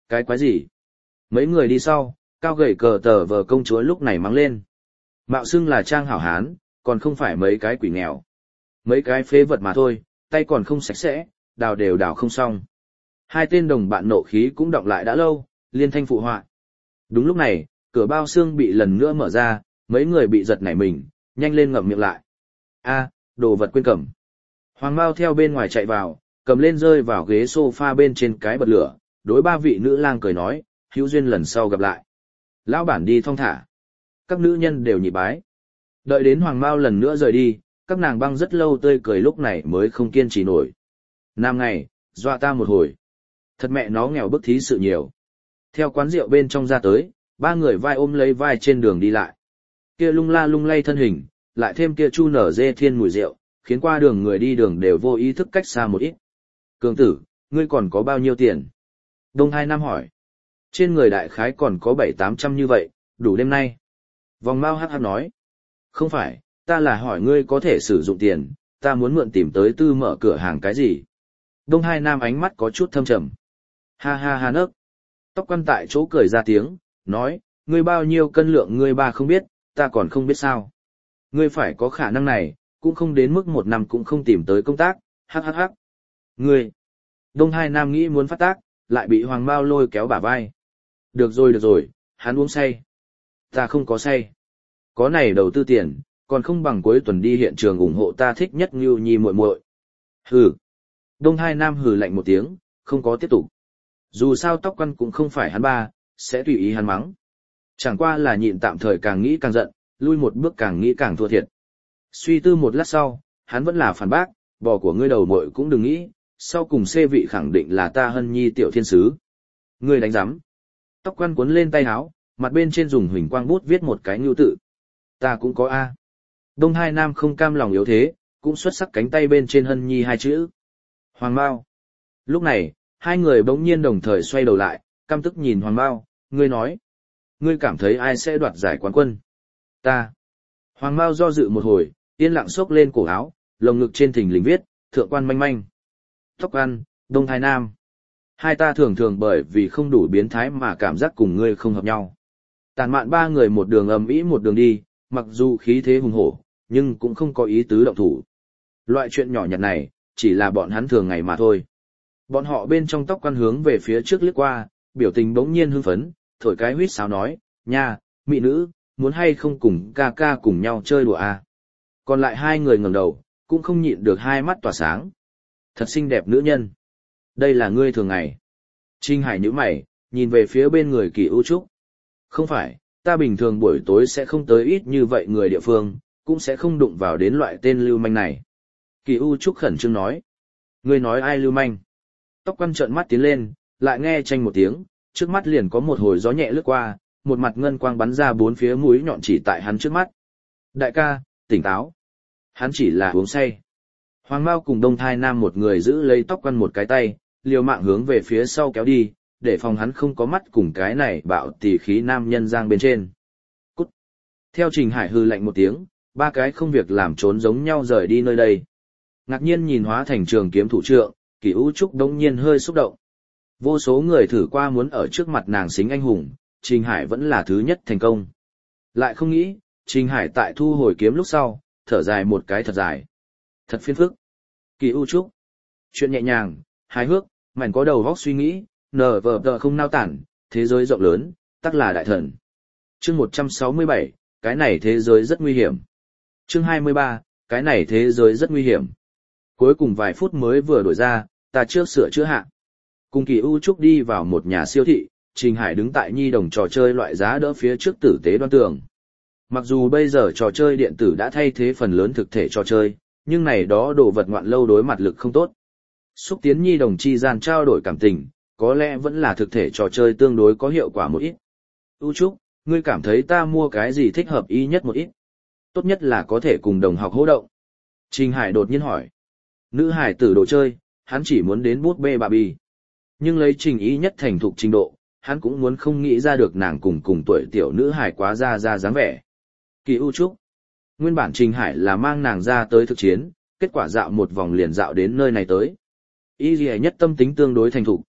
cái quái gì? Mấy người đi sau, cao gầy cờ tờ vờ công chúa lúc này mắng lên. Mạo xưng là trang hảo hán, còn không phải mấy cái quỷ nghèo. Mấy cái phế vật mà thôi, tay còn không sạch sẽ, đào đều đào không xong. Hai tên đồng bạn nộ khí cũng đọng lại đã lâu, liên thanh phụ họa. Đúng lúc này, cửa bao xương bị lần nữa mở ra, mấy người bị giật nảy mình, nhanh lên ngậm miệng lại. A, đồ vật quên cầm. Hoàng Mao theo bên ngoài chạy vào, cầm lên rơi vào ghế sofa bên trên cái bật lửa, đối ba vị nữ lang cười nói, hữu duyên lần sau gặp lại. Lão bản đi thong thả. Các nữ nhân đều nhị bái. Đợi đến Hoàng Mao lần nữa rời đi, các nàng băng rất lâu tươi cười lúc này mới không kiên trì nổi. Nam ngày, dọa ta một hồi. Thật mẹ nó nghèo bức thí sự nhiều. Theo quán rượu bên trong ra tới, ba người vai ôm lấy vai trên đường đi lại. Kia lung la lung lay thân hình, lại thêm kia chu nở dê thiên mùi rượu, khiến qua đường người đi đường đều vô ý thức cách xa một ít. Cường tử, ngươi còn có bao nhiêu tiền? Đông Hai Nam hỏi. Trên người đại khái còn có 700-800 như vậy, đủ đêm nay. Vòng Mao hắc hắc nói. Không phải, ta là hỏi ngươi có thể sử dụng tiền, ta muốn mượn tìm tới tư mở cửa hàng cái gì. Đông Hai Nam ánh mắt có chút thâm trầm. Ha ha ha nấc. Tóc quan tại chỗ cười ra tiếng, nói, ngươi bao nhiêu cân lượng ngươi ba không biết, ta còn không biết sao. Ngươi phải có khả năng này, cũng không đến mức một năm cũng không tìm tới công tác, hắc hắc hắc. Ngươi. Đông Hai Nam nghĩ muốn phát tác, lại bị Hoàng Mao lôi kéo bả vai. Được rồi, hắn uống say. Ta không có say. Có này đầu tư tiền, còn không bằng cuối tuần đi hiện trường ủng hộ ta thích nhất Ngưu Nhi muội muội. Hừ. Đông Hai Nam hừ lạnh một tiếng, không có tiếp tục. Dù sao tóc quăn cũng không phải hắn ba, sẽ tùy ý hắn mắng. Chẳng qua là nhịn tạm thời càng nghĩ càng giận, lui một bước càng nghĩ càng thua thiệt. Suy tư một lát sau, hắn vẫn là phản bác, bò của ngươi đầu muội cũng đừng nghĩ, sau cùng xê vị khẳng định là ta Hân Nhi tiểu thiên sứ. Ngươi đánh giám. Tóc quăn cuốn lên tay áo, mặt bên trên dùng huỳnh quang bút viết một cái ngưu tự. Ta cũng có A. Đông Hai Nam không cam lòng yếu thế, cũng xuất sắc cánh tay bên trên Hân Nhi hai chữ. Hoàng Mao. Lúc này, hai người bỗng nhiên đồng thời xoay đầu lại, căm tức nhìn Hoàng Mao, ngươi nói. Ngươi cảm thấy ai sẽ đoạt giải quán quân? Ta. Hoàng Mao do dự một hồi, yên lặng xốc lên cổ áo, lồng ngực trên thình lình viết, thượng quan manh manh. Tóc ăn, Đông Thái Nam. Hai ta thường thường bởi vì không đủ biến thái mà cảm giác cùng ngươi không hợp nhau. Tàn mạn ba người một đường ầm ĩ một đường đi, mặc dù khí thế hùng hổ, nhưng cũng không có ý tứ động thủ. Loại chuyện nhỏ nhặt này, chỉ là bọn hắn thường ngày mà thôi. Bọn họ bên trong tóc quan hướng về phía trước liếc qua, biểu tình bỗng nhiên hưng phấn, thổi cái huýt sáo nói, nha, mỹ nữ, muốn hay không cùng ca ca cùng nhau chơi đùa à. Còn lại hai người ngẩng đầu, cũng không nhịn được hai mắt tỏa sáng. Thật xinh đẹp nữ nhân. Đây là ngươi thường ngày. Trinh Hải nhíu mày, nhìn về phía bên người Kỳ ưu trúc. Không phải, ta bình thường buổi tối sẽ không tới ít như vậy người địa phương, cũng sẽ không đụng vào đến loại tên lưu manh này. Kỳ ưu trúc khẩn trương nói. Ngươi nói ai lưu manh? Tóc quan trợn mắt tiến lên, lại nghe tranh một tiếng, trước mắt liền có một hồi gió nhẹ lướt qua, một mặt ngân quang bắn ra bốn phía mũi nhọn chỉ tại hắn trước mắt. Đại ca, tỉnh táo. Hắn chỉ là uống say. Hoàng Mao cùng Đông Thai Nam một người giữ lấy tóc quan một cái tay, liều mạng hướng về phía sau kéo đi, để phòng hắn không có mắt cùng cái này bạo tỉ khí nam nhân giang bên trên. Cút. Theo Trình Hải hư lạnh một tiếng, ba cái không việc làm trốn giống nhau rời đi nơi đây. Ngạc nhiên nhìn hóa thành trường kiếm thủ trượng, Kỳ ưu trúc đống nhiên hơi xúc động. Vô số người thử qua muốn ở trước mặt nàng xính anh hùng, Trình Hải vẫn là thứ nhất thành công. Lại không nghĩ, Trình Hải tại thu hồi kiếm lúc sau, thở dài một cái thật dài. Thật phiền phức. Kỳ ưu trúc. Chuyện nhẹ nhàng, hài hước, mảnh có đầu vóc suy nghĩ, nờ vờ tờ không nao tản, thế giới rộng lớn, tắc là đại thần. Chương 167, cái này thế giới rất nguy hiểm. Chương 23, cái này thế giới rất nguy hiểm. Cuối cùng vài phút mới vừa đổi ra, ta trước sửa chữa hạ. Cùng Kỳ ưu trúc đi vào một nhà siêu thị, Trình Hải đứng tại nhi đồng trò chơi loại giá đỡ phía trước tử tế đoan tường. Mặc dù bây giờ trò chơi điện tử đã thay thế phần lớn thực thể trò chơi, nhưng này đó đồ vật ngoạn lâu đối mặt lực không tốt. Xúc tiến nhi đồng chi gian trao đổi cảm tình, có lẽ vẫn là thực thể trò chơi tương đối có hiệu quả một ít. Ưu trúc, ngươi cảm thấy ta mua cái gì thích hợp ý nhất một ít? Tốt nhất là có thể cùng đồng học hỗ động. Trình Hải đột nhiên hỏi. Nữ hải tử đồ chơi, hắn chỉ muốn đến bút bê bà bì. Nhưng lấy Trình ý nhất thành thục trình độ, hắn cũng muốn không nghĩ ra được nàng cùng tuổi tiểu nữ hải quá ra dáng vẻ. Kỳ ưu trúc. Nguyên bản Trình Hải là mang nàng ra tới thực chiến, kết quả dạo một vòng liền dạo đến nơi này tới. Y Lì nhất tâm tính tương đối thành thục,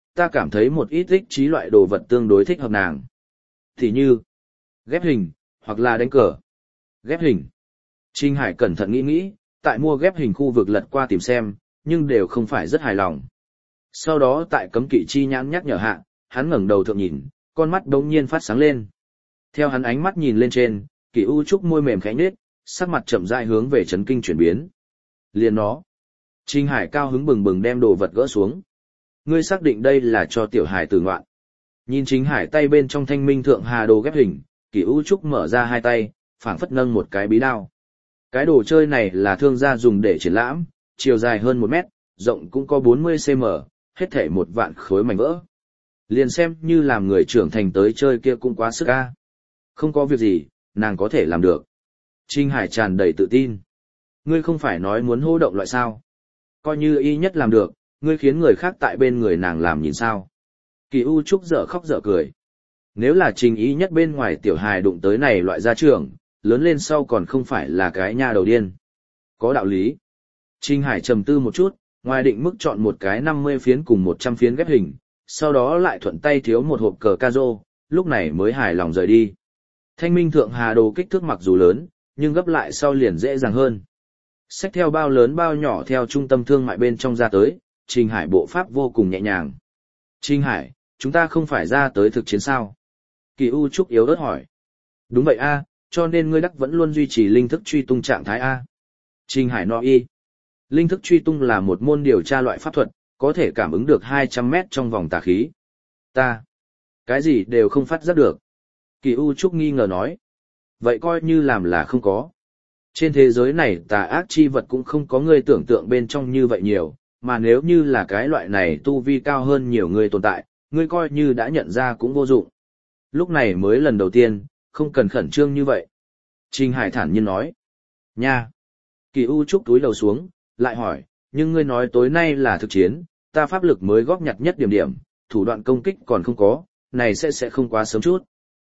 ta cảm thấy một ít ích trí loại đồ vật tương đối thích hợp nàng. Thì như, ghép hình, hoặc là đánh cờ. Ghép hình. Trình Hải cẩn thận nghĩ nghĩ, tại mua ghép hình khu vực lật qua tìm xem, nhưng đều không phải rất hài lòng. Sau đó tại cấm kỵ chi nhãn nhắc nhở hạ, hắn ngẩng đầu thượng nhìn, con mắt đống nhiên phát sáng lên. Theo hắn ánh mắt nhìn lên trên, Kỷ U Trúc môi mềm khẽ nhếch, sắc mặt chậm rãi hướng về chấn kinh chuyển biến. Liền nó. Trình Hải cao hứng bừng bừng đem đồ vật gỡ xuống. Ngươi xác định đây là cho tiểu Hải tử ngoạn. Nhìn Trình Hải tay bên trong thanh minh thượng hà đồ ghép hình, Kỷ U Trúc mở ra hai tay, phảng phất nâng một cái bí đao. Cái đồ chơi này là thương gia dùng để triển lãm, chiều dài hơn 1 mét, rộng cũng có 40 cm, hết thảy 1 vạn khối mảnh vỡ. Liền xem như làm người trưởng thành tới chơi kia cũng quá sức a. Không có việc gì, nàng có thể làm được. Trình Hải tràn đầy tự tin. Ngươi không phải nói muốn hô động loại sao? Coi như y nhất làm được, ngươi khiến người khác tại bên người nàng làm nhìn sao? Kỳ U Trúc dở khóc dở cười. Nếu là Trình y nhất bên ngoài tiểu hài đụng tới này loại gia trưởng, lớn lên sau còn không phải là cái nha đầu điên. Có đạo lý. Trình Hải trầm tư một chút, ngoài định mức chọn một cái 50 phiến cùng 100 phiến ghép hình, sau đó lại thuận tay thiếu một hộp cờ ca rô, lúc này mới hài lòng rời đi. Thanh minh thượng hà đồ kích thước mặc dù lớn, nhưng gấp lại sau liền dễ dàng hơn. Xách theo bao lớn bao nhỏ theo trung tâm thương mại bên trong ra tới, Trình Hải bộ pháp vô cùng nhẹ nhàng. Trình Hải, chúng ta không phải ra tới thực chiến sao? Kỳ U Trúc yếu ớt hỏi. Đúng vậy a, cho nên ngươi đắc vẫn luôn duy trì linh thức truy tung trạng thái a. Trình Hải nói y. Linh thức truy tung là một môn điều tra loại pháp thuật, có thể cảm ứng được 200 mét trong vòng tà khí. Ta, cái gì đều không phát giác được. Kỳ U Trúc nghi ngờ nói. Vậy coi như làm là không có. Trên thế giới này tà ác chi vật cũng không có người tưởng tượng bên trong như vậy nhiều, mà nếu như là cái loại này tu vi cao hơn nhiều người tồn tại, ngươi coi như đã nhận ra cũng vô dụng. Lúc này mới lần đầu tiên, không cần khẩn trương như vậy. Trình Hải thản nhiên nói. Nha! Kỳ U Trúc túi đầu xuống, lại hỏi, nhưng ngươi nói tối nay là thực chiến, ta pháp lực mới góp nhặt nhất điểm, thủ đoạn công kích còn không có, này sẽ không quá sớm chút.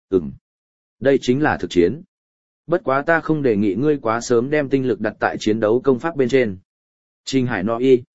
Đây chính là thực chiến. Bất quá ta không đề nghị ngươi quá sớm đem tinh lực đặt tại chiến đấu công pháp bên trên. Trình Hải nói y.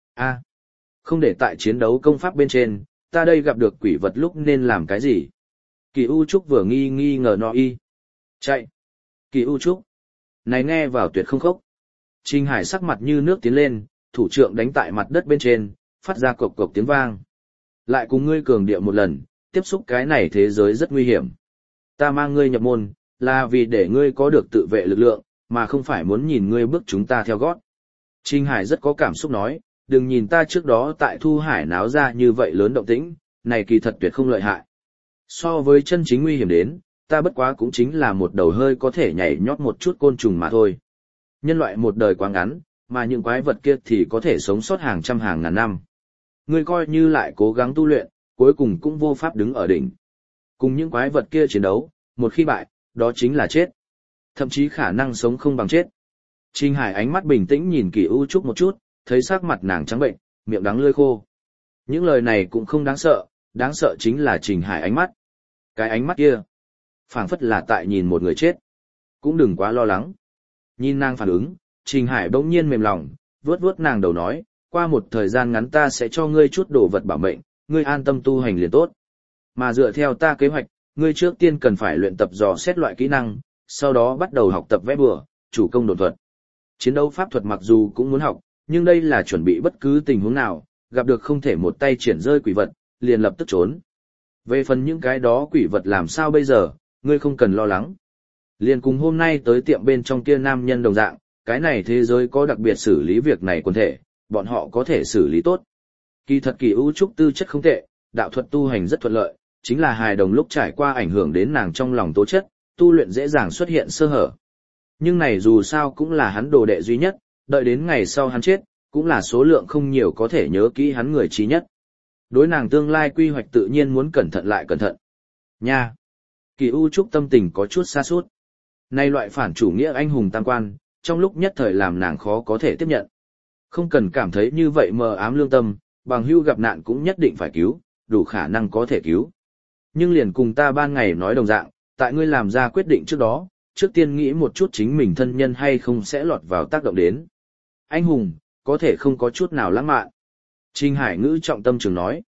Không để tại chiến đấu công pháp bên trên, ta đây gặp được quỷ vật lúc nên làm cái gì? Kỳ U Trúc vừa nghi ngờ nói y. Chạy. Kỳ U Trúc. Này nghe vào tuyệt không khốc. Trình Hải sắc mặt như nước tiến lên, thủ trượng đánh tại mặt đất bên trên, phát ra cộc cộc tiếng vang. Lại cùng ngươi cường điệu một lần, tiếp xúc cái này thế giới rất nguy hiểm. Ta mang ngươi nhập môn, là vì để ngươi có được tự vệ lực lượng, mà không phải muốn nhìn ngươi bước chúng ta theo gót. Trình Hải rất có cảm xúc nói, đừng nhìn ta trước đó tại Thu Hải náo ra như vậy lớn động tĩnh, này kỳ thật tuyệt không lợi hại. So với chân chính nguy hiểm đến, ta bất quá cũng chính là một đầu hơi có thể nhảy nhót một chút côn trùng mà thôi. Nhân loại một đời quá ngắn, mà những quái vật kia thì có thể sống sót hàng trăm hàng ngàn năm. Ngươi coi như lại cố gắng tu luyện, cuối cùng cũng vô pháp đứng ở đỉnh. Cùng những quái vật kia chiến đấu, một khi bại, đó chính là chết. Thậm chí khả năng sống không bằng chết. Trình Hải ánh mắt bình tĩnh nhìn Kỳ U Trúc một chút, thấy sắc mặt nàng trắng bệnh, miệng đắng lưỡi khô. Những lời này cũng không đáng sợ chính là Trình Hải ánh mắt. Cái ánh mắt kia, phảng phất là tại nhìn một người chết. Cũng đừng quá lo lắng. Nhìn nàng phản ứng, Trình Hải bỗng nhiên mềm lòng, vuốt vuốt nàng đầu nói, qua một thời gian ngắn ta sẽ cho ngươi chút đồ vật bảo mệnh, ngươi an tâm tu hành liền tốt. Mà dựa theo ta kế hoạch, ngươi trước tiên cần phải luyện tập dò xét loại kỹ năng, sau đó bắt đầu học tập vẽ bừa, chủ công độn thuật. Chiến đấu pháp thuật mặc dù cũng muốn học, nhưng đây là chuẩn bị bất cứ tình huống nào, gặp được không thể một tay triển rơi quỷ vật, liền lập tức trốn. Về phần những cái đó quỷ vật làm sao bây giờ, ngươi không cần lo lắng. Liền cùng hôm nay tới tiệm bên trong kia nam nhân đồng dạng, cái này thế giới có đặc biệt xử lý việc này quần thể, bọn họ có thể xử lý tốt. Kỳ thật Kỳ U Trúc tư chất không tệ, đạo thuật tu hành rất thuận lợi, chính là hài đồng lúc trải qua ảnh hưởng đến nàng trong lòng tố chất, tu luyện dễ dàng xuất hiện sơ hở. Nhưng này dù sao cũng là hắn đồ đệ duy nhất, đợi đến ngày sau hắn chết, cũng là số lượng không nhiều có thể nhớ kỹ hắn người trí nhất. Đối nàng tương lai quy hoạch tự nhiên muốn cẩn thận lại cẩn thận. Nha! Kỳ U Trúc tâm tình có chút sa sút. Nay loại phản chủ nghĩa anh hùng tam quan, trong lúc nhất thời làm nàng khó có thể tiếp nhận. Không cần cảm thấy như vậy mờ ám lương tâm, bằng hữu gặp nạn cũng nhất định phải cứu, đủ khả năng có thể cứu. Nhưng liền cùng ta ban ngày nói đồng dạng, tại ngươi làm ra quyết định trước đó, trước tiên nghĩ một chút chính mình thân nhân hay không sẽ lọt vào tác động đến. Anh hùng, có thể không có chút nào lãng mạn. Trình Hải ngữ trọng tâm trường nói.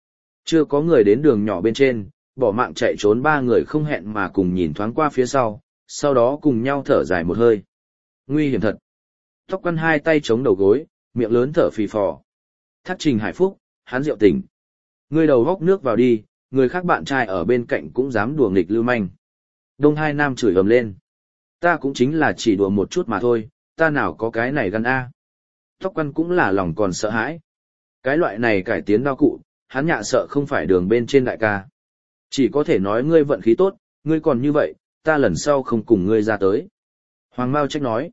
Chưa có người đến đường nhỏ bên trên, bỏ mạng chạy trốn ba người không hẹn mà cùng nhìn thoáng qua phía sau đó cùng nhau thở dài một hơi. Nguy hiểm thật. Tóc Quan hai tay chống đầu gối, miệng lớn thở phì phò. Thác Trình Hải phúc, hắn rượu tỉnh. Ngươi đầu góc nước vào đi, người khác bạn trai ở bên cạnh cũng dám đùa nghịch lưu manh. Đông Hai Nam chửi ầm lên. Ta cũng chính là chỉ đùa một chút mà thôi, ta nào có cái này gan a. Tóc Quan cũng là lòng còn sợ hãi. Cái loại này cải tiến đao cụ, hắn nhạ sợ không phải đường bên trên đại ca. Chỉ có thể nói ngươi vận khí tốt, ngươi còn như vậy, ta lần sau không cùng ngươi ra tới. Hoàng Mao trách nói.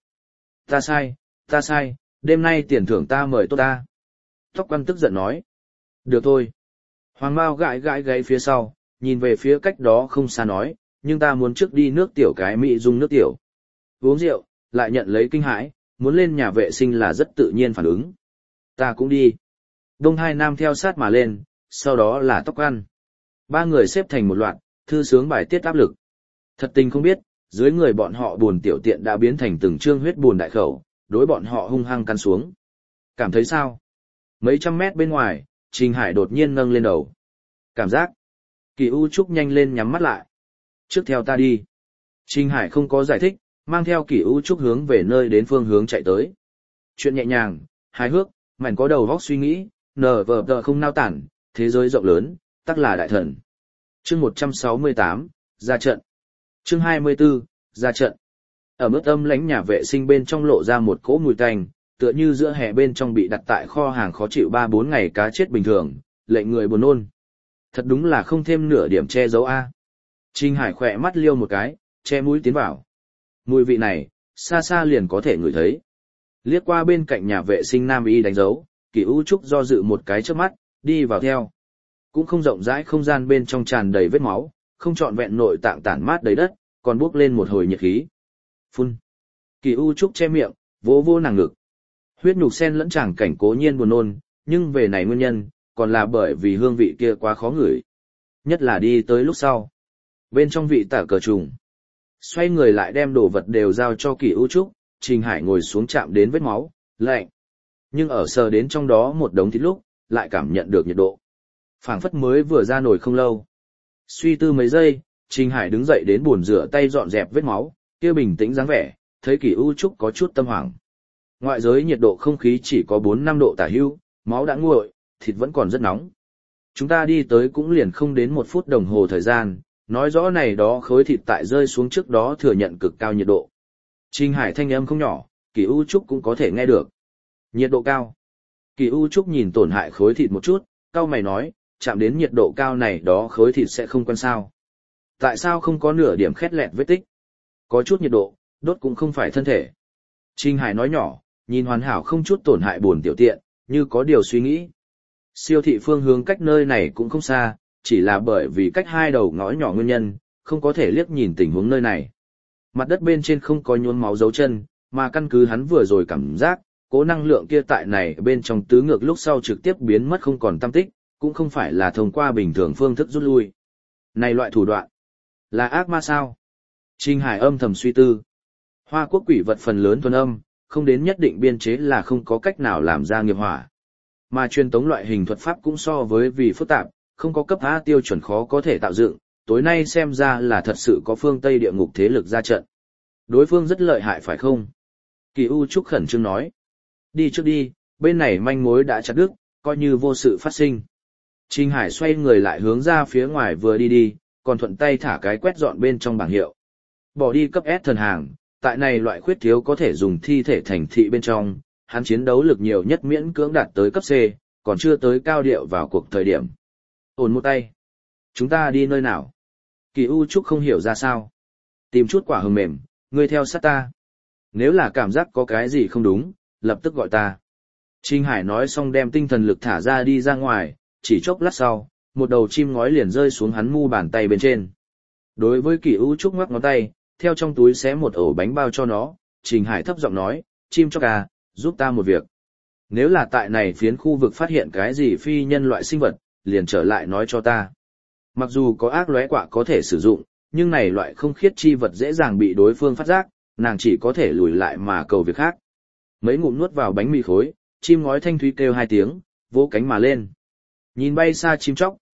Ta sai, đêm nay tiền thưởng ta mời tốt ta. Tóc Quan tức giận nói. Được thôi. Hoàng Mao gãi gáy phía sau, nhìn về phía cách đó không xa nói, nhưng ta muốn trước đi nước tiểu cái Mỹ Dung nước tiểu. Uống rượu, lại nhận lấy kinh hãi, muốn lên nhà vệ sinh là rất tự nhiên phản ứng. Ta cũng đi. Đông Hai Nam theo sát mà lên, sau đó là Tóc Quan. Ba người xếp thành một loạt, thư sướng bài tiết áp lực. Thật tình không biết, dưới người bọn họ buồn tiểu tiện đã biến thành từng trương huyết buồn đại khẩu, đối bọn họ hung hăng căn xuống. Cảm thấy sao? Mấy trăm mét bên ngoài, Trình Hải đột nhiên nâng lên đầu. Cảm giác. Kỳ U Trúc nhanh lên nhắm mắt lại. Trước theo ta đi. Trình Hải không có giải thích, mang theo Kỳ U Trúc hướng về nơi đến phương hướng chạy tới. Chuyện nhẹ nhàng, hài hước, mảnh có đầu óc suy nghĩ, nờ vờ tờ không nao tản, thế giới rộng lớn, tắc là đại thần. Chương 168, ra trận. Chương 24, ra trận. Ở mức âm lãnh nhà vệ sinh bên trong lộ ra một cỗ mùi tanh, tựa như giữa hè bên trong bị đặt tại kho hàng khó chịu 3-4 ngày cá chết bình thường, lệnh người buồn nôn. Thật đúng là không thêm nửa điểm che giấu a. Trình Hải khỏe mắt liêu một cái, che mũi tiến vào. Mùi vị này, xa xa liền có thể ngửi thấy. Liếc qua bên cạnh nhà vệ sinh nam y đánh dấu, Kỳ U Trúc do dự một cái trước mắt, đi vào theo. Cũng không rộng rãi không gian bên trong tràn đầy vết máu, không trọn vẹn nội tạng tản mát đầy đất, còn bốc lên một hồi nhiệt khí. Phun. Kỳ U Trúc che miệng, vỗ nàng ngực. Huyết nhục sen lẫn chẳng cảnh cố nhiên buồn nôn, nhưng về này nguyên nhân, còn là bởi vì hương vị kia quá khó ngửi. Nhất là đi tới lúc sau. Bên trong vị tả cờ trùng. Xoay người lại đem đồ vật đều giao cho Kỳ U Trúc, Trình Hải ngồi xuống chạm đến vết máu, lạnh. Nhưng ở sờ đến trong đó một đống thịt lúc, lại cảm nhận được nhiệt độ. Phảng phất mới vừa ra nồi không lâu. Suy tư mấy giây, Trình Hải đứng dậy đến bồn rửa tay dọn dẹp vết máu, kia bình tĩnh dáng vẻ, thấy Kỳ U Trúc có chút tâm hoảng. Ngoại giới nhiệt độ không khí chỉ có 4-5 độ tả hữu, máu đã nguội, thịt vẫn còn rất nóng. Chúng ta đi tới cũng liền không đến 1 phút đồng hồ thời gian, nói rõ này đó khối thịt tại rơi xuống trước đó thừa nhận cực cao nhiệt độ. Trình Hải thanh âm không nhỏ, Kỳ U Trúc cũng có thể nghe được. Nhiệt độ cao. Kỳ U Trúc nhìn tổn hại khối thịt một chút, cau mày nói, chạm đến nhiệt độ cao này đó khối thịt sẽ không quen sao. Tại sao không có nửa điểm khét lẹt vết tích? Có chút nhiệt độ, đốt cũng không phải thân thể. Trình Hải nói nhỏ, nhìn hoàn hảo không chút tổn hại buồn tiểu tiện, như có điều suy nghĩ. Siêu thị phương hướng cách nơi này cũng không xa, chỉ là bởi vì cách hai đầu ngõ nhỏ nguyên nhân, không có thể liếc nhìn tình huống nơi này. Mặt đất bên trên không có nhuốm máu dấu chân, mà căn cứ hắn vừa rồi cảm giác, cố năng lượng kia tại này bên trong tứ ngược lúc sau trực tiếp biến mất không còn tăm tích, cũng không phải là thông qua bình thường phương thức rút lui. Này loại thủ đoạn, là ác ma sao? Trình Hải âm thầm suy tư. Hoa quốc quỷ vật phần lớn thuần âm, không đến nhất định biên chế là không có cách nào làm ra nghiệp hỏa. Mà truyền tống loại hình thuật pháp cũng so với vì phức tạp, không có cấp A tiêu chuẩn khó có thể tạo dựng, tối nay xem ra là thật sự có phương Tây địa ngục thế lực ra trận. Đối phương rất lợi hại phải không? Kỳ U Trúc khẩn trương nói. Đi trước đi, bên này manh mối đã chặt đứt, coi như vô sự phát sinh. Trình Hải xoay người lại hướng ra phía ngoài vừa đi, còn thuận tay thả cái quét dọn bên trong bảng hiệu. Bỏ đi cấp S thần hàng, tại này loại khuyết thiếu có thể dùng thi thể thành thị bên trong, hắn chiến đấu lực nhiều nhất miễn cưỡng đạt tới cấp C, còn chưa tới cao điệu vào cuộc thời điểm. Ổn một tay. Chúng ta đi nơi nào? Kỳ U Trúc không hiểu ra sao. Tìm chút quả hồng mềm, ngươi theo sát ta. Nếu là cảm giác có cái gì không đúng, lập tức gọi ta. Trình Hải nói xong đem tinh thần lực thả ra đi ra ngoài, chỉ chốc lát sau, một đầu chim ngói liền rơi xuống hắn mu bàn tay bên trên. Đối với Kỳ U Trúc ngoắc ngón tay, theo trong túi xé một ổ bánh bao cho nó, Trình Hải thấp giọng nói, chim chóc à, giúp ta một việc. Nếu là tại này phiến khu vực phát hiện cái gì phi nhân loại sinh vật, liền trở lại nói cho ta. Mặc dù có ác lóe quạ có thể sử dụng, nhưng này loại không khiết chi vật dễ dàng bị đối phương phát giác, nàng chỉ có thể lùi lại mà cầu việc khác. Mấy ngụm nuốt vào bánh mì khối, chim ngói thanh thúy kêu 2 tiếng, vỗ cánh mà lên. Nhìn bay xa chim chóc,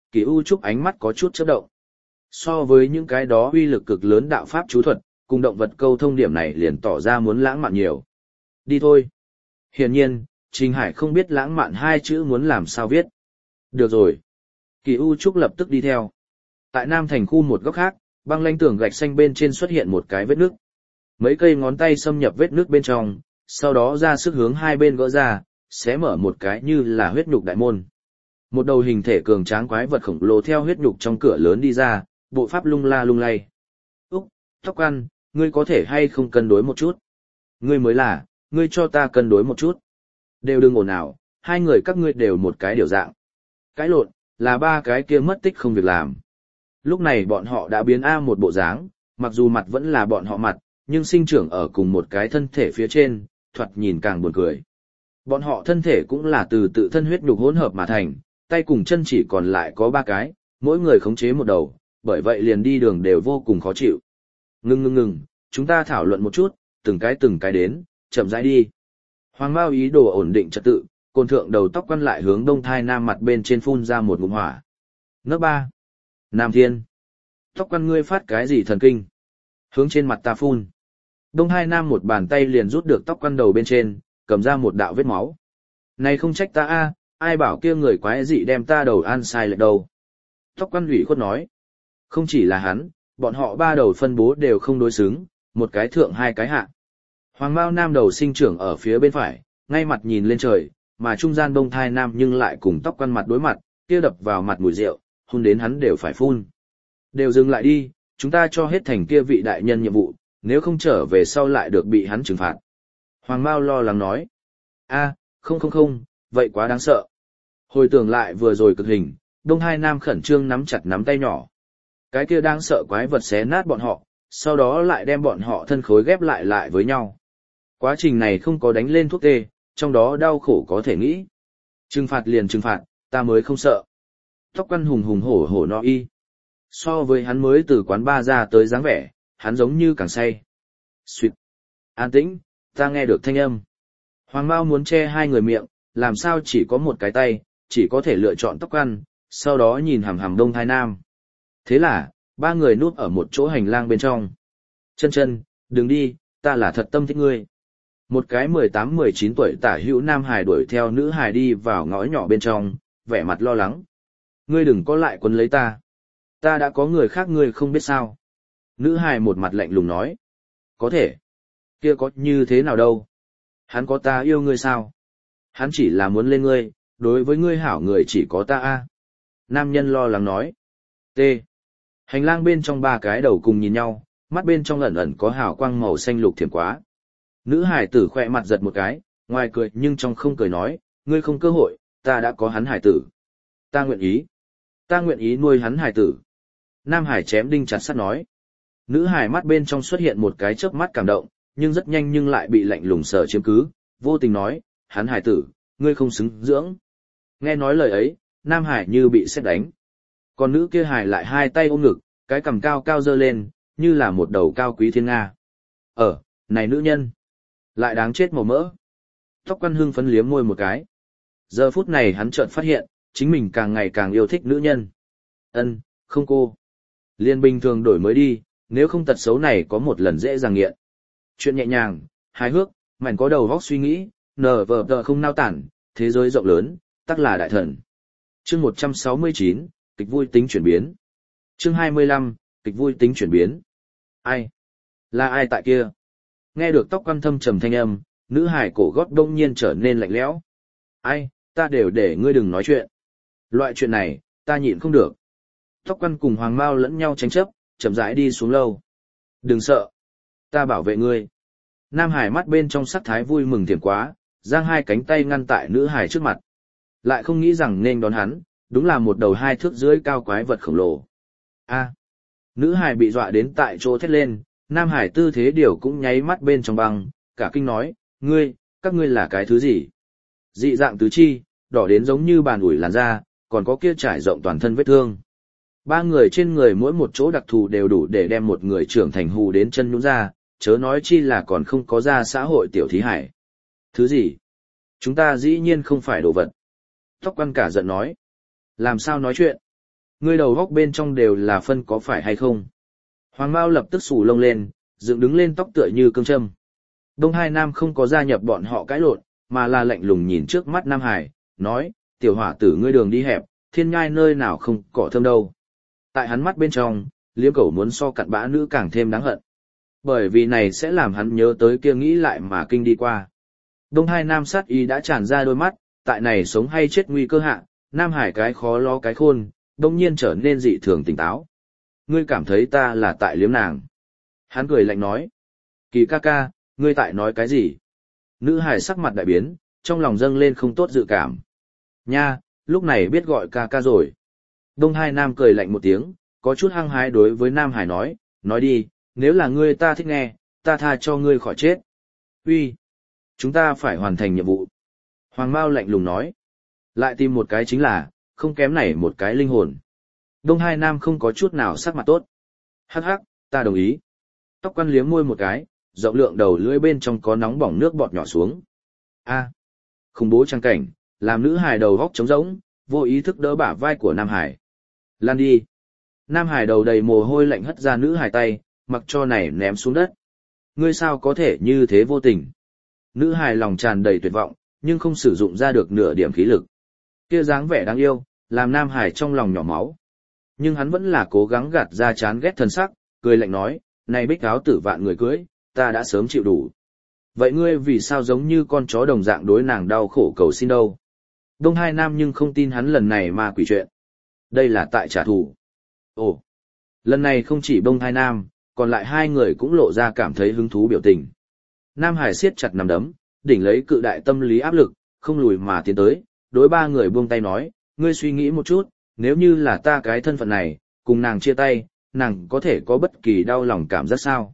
Kỳ U Trúc ánh mắt có chút chớp động. So với những cái đó uy lực cực lớn đạo pháp chú thuật, cùng động vật câu thông điểm này liền tỏ ra muốn lãng mạn nhiều. Đi thôi. Hiển nhiên, Trình Hải không biết lãng mạn hai chữ muốn làm sao viết. Được rồi. Kỳ U Trúc lập tức đi theo. Tại Nam Thành khu một góc khác, băng lanh tường gạch xanh bên trên xuất hiện một cái vết nước. Mấy cây ngón tay xâm nhập vết nước bên trong, sau đó ra sức hướng hai bên gỡ ra, xé mở một cái như là huyết nhục đại môn. Một đầu hình thể cường tráng quái vật khổng lồ theo huyết nhục trong cửa lớn đi ra, bộ pháp lung la lung lay. Úc, Tóc Ăn, ngươi có thể hay không cân đối một chút? Ngươi mới là, ngươi cho ta cân đối một chút. Đều đừng ồn ào, hai người các ngươi đều một cái điều dạng. Cái lộn, là ba cái kia mất tích không việc làm. Lúc này bọn họ đã biến A một bộ dáng, mặc dù mặt vẫn là bọn họ mặt, nhưng sinh trưởng ở cùng một cái thân thể phía trên, thoạt nhìn càng buồn cười. Bọn họ thân thể cũng là từ tự thân huyết nhục hỗn hợp mà thành, tay cùng chân chỉ còn lại có ba cái, mỗi người khống chế một đầu, bởi vậy liền đi đường đều vô cùng khó chịu. Ngừng, chúng ta thảo luận một chút, từng cái đến, chậm rãi đi. Hoàng Mao ý đồ ổn định trật tự, côn thượng đầu tóc quăn lại hướng Đông Thai Nam mặt bên trên phun ra một ngụm hỏa. Nấc 3. Nam Thiên. Tóc quăn ngươi phát cái gì thần kinh? Hướng trên mặt ta phun. Đông Thai Nam một bàn tay liền rút được tóc quăn đầu bên trên, cầm ra một đạo vết máu. Này không trách ta a, ai bảo kia người quái dị đem ta đầu ăn sai lệch đâu. Tóc quăn ủy khuất nói. Không chỉ là hắn, bọn họ ba đầu phân bố đều không đối xứng, một cái thượng hai cái hạ. Hoàng Mao Nam đầu sinh trưởng ở phía bên phải, ngay mặt nhìn lên trời, mà trung gian Đông Thai Nam nhưng lại cùng tóc quăn mặt đối mặt, kia đập vào mặt mùi rượu, hôn đến hắn đều phải phun. Đều dừng lại đi, chúng ta cho hết thành kia vị đại nhân nhiệm vụ, nếu không trở về sau lại được bị hắn trừng phạt. Hoàng Mao lo lắng nói. Không, vậy quá đáng sợ. Hồi tưởng lại vừa rồi cực hình, Đông Hai Nam khẩn trương nắm chặt nắm tay nhỏ. Cái kia đáng sợ quái vật xé nát bọn họ, sau đó lại đem bọn họ thân khối ghép lại với nhau. Quá trình này không có đánh lên thuốc tê, trong đó đau khổ có thể nghĩ. Trừng phạt liền trừng phạt, ta mới không sợ. Tóc quăn hùng hổ no y. So với hắn mới từ quán bar ra tới dáng vẻ, hắn giống như càng say. Xuyệt. An tĩnh, ta nghe được thanh âm. Hoàng Mao muốn che hai người miệng, làm sao chỉ có một cái tay, chỉ có thể lựa chọn tóc quăn, sau đó nhìn hằm hằm Đông Thai Nam. Thế là, ba người núp ở một chỗ hành lang bên trong. Chân, đừng đi, ta là thật tâm thích ngươi. Một cái 18-19 tuổi tả hữu nam hài đuổi theo nữ hài đi vào ngõ nhỏ bên trong, vẻ mặt lo lắng. Ngươi đừng có lại quấn lấy ta. Ta đã có người khác ngươi không biết sao. Nữ hài một mặt lạnh lùng nói. Có thể. Kia có như thế nào đâu. Hắn có ta yêu ngươi sao? Hắn chỉ là muốn lên ngươi, đối với ngươi hảo người chỉ có ta a. Nam nhân lo lắng nói. T. Hành lang bên trong ba cái đầu cùng nhìn nhau, mắt bên trong ẩn ẩn có hào quang màu xanh lục thiểm quá. Nữ hải tử khỏe mặt giật một cái, ngoài cười nhưng trong không cười nói, ngươi không cơ hội, ta đã có hắn hải tử. Ta nguyện ý nuôi hắn hải tử. Nam hải chém đinh chặt sắt nói. Nữ hải mắt bên trong xuất hiện một cái chớp mắt cảm động, nhưng rất nhanh nhưng lại bị lạnh lùng sở chiếm cứ, vô tình nói, hắn hải tử, ngươi không xứng dưỡng. Nghe nói lời ấy, Nam hải như bị sét đánh. Còn nữ kia hải lại hai tay ôm ngực, cái cằm cao cao dơ lên, như là một đầu cao quý thiên nga. Này nữ nhân, lại đáng chết màu mỡ. Tóc Quăn hưng phấn liếm môi một cái. Giờ phút này hắn chợt phát hiện, chính mình càng ngày càng yêu thích nữ nhân. Không cô. Liên bình thường đổi mới đi, nếu không tật xấu này có một lần dễ dàng nghiện. Chuyện nhẹ nhàng, hài hước, mảnh có đầu vóc suy nghĩ, nở vờ tờ không nao tản, thế giới rộng lớn, tắc là đại thần. Chương 169, kịch vui tính chuyển biến. Chương 25, kịch vui tính chuyển biến. Ai? Là ai tại kia? Nghe được Tóc Quăn thâm trầm thanh âm, nữ hải cổ gót đông nhiên trở nên lạnh lẽo. Ai, ta đều để ngươi đừng nói chuyện. Loại chuyện này, ta nhịn không được. Tóc Quăn cùng Hoàng Mao lẫn nhau tranh chấp, chậm rãi đi xuống lâu. Đừng sợ. Ta bảo vệ ngươi. Nam hải mắt bên trong sắc thái vui mừng thiểm quá, giang hai cánh tay ngăn tại nữ hải trước mặt. Lại không nghĩ rằng nên đón hắn, đúng là một đầu 2 thước dưới cao quái vật khổng lồ. Nữ hải bị dọa đến tại chỗ thét lên, Nam hải tư thế điều cũng nháy mắt bên trong băng, cả kinh nói, các ngươi là cái thứ gì? Dị dạng tứ chi, đỏ đến giống như bàn ủi làn da, còn có kia trải rộng toàn thân vết thương. Ba người trên người mỗi một chỗ đặc thù đều đủ để đem một người trưởng thành hù đến chân nhũn ra, chớ nói chi là còn không có ra xã hội tiểu thí hải. Thứ gì? Chúng ta dĩ nhiên không phải đồ vật. Tóc Quăn cả giận nói. Làm sao nói chuyện? Ngươi đầu góc bên trong đều là phân có phải hay không? Hoàng Mao lập tức xù lông lên, dựng đứng lên tóc tựa như cương châm. Đông Hai Nam không có gia nhập bọn họ cãi lộn, mà là lạnh lùng nhìn trước mắt Nam Hải, nói, tiểu hỏa tử ngươi đường đi hẹp, thiên nhai nơi nào không cỏ thơm đâu. Tại hắn mắt bên trong, Liếm Cẩu muốn so cặn bã nữ càng thêm đáng hận. Bởi vì này sẽ làm hắn nhớ tới kia nghĩ lại mà kinh đi qua. Đông Hai Nam sát ý đã tràn ra đôi mắt, tại này sống hay chết nguy cơ hạ, Nam Hải cái khó lo cái khôn, đông nhiên trở nên dị thường tỉnh táo. Ngươi cảm thấy ta là tại liếm nàng. Hắn cười lạnh nói. Kỳ ca ca, ngươi tại nói cái gì? Nữ Hải sắc mặt đại biến, trong lòng dâng lên không tốt dự cảm. Nha, lúc này biết gọi ca ca rồi. Đông Hai Nam cười lạnh một tiếng, có chút hăng hái đối với Nam Hải nói đi, nếu là ngươi ta thích nghe, ta tha cho ngươi khỏi chết. Uy, chúng ta phải hoàn thành nhiệm vụ. Hoàng Mao lạnh lùng nói. Lại tìm một cái chính là, không kém này một cái linh hồn. Đông Hai Nam không có chút nào sắc mặt tốt. Hắc hắc, ta đồng ý. Tóc Quan liếm môi một cái, rộng lượng đầu lưỡi bên trong có nóng bỏng nước bọt nhỏ xuống. A, khủng bố trang cảnh, làm nữ hài đầu góc trống rỗng, vô ý thức đỡ bả vai của Nam Hải. Lan đi. Nam Hải đầu đầy mồ hôi lạnh hất ra nữ hài tay, mặc cho này ném xuống đất. Ngươi sao có thể như thế vô tình? Nữ hài lòng tràn đầy tuyệt vọng, nhưng không sử dụng ra được nửa điểm khí lực. Kia dáng vẻ đáng yêu, làm Nam Hải trong lòng nhỏ máu. Nhưng hắn vẫn là cố gắng gạt ra chán ghét thân sắc, cười lạnh nói, này bích áo tử vạn người cưới, ta đã sớm chịu đủ. Vậy ngươi vì sao giống như con chó đồng dạng đối nàng đau khổ cầu xin đâu? Đông Hai Nam nhưng không tin hắn lần này mà quỷ chuyện. Đây là tại trả thù. Ồ, lần này không chỉ Đông Hai Nam, còn lại hai người cũng lộ ra cảm thấy hứng thú biểu tình. Nam Hải siết chặt nắm đấm, đỉnh lấy cự đại tâm lý áp lực, không lùi mà tiến tới, đối ba người buông tay nói, ngươi suy nghĩ một chút, nếu như là ta cái thân phận này, cùng nàng chia tay, nàng có thể có bất kỳ đau lòng cảm giác sao?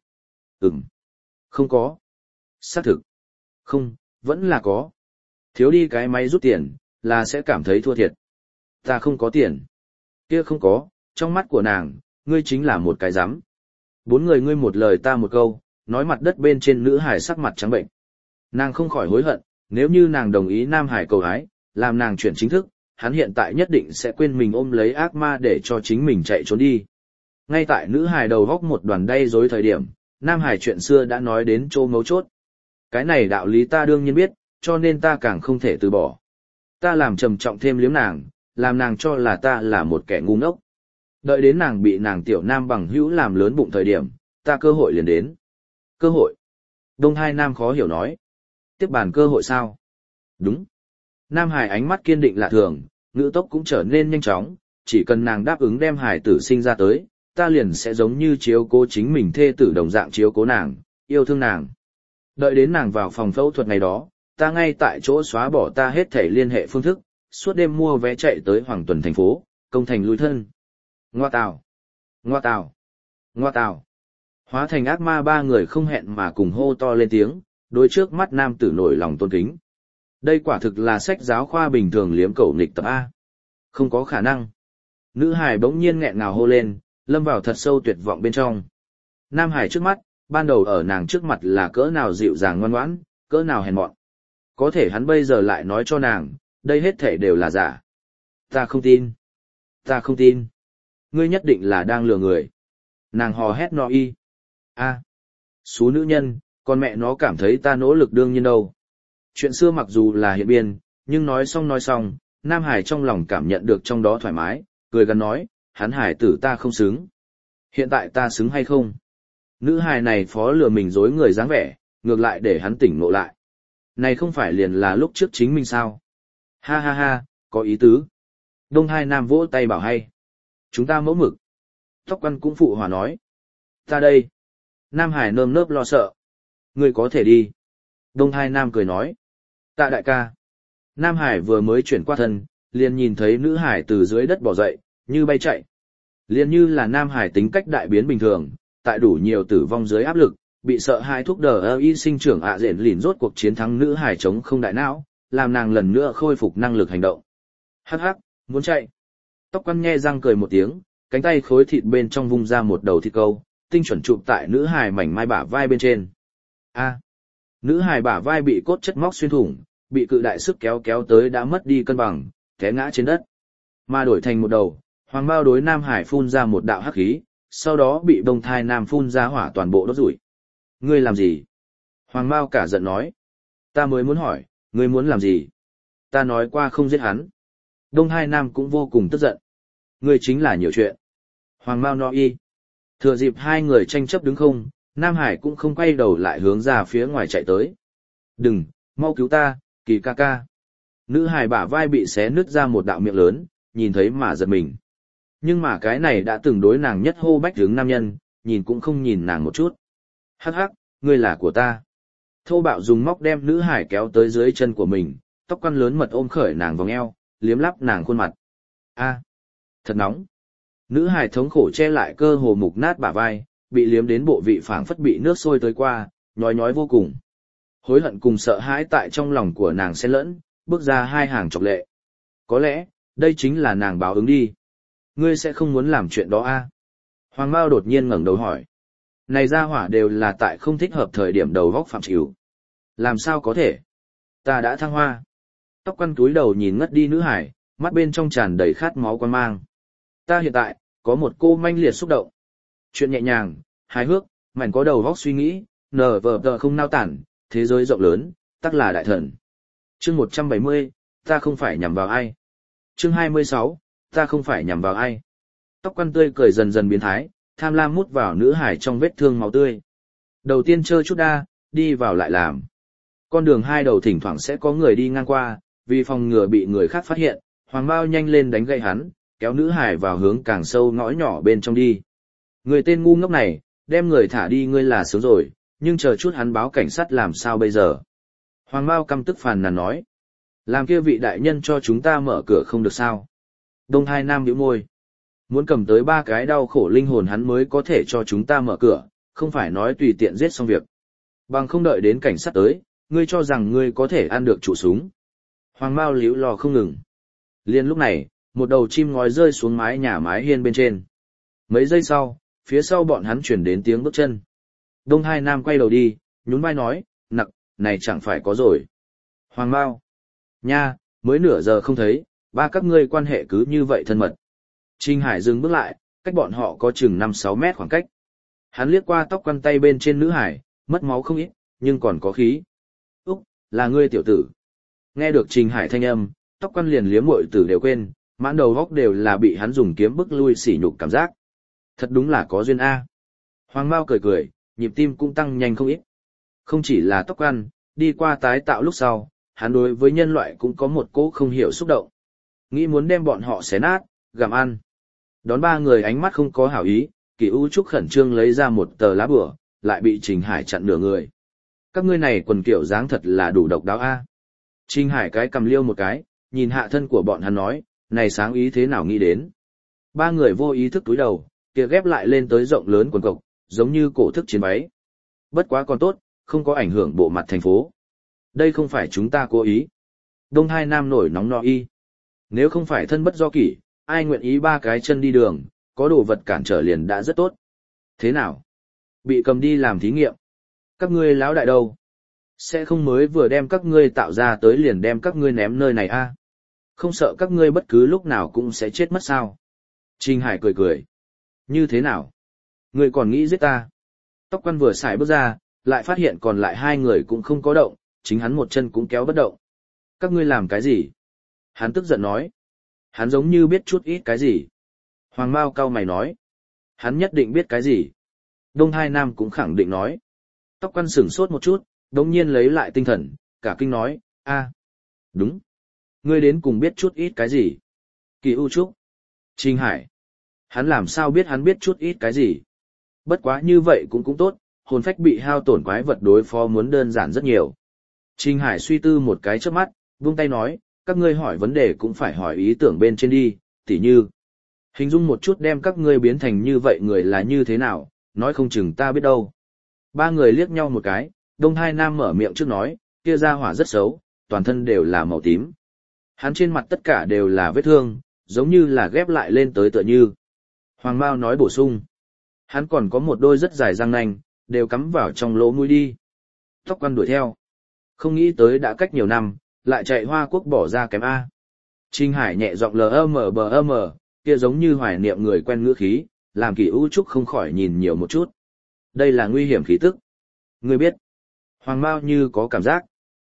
Không có. Xác thực. Không, vẫn là có. Thiếu đi cái máy rút tiền, là sẽ cảm thấy thua thiệt. Ta không có tiền. Kia không có, trong mắt của nàng, ngươi chính là một cái rắm. Bốn người ngươi một lời ta một câu, nói mặt đất bên trên nữ hải sắc mặt trắng bệnh. Nàng không khỏi hối hận, nếu như nàng đồng ý Nam Hải cầu hái, làm nàng chuyển chính thức, hắn hiện tại nhất định sẽ quên mình ôm lấy ác ma để cho chính mình chạy trốn đi. Ngay tại nữ hải đầu góc một đoàn đay rối thời điểm, Nam Hải chuyện xưa đã nói đến chỗ mấu chốt. Cái này đạo lý ta đương nhiên biết, cho nên ta càng không thể từ bỏ. Ta làm trầm trọng thêm liếm nàng, làm nàng cho là ta là một kẻ ngu ngốc. Đợi đến nàng bị nàng tiểu nam bằng hữu làm lớn bụng thời điểm, ta cơ hội liền đến. Cơ hội? Đông Hai Nam khó hiểu nói. Tiếp bàn cơ hội sao? Đúng. Nam Hải ánh mắt kiên định lạ thường, ngữ tốc cũng trở nên nhanh chóng, chỉ cần nàng đáp ứng đem Hải tử sinh ra tới, ta liền sẽ giống như chiếu cố chính mình thê tử đồng dạng chiếu cố nàng, yêu thương nàng. Đợi đến nàng vào phòng phẫu thuật ngày đó, ta ngay tại chỗ xóa bỏ ta hết thể liên hệ phương thức, suốt đêm mua vé chạy tới Hoàng Tuần thành phố, công thành lui thân. Ngoa tào! Ngoa tào! Ngoa tào! Hóa thành ác ma ba người không hẹn mà cùng hô to lên tiếng, đối trước mắt nam tử nổi lòng tôn kính. Đây quả thực là sách giáo khoa bình thường liếm cẩu nghịch tập A. Không có khả năng. Nữ hải bỗng nhiên nghẹn ngào hô lên, lâm vào thật sâu tuyệt vọng bên trong. Nam hải trước mắt, ban đầu ở nàng trước mặt là cỡ nào dịu dàng ngoan ngoãn, cỡ nào hèn mọn. Có thể hắn bây giờ lại nói cho nàng, đây hết thể đều là giả. Ta không tin. Ta không tin. Ngươi nhất định là đang lừa người. Nàng hò hét no y. A. Xú nữ nhân, con mẹ nó cảm thấy ta nỗ lực đương nhiên đâu. Chuyện xưa mặc dù là hiện biên, nhưng nói xong, Nam Hải trong lòng cảm nhận được trong đó thoải mái, cười gắn nói, hắn Hải tử ta không xứng. Hiện tại ta xứng hay không? Nữ hài này phó lừa mình dối người dáng vẻ, ngược lại để hắn tỉnh ngộ lại. Này không phải liền là lúc trước chính mình sao? Ha ha ha, có ý tứ. Đông Hai Nam vỗ tay bảo hay. Chúng ta mẫu mực. Tóc Quan cũng phụ hòa nói. Ta đây. Nam Hải nơm nớp lo sợ. Ngươi có thể đi. Đông Hai Nam cười nói. Tạ đại ca. Nam Hải vừa mới chuyển qua thân, liền nhìn thấy nữ hải từ dưới đất bỏ dậy, như bay chạy. Liền như là Nam Hải tính cách đại biến bình thường, tại đủ nhiều tử vong dưới áp lực, bị sợ hai thúc đờ y sinh trưởng ạ rện lìn rốt cuộc chiến thắng nữ hải chống không đại não, làm nàng lần nữa khôi phục năng lực hành động. Hắc hắc, muốn chạy. Tóc Quan nhe răng cười một tiếng, cánh tay khối thịt bên trong vung ra một đầu thịt câu, tinh chuẩn chụp tại nữ hải mảnh mai bả vai bên trên. A. Nữ hải bả vai bị cốt chất móc xuyên thủng, bị cự đại sức kéo tới đã mất đi cân bằng, té ngã trên đất. Mà đổi thành một đầu, Hoàng Mao đối Nam Hải phun ra một đạo hắc khí, sau đó bị Đông Thai Nam phun ra hỏa toàn bộ đốt rủi. Ngươi làm gì? Hoàng Mao cả giận nói. Ta mới muốn hỏi, ngươi muốn làm gì? Ta nói qua không giết hắn. Đông Hai Nam cũng vô cùng tức giận. Ngươi chính là nhiều chuyện. Hoàng Mao nói y. Thừa dịp hai người tranh chấp đứng không, Nam Hải cũng không quay đầu lại hướng ra phía ngoài chạy tới. Đừng, mau cứu ta, Kỳ ca ca. Nữ Hải bả vai bị xé nứt ra một đạo miệng lớn, nhìn thấy mà giật mình. Nhưng mà cái này đã từng đối nàng nhất hô bách hướng nam nhân, nhìn cũng không nhìn nàng một chút. Hắc hắc, ngươi là của ta. Thô bạo dùng móc đem nữ hải kéo tới dưới chân của mình, tóc quăn lớn mật ôm khởi nàng vòng eo, liếm lắp nàng khuôn mặt. A, thật nóng. Nữ hải thống khổ che lại cơ hồ mục nát bả vai, bị liếm đến bộ vị phảng phất bị nước sôi tới qua, nhói nhói vô cùng. Hối hận cùng sợ hãi tại trong lòng của nàng xen lẫn, bước ra hai hàng chọc lệ. Có lẽ, đây chính là nàng báo ứng đi. Ngươi sẽ không muốn làm chuyện đó a? Hoàng Mao đột nhiên ngẩng đầu hỏi. Này ra hỏa đều là tại không thích hợp thời điểm đầu vóc phạm chịu. Làm sao có thể? Ta đã thăng hoa. Tóc quăn túi đầu nhìn ngất đi nữ hải, mắt bên trong tràn đầy khát máu quan mang. Ta hiện tại, có một cô manh liệt xúc động. Chuyện nhẹ nhàng, hài hước, mảnh có đầu vóc suy nghĩ, nở vờ tờ không nao tản, thế giới rộng lớn, tắc là đại thần. Chương 170, ta không phải nhằm vào ai. Chương 26, ta không phải nhằm vào ai. Tóc quăn tươi cười dần dần biến thái, tham lam mút vào nữ hải trong vết thương máu tươi. Đầu tiên chơi chút đa, đi vào lại làm. Con đường hai đầu thỉnh thoảng sẽ có người đi ngang qua, vì phòng ngừa bị người khác phát hiện, Hoàng Mao nhanh lên đánh gậy hắn, kéo nữ hải vào hướng càng sâu ngõ nhỏ bên trong đi. Người tên ngu ngốc này, đem người thả đi ngươi là sướng rồi, nhưng chờ chút hắn báo cảnh sát làm sao bây giờ? Hoàng Mao căm tức phàn nàn nói. Làm kia vị đại nhân cho chúng ta mở cửa không được sao? Đông Hai Nam nhíu môi. Muốn cầm tới 3 cái đau khổ linh hồn hắn mới có thể cho chúng ta mở cửa, không phải nói tùy tiện giết xong việc. Bằng không đợi đến cảnh sát tới, ngươi cho rằng ngươi có thể ăn được trụ súng. Hoàng Mao líu lò không ngừng. Liên lúc này, một đầu chim ngói rơi xuống mái nhà mái hiên bên trên. Mấy giây sau, phía sau bọn hắn chuyển đến tiếng bước chân. Đông Hai Nam quay đầu đi, nhún vai nói, nặc, này chẳng phải có rồi. Hoàng Mao. Nha, mới nửa giờ không thấy, ba các ngươi quan hệ cứ như vậy thân mật. Trình Hải dừng bước lại, cách bọn họ có chừng 5-6 mét khoảng cách. Hắn liếc qua tóc quăn tay bên trên nữ hải, mất máu không ít, nhưng còn có khí. Úc, là ngươi tiểu tử. Nghe được Trình Hải thanh âm, tóc quăn liền liếm muội tử đều quên, mãn đầu góc đều là bị hắn dùng kiếm bức lui sỉ nhục cảm giác. Thật đúng là có duyên A. Hoàng Mao cười cười, nhịp tim cũng tăng nhanh không ít. Không chỉ là tóc quăn, đi qua tái tạo lúc sau, hắn đối với nhân loại cũng có một cỗ không hiểu xúc động. Nghĩ muốn đem bọn họ xé nát, gặm ăn. Đón 3 người ánh mắt không có hảo ý, Kỳ U Trúc khẩn trương lấy ra một tờ lá bửa, lại bị Trình Hải chặn nửa người. Các ngươi này quần kiểu dáng thật là đủ độc đáo a. Trình Hải cái cầm liêu một cái, nhìn hạ thân của bọn hắn nói, này sáng ý thế nào nghĩ đến. 3 người vô ý thức túi đầu, kia ghép lại lên tới rộng lớn quần cộc, giống như cổ thức chiến váy. Bất quá còn tốt, không có ảnh hưởng bộ mặt thành phố. Đây không phải chúng ta cố ý. Đông Hai Nam nổi nóng no y. Nếu không phải thân bất do kỷ, ai nguyện ý 3 cái chân đi đường, có đồ vật cản trở liền đã rất tốt. Thế nào? Bị cầm đi làm thí nghiệm. Các ngươi láo đại đâu? Sẽ không mới vừa đem các ngươi tạo ra tới liền đem các ngươi ném nơi này a? Không sợ các ngươi bất cứ lúc nào cũng sẽ chết mất sao? Trình Hải cười cười. Như thế nào? Ngươi còn nghĩ giết ta? Tóc Quan vừa xài bước ra, lại phát hiện còn lại 2 người cũng không có động, chính hắn một chân cũng kéo bất động. Các ngươi làm cái gì? Hắn tức giận nói. Hắn giống như biết chút ít cái gì. Hoàng Mao cau mày nói. Hắn nhất định biết cái gì. Đông Hai Nam cũng khẳng định nói. Tóc Quan sửng sốt một chút, đống nhiên lấy lại tinh thần, cả kinh nói, đúng. Ngươi đến cùng biết chút ít cái gì? Kỳ U Trúc. Trình Hải. Hắn làm sao biết hắn biết chút ít cái gì? Bất quá như vậy cũng tốt, hồn phách bị hao tổn quái vật đối phó muốn đơn giản rất nhiều. Trình Hải suy tư một cái trước mắt, buông tay nói, các ngươi hỏi vấn đề cũng phải hỏi ý tưởng bên trên đi, tỉ như. Hình dung một chút đem các ngươi biến thành như vậy người là như thế nào, nói không chừng ta biết đâu. 3 người liếc nhau một cái, Đông Hai Nam mở miệng trước nói, kia ra hỏa rất xấu, toàn thân đều là màu tím. Hắn trên mặt tất cả đều là vết thương, giống như là ghép lại lên tới tựa như. Hoàng Mao nói bổ sung. Hắn còn có một đôi rất dài răng nanh, đều cắm vào trong lỗ mũi đi. Tóc Quan đuổi theo. Không nghĩ tới đã cách nhiều năm, lại chạy Hoa Quốc bỏ ra kém A. Trình Hải nhẹ giọng LMBM, kia giống như hoài niệm người quen ngữ khí, làm Kỳ U Trúc không khỏi nhìn nhiều một chút. Đây là nguy hiểm khí tức. Ngươi biết. Hoàng Mao như có cảm giác.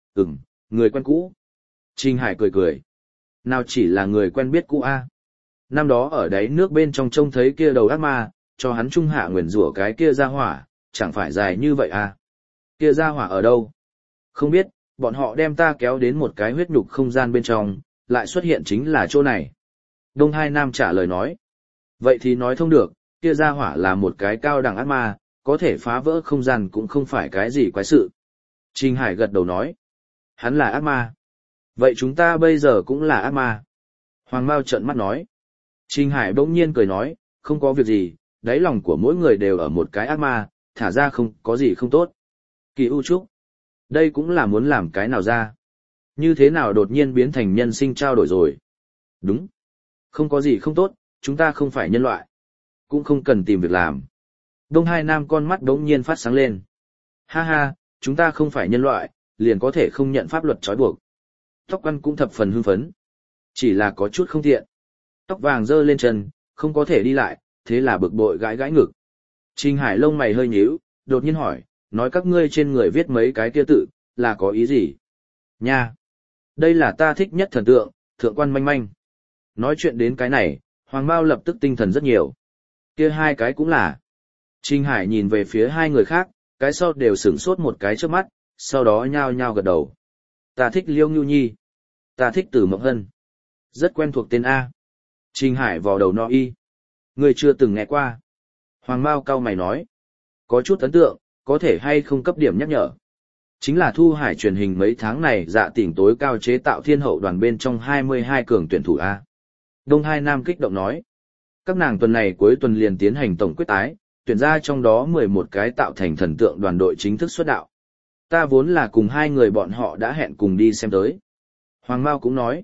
Người quen cũ. Trình Hải cười cười. Nào chỉ là người quen biết cũ a. Năm đó ở đáy nước bên trong trông thấy kia đầu ác ma, cho hắn trung hạ nguyền rủa cái kia ra hỏa, chẳng phải dài như vậy à. Kia ra hỏa ở đâu? Không biết, bọn họ đem ta kéo đến một cái huyết nhục không gian bên trong, lại xuất hiện chính là chỗ này. Đông Hai Nam trả lời nói. Vậy thì nói thông được, kia ra hỏa là một cái cao đẳng ác ma, có thể phá vỡ không gian cũng không phải cái gì quái sự. Trình Hải gật đầu nói. Hắn là ác ma. Vậy chúng ta bây giờ cũng là ác ma. Hoàng Mao trợn mắt nói. Trình Hải bỗng nhiên cười nói, không có việc gì, đáy lòng của mỗi người đều ở một cái ác ma, thả ra không có gì không tốt. Kỳ U Trúc. Đây cũng là muốn làm cái nào ra. Như thế nào đột nhiên biến thành nhân sinh trao đổi rồi. Đúng. Không có gì không tốt, chúng ta không phải nhân loại. Cũng không cần tìm việc làm. Đông Hai Nam con mắt đống nhiên phát sáng lên. Ha ha, chúng ta không phải nhân loại, liền có thể không nhận pháp luật trói buộc. Tóc Quan cũng thập phần hưng phấn. Chỉ là có chút không tiện. Tóc vàng giơ lên chân, không có thể đi lại, thế là bực bội gãi gãi ngực. Trình Hải lông mày hơi nhíu, đột nhiên hỏi, nói các ngươi trên người viết mấy cái kia tự, là có ý gì? Nha! Đây là ta thích nhất thần tượng, thượng quan manh manh. Nói chuyện đến cái này, Hoàng Mao lập tức tinh thần rất nhiều. Kia hai cái cũng là. Trình Hải nhìn về phía hai người khác, cái sau đều sửng sốt một cái trước mắt, sau đó nhao nhao gật đầu. Ta thích Liêu Ngưu Nhi. Ta thích Từ Mộng Hân. Rất quen thuộc tên A. Trình Hải vò đầu no y. Người chưa từng nghe qua. Hoàng Mao cau mày nói. Có chút ấn tượng, có thể hay không cấp điểm nhắc nhở. Chính là Thu Hải truyền hình mấy tháng này dạ tỉnh tối cao chế tạo thiên hậu đoàn bên trong 22 cường tuyển thủ A. Đông Hai Nam kích động nói. Các nàng tuần này cuối tuần liền tiến hành tổng quyết tái, tuyển ra trong đó 11 cái tạo thành thần tượng đoàn đội chính thức xuất đạo. Ta vốn là cùng hai người bọn họ đã hẹn cùng đi xem tới. Hoàng Mao cũng nói.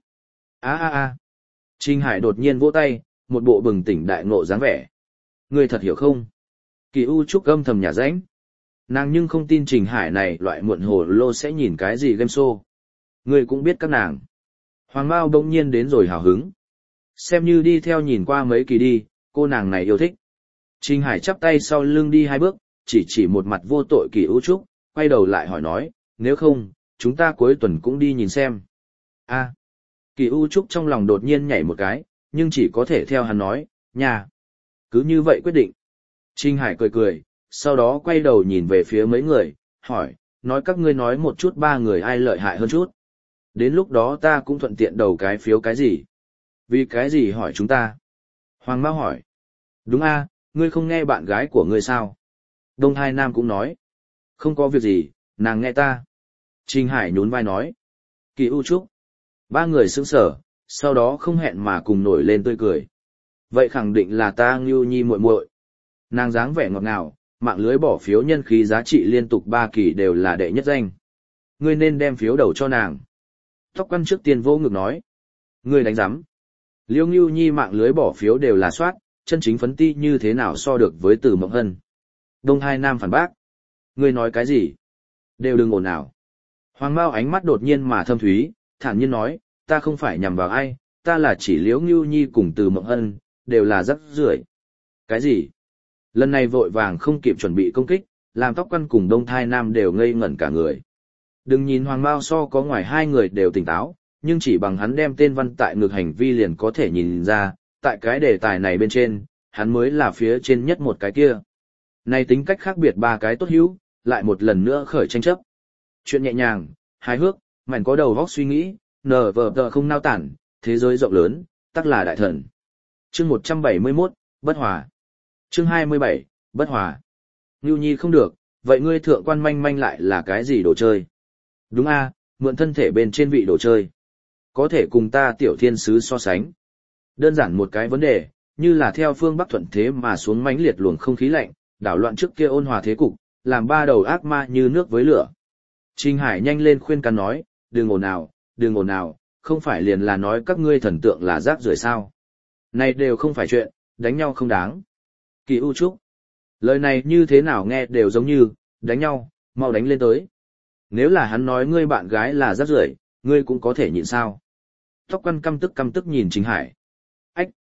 Trình Hải đột nhiên vỗ tay, một bộ bừng tỉnh đại ngộ dáng vẻ. Ngươi thật hiểu không? Kỳ U Trúc âm thầm nhà rãnh. Nàng nhưng không tin Trình Hải này loại muộn hồ lô sẽ nhìn cái gì game show. Ngươi cũng biết các nàng. Hoàng Mao bỗng nhiên đến rồi hào hứng. Xem như đi theo nhìn qua mấy kỳ đi, cô nàng này yêu thích. Trình Hải chắp tay sau lưng đi hai bước, chỉ một mặt vô tội Kỳ U Trúc, quay đầu lại hỏi nói, nếu không, chúng ta cuối tuần cũng đi nhìn xem. Kỳ U Trúc trong lòng đột nhiên nhảy một cái, nhưng chỉ có thể theo hắn nói, nhà. Cứ như vậy quyết định. Trình Hải cười cười, sau đó quay đầu nhìn về phía mấy người, hỏi, nói các ngươi nói một chút ba người ai lợi hại hơn chút. Đến lúc đó ta cũng thuận tiện đầu cái phiếu cái gì. Vì cái gì hỏi chúng ta? Hoàng Mao hỏi. Đúng a, ngươi không nghe bạn gái của ngươi sao? Đông Hai Nam cũng nói. Không có việc gì, nàng nghe ta. Trình Hải nhún vai nói. Kỳ U Trúc. Ba người sững sờ, sau đó không hẹn mà cùng nổi lên tươi cười. Vậy khẳng định là ta Ngưu Nhi muội muội. Nàng dáng vẻ ngọt ngào, mạng lưới bỏ phiếu nhân khí giá trị liên tục 3 kỳ đều là đệ nhất danh. Ngươi nên đem phiếu đầu cho nàng. Tóc Quan trước tiên vô ngực nói. Ngươi đánh giám. Liêu Ngưu Nhi mạng lưới bỏ phiếu đều là soát, chân chính phấn ti như thế nào so được với Từ Mộng Hân. Đông Hai Nam phản bác. Ngươi nói cái gì? Đều đừng ồn ào. Hoàng Mao ánh mắt đột nhiên mà thâm thúy, thản nhiên nói, ta không phải nhằm vào ai, ta là chỉ Liễu Ngưu Nhi cùng Từ Mộng Hân, đều là rắc rưởi. Cái gì? Lần này vội vàng không kịp chuẩn bị công kích, làm Tóc Quan cùng Đông Thai Nam đều ngây ngẩn cả người. Đừng nhìn Hoàng Mao so có ngoài hai người đều tỉnh táo, nhưng chỉ bằng hắn đem tên văn tại ngược hành vi liền có thể nhìn ra, tại cái đề tài này bên trên, hắn mới là phía trên nhất một cái kia. Này tính cách khác biệt ba cái tốt hữu, lại một lần nữa khởi tranh chấp. Chuyện nhẹ nhàng, hài hước, mảnh có đầu vóc suy nghĩ, nở vờ tờ không nao tản, thế giới rộng lớn, tắc là đại thần. Chương 171, Bất Hòa. Chương 27, Bất Hòa. Ngưu Nhi không được, vậy ngươi thượng quan manh manh lại là cái gì đồ chơi? Đúng a, mượn thân thể bên trên vị đồ chơi. Có thể cùng ta tiểu thiên sứ so sánh. Đơn giản một cái vấn đề, như là theo phương Bắc thuận thế mà xuống mãnh liệt luồng không khí lạnh, đảo loạn trước kia ôn hòa thế cục, làm ba đầu ác ma như nước với lửa. Trình Hải nhanh lên khuyên can nói, đừng ồn ào, không phải liền là nói các ngươi thần tượng là rác rưởi sao. Này đều không phải chuyện, đánh nhau không đáng. Kỳ U Trúc. Lời này như thế nào nghe đều giống như, đánh nhau, mau đánh lên tới. Nếu là hắn nói ngươi bạn gái là rác rưởi, ngươi cũng có thể nhịn sao. Tóc Quan căm tức nhìn Trình Hải. Ách!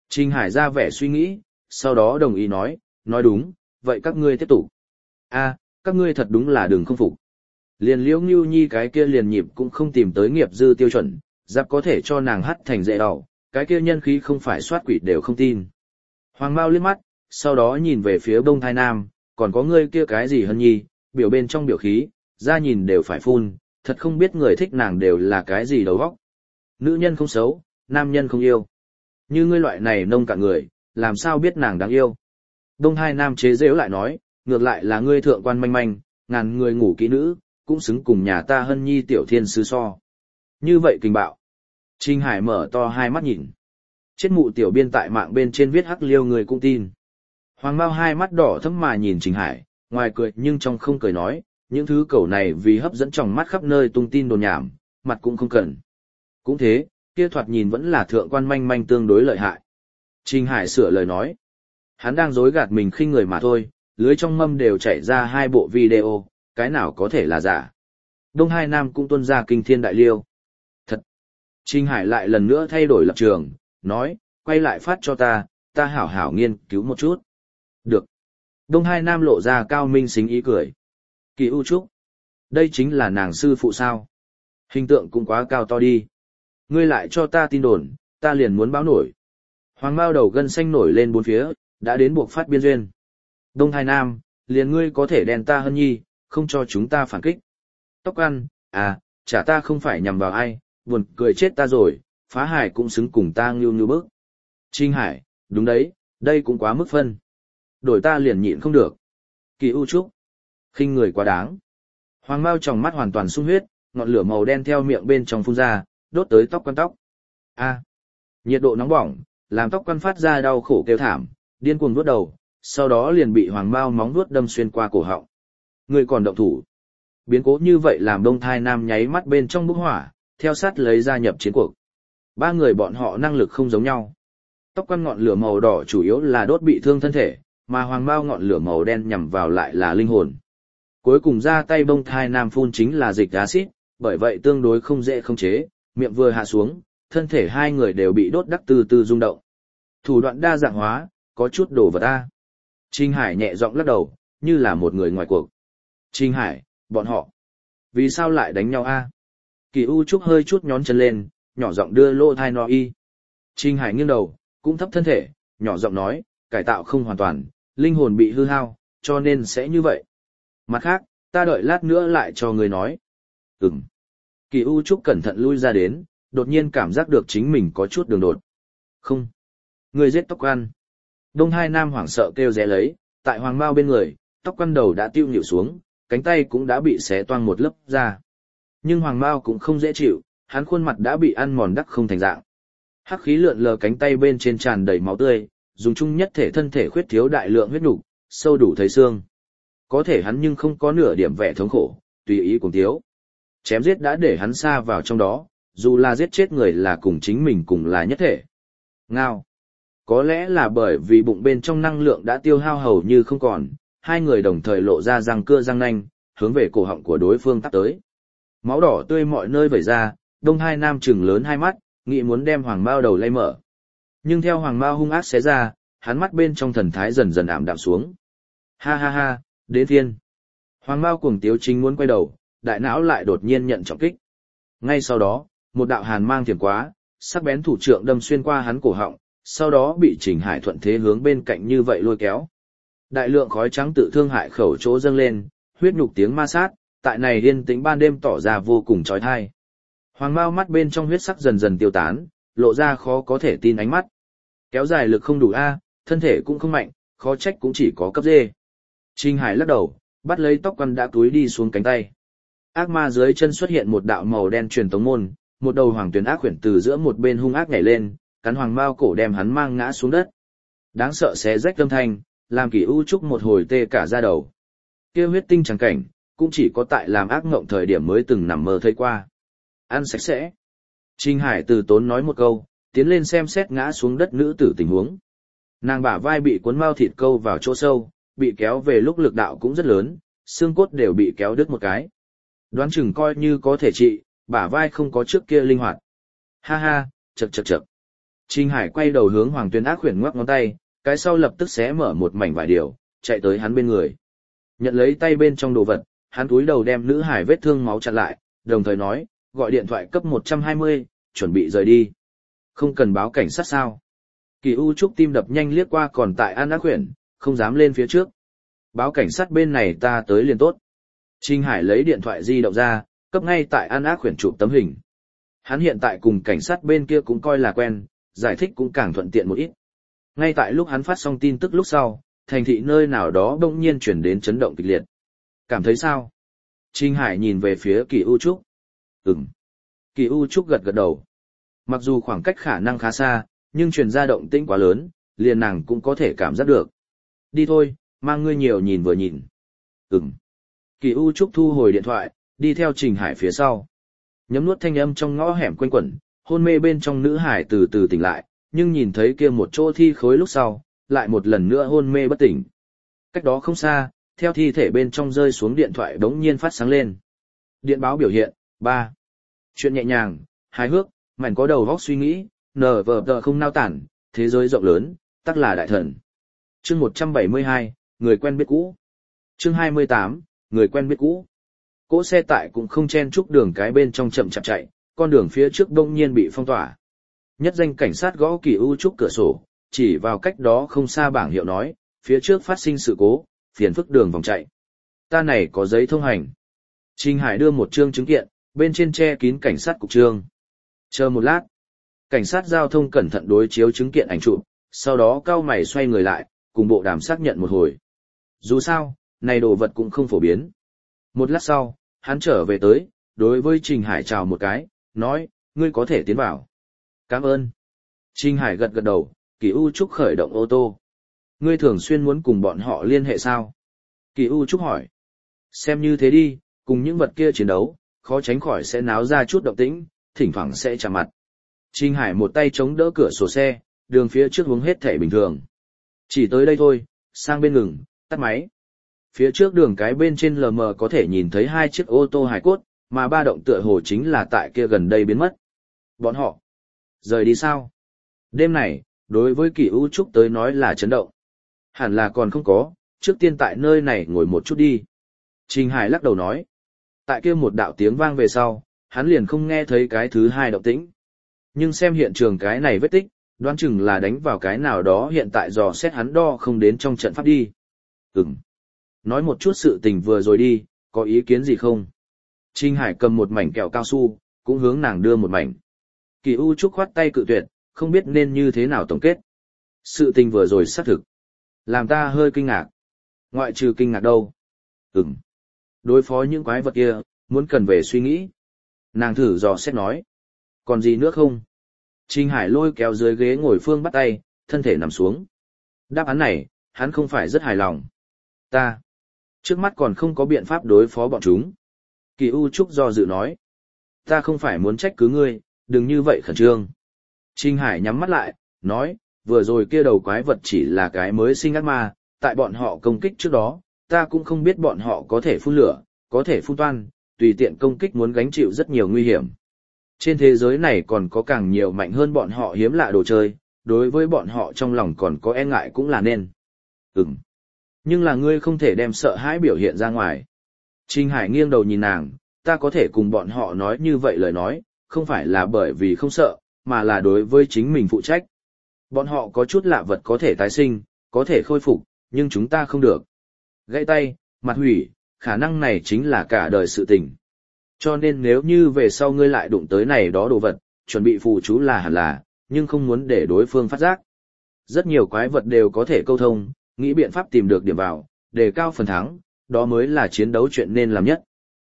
Trình Hải ra vẻ suy nghĩ, sau đó đồng ý nói đúng, vậy các ngươi tiếp tục. Các ngươi thật đúng là đừng không phục. Liền Liễu Ngưu Nhi cái kia liền nhịp cũng không tìm tới nghiệp dư tiêu chuẩn, giáp có thể cho nàng hát thành dễ đỏ, cái kia nhân khí không phải soát quỷ đều không tin. Hoàng Mao liếc mắt, sau đó nhìn về phía Đông Thai Nam, còn có ngươi kia cái gì Hân Nhi, biểu bên trong biểu khí, ra nhìn đều phải phun, thật không biết người thích nàng đều là cái gì đầu óc. Nữ nhân không xấu, nam nhân không yêu. Như ngươi loại này nông cạn người, làm sao biết nàng đáng yêu. Đông Hai Nam chế giễu lại nói, ngược lại là ngươi thượng quan manh manh, ngàn người ngủ kỹ nữ, cũng xứng cùng nhà ta Hân Nhi tiểu thiên sứ so. Như vậy kinh bạo. Trình Hải mở to hai mắt nhìn. Chết mụ tiểu biên tại mạng bên trên viết hắc liêu người cũng tin. Hoàng Mao hai mắt đỏ thẫm mà nhìn Trình Hải, ngoài cười nhưng trong không cười nói, những thứ cẩu này vì hấp dẫn trong mắt khắp nơi tung tin đồn nhảm, mặt cũng không cần. Cũng thế, kia thoạt nhìn vẫn là thượng quan manh manh tương đối lợi hại. Trình Hải sửa lời nói. Hắn đang dối gạt mình khinh người mà thôi, lưới trong mâm đều chạy ra 2 bộ video, cái nào có thể là giả. Đông Hai Nam cũng tuân ra kinh thiên đại liêu. Thật! Trình Hải lại lần nữa thay đổi lập trường, nói, quay lại phát cho ta hảo hảo nghiên cứu một chút. Được. Đông Hai Nam lộ ra cao minh xính ý cười. Kỳ U Trúc. Đây chính là nàng sư phụ sao. Hình tượng cũng quá cao to đi. Ngươi lại cho ta tin đồn, ta liền muốn báo nổi. Hoàng Mao đầu gân xanh nổi lên bốn phía, đã đến buộc phát biên duyên. Đông Hai Nam, liền ngươi có thể đèn ta Hân Nhi, không cho chúng ta phản kích. Tóc ăn, chả ta không phải nhằm vào ai, buồn cười chết ta rồi, Phá Hải cũng xứng cùng ta ngưu bức. Trình Hải, đúng đấy, đây cũng quá mức phân. Đổi ta liền nhịn không được. Kỳ U Trúc, khinh người quá đáng. Hoàng Mao trong mắt hoàn toàn sung huyết, ngọn lửa màu đen theo miệng bên trong phun ra, đốt tới tóc quan tóc. Nhiệt độ nóng bỏng, làm tóc quan phát ra đau khổ kêu thảm, điên cuồng vuốt đầu, sau đó liền bị Hoàng Mao móng vuốt đâm xuyên qua cổ họng. Người còn động thủ. Biến cố như vậy làm Đông Thai Nam nháy mắt bên trong bốc hỏa, theo sát lấy gia nhập chiến cuộc. 3 người bọn họ năng lực không giống nhau. Tóc quan ngọn lửa màu đỏ chủ yếu là đốt bị thương thân thể, mà Hoàng Mao ngọn lửa màu đen nhằm vào lại là linh hồn. Cuối cùng ra tay Đông Thai Nam phun chính là dịch axit, bởi vậy tương đối không dễ khống chế, miệng vừa hạ xuống, thân thể hai người đều bị đốt đắc từ từ rung động. Thủ đoạn đa dạng hóa, có chút đồ vật ta. Trình Hải nhẹ giọng lắc đầu, như là một người ngoài cuộc. Trình Hải, bọn họ, vì sao lại đánh nhau a? Kỳ U Trúc hơi chút nhón chân lên, nhỏ giọng đưa lô thai nó y. Trình Hải nghiêng đầu, cũng thấp thân thể, nhỏ giọng nói, cải tạo không hoàn toàn, linh hồn bị hư hao, cho nên sẽ như vậy. Mặt khác, ta đợi lát nữa lại cho người nói. Kỳ U Trúc cẩn thận lui ra đến, đột nhiên cảm giác được chính mình có chút đường đột. Không. Người giết tóc quan. Đông Hai Nam hoảng sợ kêu ré lấy, tại Hoàng Mao bên người, tóc quan đầu đã tiêu nhịu xuống, cánh tay cũng đã bị xé toang một lớp ra. Nhưng Hoàng Mao cũng không dễ chịu, hắn khuôn mặt đã bị ăn mòn đắc không thành dạng. Hắc khí lượn lờ cánh tay bên trên tràn đầy máu tươi, dùng chung nhất thể thân thể khuyết thiếu đại lượng huyết nục, sâu đủ thấy xương. Có thể hắn nhưng không có nửa điểm vẻ thống khổ, tùy ý cùng thiếu. Chém giết đã để hắn xa vào trong đó, dù là giết chết người là cùng chính mình cùng là nhất thể. Ngao. Có lẽ là bởi vì bụng bên trong năng lượng đã tiêu hao hầu như không còn, hai người đồng thời lộ ra răng cưa răng nanh, hướng về cổ họng của đối phương tắp tới. Máu đỏ tươi mọi nơi vẩy ra, Đông Hai Nam trừng lớn hai mắt, nghĩ muốn đem Hoàng Mao đầu lay mở. Nhưng theo Hoàng Mao hung ác xé ra, hắn mắt bên trong thần thái dần dần ảm đạm xuống. Ha, đến thiên. Hoàng Mao cuồng tiếu chính muốn quay đầu, đại não lại đột nhiên nhận trọng kích. Ngay sau đó, một đạo hàn mang thiểm quá, sắc bén thủ trượng đâm xuyên qua hắn cổ họng, sau đó bị Trình Hải thuận thế hướng bên cạnh như vậy lôi kéo. Đại lượng khói trắng tự thương hại khẩu chỗ dâng lên, huyết nhục tiếng ma sát, tại này yên tĩnh ban đêm tỏ ra vô cùng chói tai. Hoàng Mao mắt bên trong huyết sắc dần dần tiêu tán, lộ ra khó có thể tin ánh mắt. Kéo dài lực không đủ a, thân thể cũng không mạnh, khó trách cũng chỉ có cấp D. Trình Hải lắc đầu, bắt lấy tóc quan đã túi đi xuống cánh tay. Ác ma dưới chân xuất hiện một đạo màu đen truyền tống môn, một đầu hoàng tuyển ác quyển từ giữa một bên hung ác nhảy lên, cắn Hoàng Mao cổ đem hắn mang ngã xuống đất. Đáng sợ xé rách âm thanh, làm Kỳ U Trúc một hồi tê cả da đầu. Kia huyết tinh chẳng cảnh, cũng chỉ có tại làm ác ngộng thời điểm mới từng nằm mơ thấy qua. Ăn sạch sẽ. Trình Hải từ tốn nói một câu, tiến lên xem xét ngã xuống đất nữ tử tình huống. Nàng bả vai bị cuốn mao thịt câu vào chỗ sâu, bị kéo về lúc lực đạo cũng rất lớn, xương cốt đều bị kéo đứt một cái. Đoán chừng coi như có thể trị, bả vai không có trước kia linh hoạt. Ha, chậc. Trình Hải quay đầu hướng Hoàng Tuyên Ác khuyển ngoắc ngón tay, cái sau lập tức xé mở một mảnh vải điều, chạy tới hắn bên người. Nhận lấy tay bên trong đồ vật, hắn cúi đầu đem nữ hải vết thương máu chặn lại, đồng thời nói, gọi điện thoại cấp 120, chuẩn bị rời đi. Không cần báo cảnh sát sao? Kỳ U Trúc tim đập nhanh liếc qua còn tại An Ác khuyển, không dám lên phía trước. Báo cảnh sát bên này ta tới liền tốt. Trình Hải lấy điện thoại di động ra, cấp ngay tại An Ác khuyển chụp tấm hình. Hắn hiện tại cùng cảnh sát bên kia cũng coi là quen, giải thích cũng càng thuận tiện một ít. Ngay tại lúc hắn phát xong tin tức lúc sau, thành thị nơi nào đó bỗng nhiên chuyển đến chấn động kịch liệt. Cảm thấy sao? Trình Hải nhìn về phía Kỳ U Trúc. Kỳ U Trúc gật gật đầu. Mặc dù khoảng cách khả năng khá xa, nhưng truyền ra động tĩnh quá lớn, liền nàng cũng có thể cảm giác được. Đi thôi, mang ngươi nhiều nhìn vừa nhìn. Kỳ U Trúc thu hồi điện thoại, đi theo Trình Hải phía sau. Nhấm nuốt thanh âm trong ngõ hẻm quanh quẩn, hôn mê bên trong nữ hải từ từ tỉnh lại, nhưng nhìn thấy kia một chỗ thi khối lúc sau, lại một lần nữa hôn mê bất tỉnh. Cách đó không xa, theo thi thể bên trong rơi xuống điện thoại đống nhiên phát sáng lên. Điện báo biểu hiện, 3. Chuyện nhẹ nhàng, hài hước, mảnh có đầu óc suy nghĩ, nở vờ tờ không nao tản, thế giới rộng lớn, tắc là đại thần. Chương 172, người quen biết cũ. Chương 28, người quen biết cũ. Cỗ xe tải cũng không chen chúc đường cái bên trong chậm chạp chạy, con đường phía trước đông nhiên bị phong tỏa. Nhất danh cảnh sát gõ Kỳ U Trúc cửa sổ, chỉ vào cách đó không xa bảng hiệu nói, phía trước phát sinh sự cố, phiền phức đường vòng chạy. Ta này có giấy thông hành. Trình Hải đưa một chương chứng kiện, bên trên che kín cảnh sát cục trương. Chờ một lát. Cảnh sát giao thông cẩn thận đối chiếu chứng kiện ảnh chụp, sau đó cao mày xoay người lại, cùng bộ đàm xác nhận một hồi. Dù sao, này đồ vật cũng không phổ biến. Một lát sau, hắn trở về tới, đối với Trình Hải chào một cái, nói, ngươi có thể tiến vào. Cảm ơn. Trình Hải gật gật đầu, Kỳ U Trúc khởi động ô tô. Ngươi thường xuyên muốn cùng bọn họ liên hệ sao? Kỳ U Trúc hỏi. Xem như thế đi, cùng những vật kia chiến đấu, khó tránh khỏi sẽ náo ra chút động tĩnh, thỉnh thoảng sẽ chạm mặt. Trình Hải một tay chống đỡ cửa sổ xe, đường phía trước hướng hết thể bình thường. Chỉ tới đây thôi, sang bên ngừng, tắt máy. Phía trước đường cái bên trên lờ mờ có thể nhìn thấy hai chiếc ô tô hải cốt, mà ba động tựa hồ chính là tại kia gần đây biến mất. Bọn họ rời đi sao? Đêm này, đối với Kỳ U Trúc tới nói là chấn động. Hẳn là còn không có, trước tiên tại nơi này ngồi một chút đi. Trình Hải lắc đầu nói. Tại kia một đạo tiếng vang về sau, hắn liền không nghe thấy cái thứ hai động tĩnh. Nhưng xem hiện trường cái này vết tích, đoán chừng là đánh vào cái nào đó hiện tại dò xét hắn đo không đến trong trận pháp đi. Nói một chút sự tình vừa rồi đi, có ý kiến gì không? Trình Hải cầm một mảnh kẹo cao su, cũng hướng nàng đưa một mảnh. Kỳ U Trúc khoát tay cự tuyệt, không biết nên như thế nào tổng kết. Sự tình vừa rồi xác thực. Làm ta hơi kinh ngạc. Ngoại trừ kinh ngạc đâu? Đối phó những quái vật kia, muốn cần về suy nghĩ. Nàng thử dò xét nói. Còn gì nữa không? Trình Hải lôi kéo dưới ghế ngồi phương bắt tay, thân thể nằm xuống. Đáp án này, hắn không phải rất hài lòng. Ta. Trước mắt còn không có biện pháp đối phó bọn chúng. Kỳ U Trúc do dự nói. Ta không phải muốn trách cứ ngươi, đừng như vậy khẩn trương. Trình Hải nhắm mắt lại, nói, vừa rồi kia đầu quái vật chỉ là cái mới sinh ác ma, tại bọn họ công kích trước đó, ta cũng không biết bọn họ có thể phun lửa, có thể phun toan, tùy tiện công kích muốn gánh chịu rất nhiều nguy hiểm. Trên thế giới này còn có càng nhiều mạnh hơn bọn họ hiếm lạ đồ chơi, đối với bọn họ trong lòng còn có e ngại cũng là nên. Nhưng là ngươi không thể đem sợ hãi biểu hiện ra ngoài. Trình Hải nghiêng đầu nhìn nàng, ta có thể cùng bọn họ nói như vậy lời nói, không phải là bởi vì không sợ, mà là đối với chính mình phụ trách. Bọn họ có chút lạ vật có thể tái sinh, có thể khôi phục, nhưng chúng ta không được. Gãy tay, mặt hủy, khả năng này chính là cả đời sự tình. Cho nên nếu như về sau ngươi lại đụng tới này đó đồ vật, chuẩn bị phù chú là hẳn là, nhưng không muốn để đối phương phát giác. Rất nhiều quái vật đều có thể câu thông, nghĩ biện pháp tìm được điểm vào, đề cao phần thắng, đó mới là chiến đấu chuyện nên làm nhất.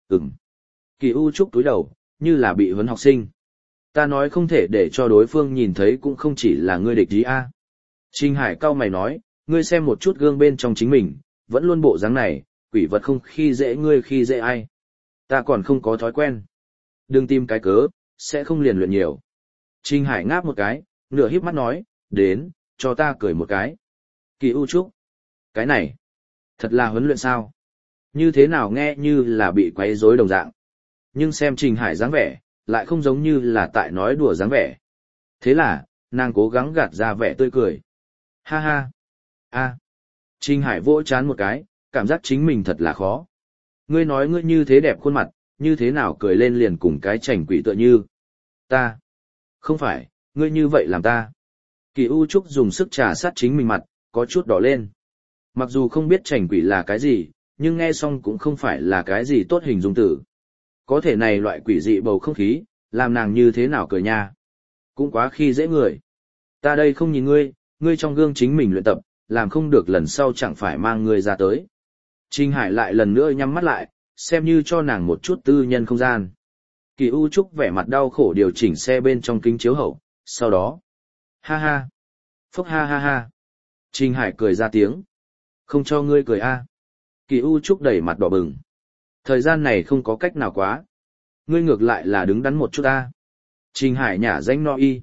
Kỳ U Trúc túi đầu, như là bị huấn học sinh. Ta nói không thể để cho đối phương nhìn thấy cũng không chỉ là ngươi địch ý a. Trình Hải cau mày nói, ngươi xem một chút gương bên trong chính mình, vẫn luôn bộ dáng này, quỷ vật không khi dễ ngươi khi dễ ai. Ta còn không có thói quen. Đừng tìm cái cớ, sẽ không liền luyện nhiều. Trình Hải ngáp một cái, nửa híp mắt nói, đến, cho ta cười một cái. Kỳ U Trúc. Cái này, thật là huấn luyện sao? Như thế nào nghe như là bị quấy rối đồng dạng. Nhưng xem Trình Hải dáng vẻ, lại không giống như là tại nói đùa dáng vẻ. Thế là, nàng cố gắng gạt ra vẻ tươi cười. Ha ha. A. Trình Hải vỗ chán một cái, cảm giác chính mình thật là khó. Ngươi nói ngươi như thế đẹp khuôn mặt, như thế nào cười lên liền cùng cái chảnh quỷ tựa như. Ta. Không phải, ngươi như vậy làm ta. Kỳ U Trúc dùng sức trà sát chính mình mặt, có chút đỏ lên. Mặc dù không biết chảnh quỷ là cái gì, nhưng nghe xong cũng không phải là cái gì tốt hình dung tử. Có thể này loại quỷ dị bầu không khí, làm nàng như thế nào cười nha. Cũng quá khi dễ người. Ta đây không nhìn ngươi, ngươi trong gương chính mình luyện tập, làm không được lần sau chẳng phải mang ngươi ra tới. Trình Hải lại lần nữa nhắm mắt lại, xem như cho nàng một chút tư nhân không gian. Kỳ U Trúc vẻ mặt đau khổ điều chỉnh xe bên trong kính chiếu hậu, sau đó. Ha ha. Phúc ha ha ha. Trình Hải cười ra tiếng. Không cho ngươi cười a. Kỳ U Trúc đẩy mặt đỏ bừng. Thời gian này không có cách nào quá. Ngươi ngược lại là đứng đắn một chút ta. Trình Hải nhả danh no y.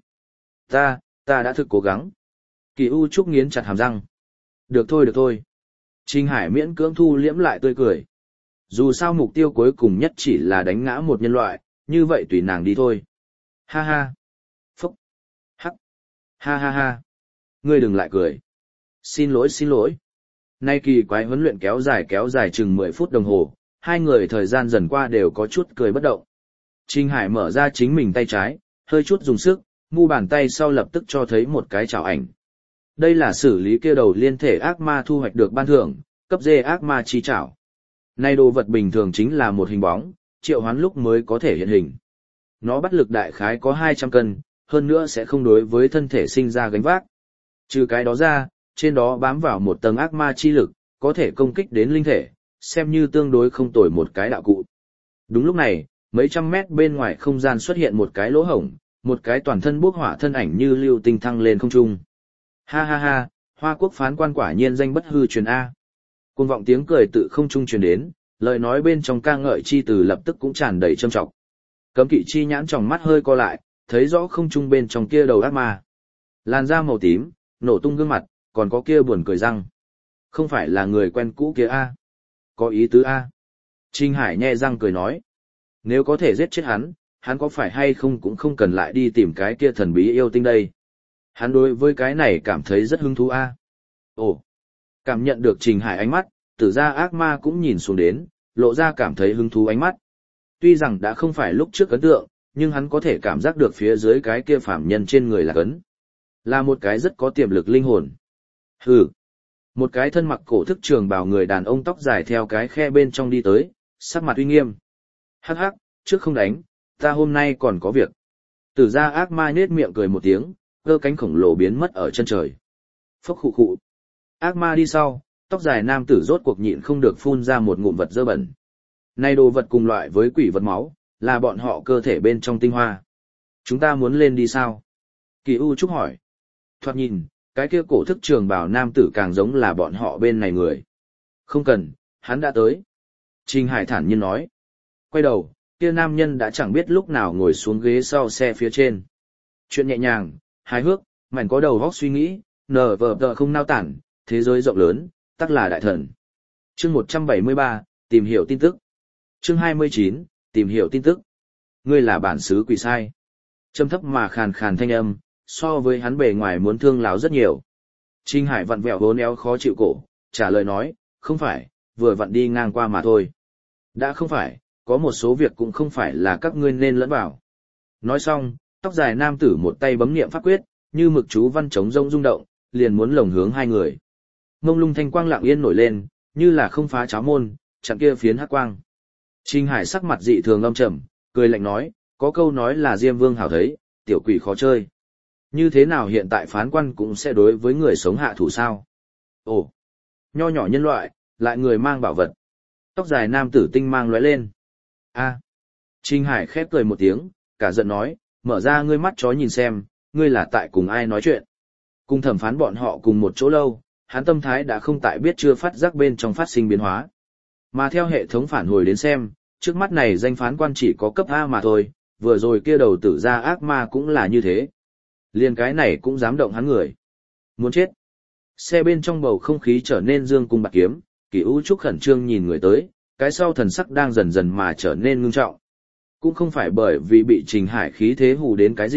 Ta đã thực cố gắng. Kỳ U Trúc nghiến chặt hàm răng. Được thôi. Trình Hải miễn cưỡng thu liễm lại tươi cười. Dù sao mục tiêu cuối cùng nhất chỉ là đánh ngã một nhân loại, như vậy tùy nàng đi thôi. Ha ha. Phúc. Hắc. Ha ha ha. Ngươi đừng lại cười. Xin lỗi. Nay kỳ quái huấn luyện kéo dài chừng 10 phút đồng hồ, hai người thời gian dần qua đều có chút cười bất động. Trình Hải mở ra chính mình tay trái, hơi chút dùng sức, mu bàn tay sau lập tức cho thấy một cái chảo ảnh. Đây là xử lý kia đầu liên thể ác ma thu hoạch được ban thưởng, cấp D ác ma chi chảo. Nay đồ vật bình thường chính là một hình bóng, triệu hoán lúc mới có thể hiện hình. Nó bắt lực đại khái có 200 cân, hơn nữa sẽ không đối với thân thể sinh ra gánh vác. Trừ cái đó ra, trên đó bám vào một tầng ác ma chi lực, có thể công kích đến linh thể, xem như tương đối không tồi một cái đạo cụ. Đúng lúc này, mấy trăm mét bên ngoài không gian xuất hiện một cái lỗ hổng, một cái toàn thân bốc hỏa thân ảnh như lưu tinh thăng lên không trung. Ha ha ha, Hoa Quốc phán quan quả nhiên danh bất hư truyền A. Cuồng vọng tiếng cười tự không trung truyền đến, lời nói bên trong ca ngợi chi từ lập tức cũng tràn đầy châm trọng. Cấm kỵ chi nhãn trong mắt hơi co lại, thấy rõ không trung bên trong kia đầu ác ma. Làn da màu tím, nổ tung gương mặt, còn có kia buồn cười răng. Không phải là người quen cũ kia A. Có ý tứ A. Trình Hải nhe răng cười nói. Nếu có thể giết chết hắn có phải hay không cũng không cần lại đi tìm cái kia thần bí yêu tinh đây. Hắn đối với cái này cảm thấy rất hứng thú A. Ồ. Cảm nhận được Trình Hải ánh mắt, tử ra ác ma cũng nhìn xuống đến, lộ ra cảm thấy hứng thú ánh mắt. Tuy rằng đã không phải lúc trước ấn tượng, nhưng hắn có thể cảm giác được phía dưới cái kia phàm nhân trên người là cấn. Là một cái rất có tiềm lực linh hồn. Hừ. Một cái thân mặc cổ thức trường bào người đàn ông tóc dài theo cái khe bên trong đi tới, sắc mặt uy nghiêm. Hắc hắc, trước không đánh, ta hôm nay còn có việc. Tử ra ác ma nhếch miệng cười một tiếng, cơ cánh khổng lồ biến mất ở chân trời. Phốc khụ khụ. Ác ma đi sau, tóc dài nam tử rốt cuộc nhịn không được phun ra một ngụm vật dơ bẩn. Này đồ vật cùng loại với quỷ vật máu, là bọn họ cơ thể bên trong tinh hoa. Chúng ta muốn lên đi sao? Kỳ U Trúc hỏi. Thoạt nhìn, cái kia cổ thức trường bào nam tử càng giống là bọn họ bên này người. Không cần, hắn đã tới. Trình Hải thản nhiên nói. Quay đầu, kia nam nhân đã chẳng biết lúc nào ngồi xuống ghế sau xe phía trên. Chuyện nhẹ nhàng, hài hước, mảnh có đầu vóc suy nghĩ, nở vờ tờ không nao tản, thế giới rộng lớn, tắc là đại thần. Chương 173, tìm hiểu tin tức. Chương 29, tìm hiểu tin tức. Ngươi là bản xứ quỷ sai. Trầm thấp mà khàn khàn thanh âm, so với hắn bề ngoài muốn thương láo rất nhiều. Trình Hải vặn vẹo vốn éo khó chịu cổ, trả lời nói, không phải, vừa vặn đi ngang qua mà thôi. Đã không phải, có một số việc cũng không phải là các ngươi nên lẫn vào. Nói xong, tóc dài nam tử một tay bấm niệm pháp quyết, như mực chú văn trống rông rung động, liền muốn lồng hướng hai người. Mông lung thanh quang lặng yên nổi lên, như là không phá cháo môn, chặn kia phiến hắc quang. Trình Hải sắc mặt dị thường âm trầm, cười lạnh nói, có câu nói là Diêm Vương hảo thấy, tiểu quỷ khó chơi. Như thế nào hiện tại phán quan cũng sẽ đối với người sống hạ thủ sao? Ồ, nho nhỏ nhân loại, lại người mang bảo vật. Tóc dài nam tử tinh mang lóe lên. A. Trình Hải khép cười một tiếng, cả giận nói, mở ra ngươi mắt chó nhìn xem, ngươi là tại cùng ai nói chuyện. Cùng thẩm phán bọn họ cùng một chỗ lâu, hắn tâm thái đã không tại biết chưa phát giác bên trong phát sinh biến hóa. Mà theo hệ thống phản hồi đến xem, trước mắt này danh phán quan chỉ có cấp A mà thôi, vừa rồi kia đầu tử ra ác ma cũng là như thế. Liên cái này cũng dám động hắn người. Muốn chết. Xe bên trong bầu không khí trở nên dương cung bạc kiếm, Kỳ U Trúc khẩn trương nhìn người tới, cái sau thần sắc đang dần dần mà trở nên ngưng trọng. Cũng không phải bởi vì bị Trình Hải khí thế hù đến cái gì,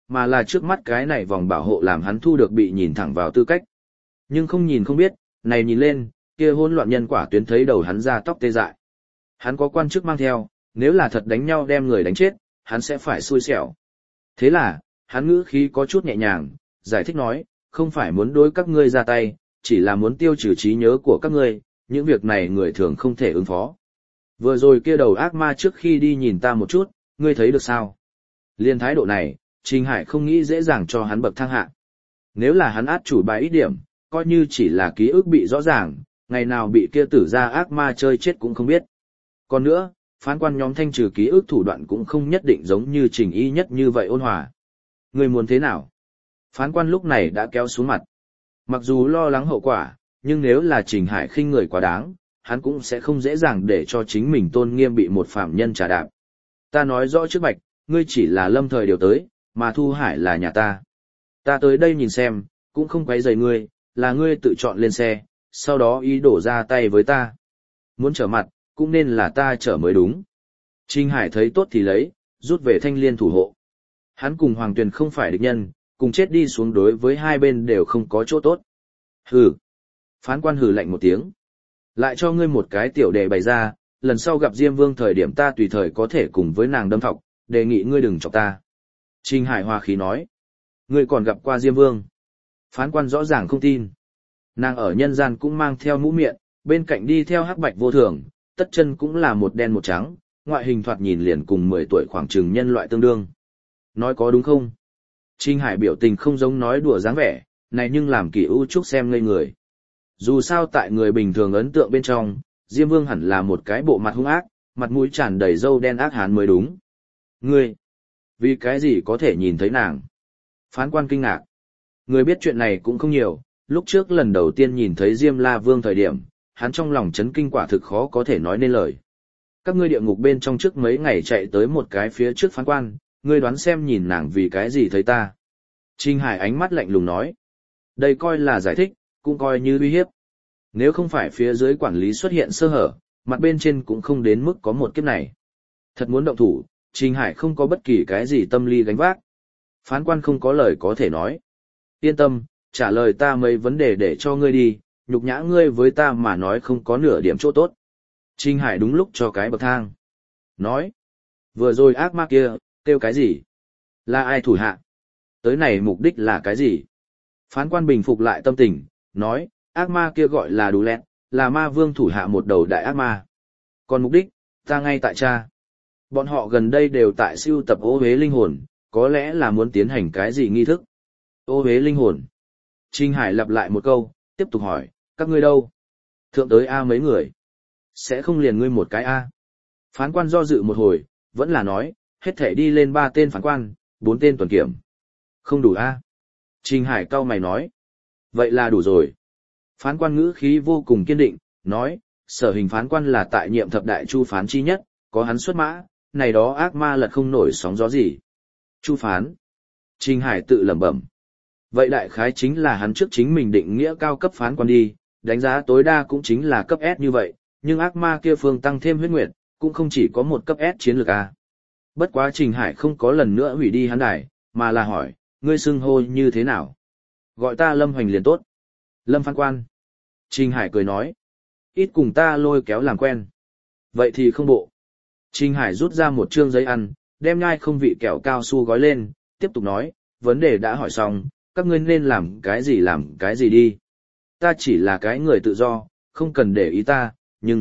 mà là trước mắt cái này vòng bảo hộ làm hắn thu được bị nhìn thẳng vào tư cách. Nhưng không nhìn không biết, này nhìn lên, kia hỗn loạn nhân quả tuyến thấy đầu hắn ra tóc tê dại. Hắn có quan chức mang theo, nếu là thật đánh nhau đem người đánh chết, hắn sẽ phải xui xẻo. Thế là, hắn ngữ khí có chút nhẹ nhàng, giải thích nói, không phải muốn đối các ngươi ra tay, chỉ là muốn tiêu trừ trí nhớ của các ngươi, những việc này người thường không thể ứng phó. Vừa rồi kia đầu ác ma trước khi đi nhìn ta một chút, ngươi thấy được sao? Liên thái độ này, Trình Hải không nghĩ dễ dàng cho hắn bậc thang hạ. Nếu là hắn át chủ bài ít điểm, coi như chỉ là ký ức bị rõ ràng, ngày nào bị kia tử ra ác ma chơi chết cũng không biết. Còn nữa, phán quan nhóm thanh trừ ký ức thủ đoạn cũng không nhất định giống như Trình Y nhất như vậy ôn hòa. Ngươi muốn thế nào? Phán quan lúc này đã kéo xuống mặt. Mặc dù lo lắng hậu quả, nhưng nếu là Trình Hải khinh người quá đáng, hắn cũng sẽ không dễ dàng để cho chính mình tôn nghiêm bị một phạm nhân trà đạp. Ta nói rõ trước bạch, ngươi chỉ là lâm thời điều tới, mà Thu Hải là nhà ta. Ta tới đây nhìn xem, cũng không quấy rầy ngươi, là ngươi tự chọn lên xe, sau đó ý đổ ra tay với ta. Muốn trở mặt, cũng nên là ta trở mới đúng. Trình Hải thấy tốt thì lấy, rút về thanh liên thủ hộ. Hắn cùng Hoàng Tuyền không phải địch nhân, cùng chết đi xuống đối với hai bên đều không có chỗ tốt. Hừ. Phán quan hừ lạnh một tiếng. Lại cho ngươi một cái tiểu đề bày ra, lần sau gặp Diêm Vương thời điểm ta tùy thời có thể cùng với nàng đâm thọc, đề nghị ngươi đừng chọc ta. Trình Hải hòa khí nói. Ngươi còn gặp qua Diêm Vương. Phán quan rõ ràng không tin. Nàng ở nhân gian cũng mang theo mũ miệng, bên cạnh đi theo hắc bạch vô thường, tất chân cũng là một đen một trắng, ngoại hình thoạt nhìn liền cùng 10 tuổi khoảng chừng nhân loại tương đương. Nói có đúng không? Trình Hải biểu tình không giống nói đùa dáng vẻ, này nhưng làm Kỳ U Trúc xem ngây người. Dù sao tại người bình thường ấn tượng bên trong, Diêm Vương hẳn là một cái bộ mặt hung ác, mặt mũi tràn đầy râu đen ác hán mới đúng. Ngươi, vì cái gì có thể nhìn thấy nàng? Phán quan kinh ngạc. Người biết chuyện này cũng không nhiều, lúc trước lần đầu tiên nhìn thấy Diêm La Vương thời điểm, hắn trong lòng chấn kinh quả thực khó có thể nói nên lời. Các ngươi địa ngục bên trong trước mấy ngày chạy tới một cái phía trước phán quan, ngươi đoán xem nhìn nàng vì cái gì thấy ta. Trình Hải ánh mắt lạnh lùng nói. Đây coi là giải thích, cũng coi như uy hiếp. Nếu không phải phía dưới quản lý xuất hiện sơ hở, mặt bên trên cũng không đến mức có một kiếp này. Thật muốn động thủ, Trình Hải không có bất kỳ cái gì tâm lý gánh vác. Phán quan không có lời có thể nói. Yên tâm, trả lời ta mấy vấn đề để cho ngươi đi, nhục nhã ngươi với ta mà nói không có nửa điểm chỗ tốt. Trình Hải đúng lúc cho cái bậc thang. Nói, vừa rồi ác ma kia, kêu cái gì? Là ai thủ hạ? Tới này mục đích là cái gì? Phán quan bình phục lại tâm tình, nói, ác ma kia gọi là Đù Lẹt, là ma vương thủ hạ một đầu đại ác ma. Còn mục đích, ta ngay tại cha. Bọn họ gần đây đều tại siêu tập ô hế linh hồn, có lẽ là muốn tiến hành cái gì nghi thức. Ô hế linh hồn. Trình Hải lặp lại một câu, tiếp tục hỏi, các ngươi đâu? Thượng tới A mấy người? Sẽ không liền ngươi một cái A. Phán quan do dự một hồi, vẫn là nói, hết thể đi lên 3 tên phán quan, 4 tên tuần kiểm. Không đủ A. Trình Hải cau mày nói. Vậy là đủ rồi. Phán quan ngữ khí vô cùng kiên định, nói, sở hình phán quan là tại nhiệm thập đại chu phán chi nhất, có hắn xuất mã, này đó ác ma lật không nổi sóng gió gì. Chu phán. Trình Hải tự lẩm bẩm. Vậy đại khái chính là hắn trước chính mình định nghĩa cao cấp phán quan đi, đánh giá tối đa cũng chính là cấp S như vậy, nhưng ác ma kia phương tăng thêm huyết nguyệt, cũng không chỉ có một cấp S chiến lược A. Bất quá Trình Hải không có lần nữa hủy đi hắn đài, mà là hỏi, ngươi xưng hô như thế nào? Gọi ta Lâm Hoành liền tốt. Lâm phán quan. Trình Hải cười nói, ít cùng ta lôi kéo làm quen. Vậy thì không bộ. Trình Hải rút ra một trương giấy ăn, đem nhai không vị kẹo cao su gói lên, tiếp tục nói, vấn đề đã hỏi xong, các ngươi nên làm cái gì đi. Ta chỉ là cái người tự do, không cần để ý ta, nhưng...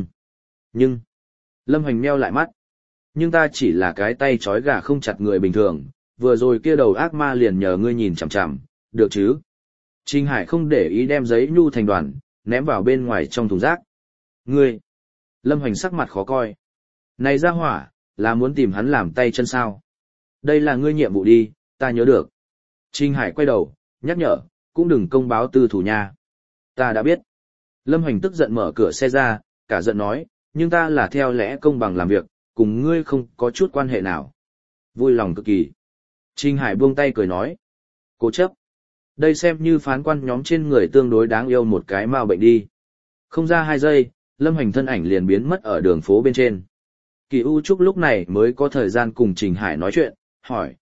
Lâm Hoành meo lại mắt. Nhưng ta chỉ là cái tay trói gà không chặt người bình thường, vừa rồi kia đầu ác ma liền nhờ ngươi nhìn chằm chằm, được chứ? Trình Hải không để ý đem giấy nhu thành đoàn, ném vào bên ngoài trong thùng rác. Ngươi! Lâm Hoành sắc mặt khó coi. Này ra hỏa, là muốn tìm hắn làm tay chân sao? Đây là ngươi nhiệm vụ đi, ta nhớ được. Trình Hải quay đầu, nhắc nhở, cũng đừng công báo tư thủ nha. Ta đã biết. Lâm Hoành tức giận mở cửa xe ra, cả giận nói, nhưng ta là theo lẽ công bằng làm việc, cùng ngươi không có chút quan hệ nào. Vui lòng cực kỳ. Trình Hải buông tay cười nói. Cố chấp. Đây xem như phán quan nhóm trên người tương đối đáng yêu một cái mau bệnh đi. Không ra 2 giây, Lâm Hoành thân ảnh liền biến mất ở đường phố bên trên. Kỳ U Trúc lúc này mới có thời gian cùng Trình Hải nói chuyện, hỏi,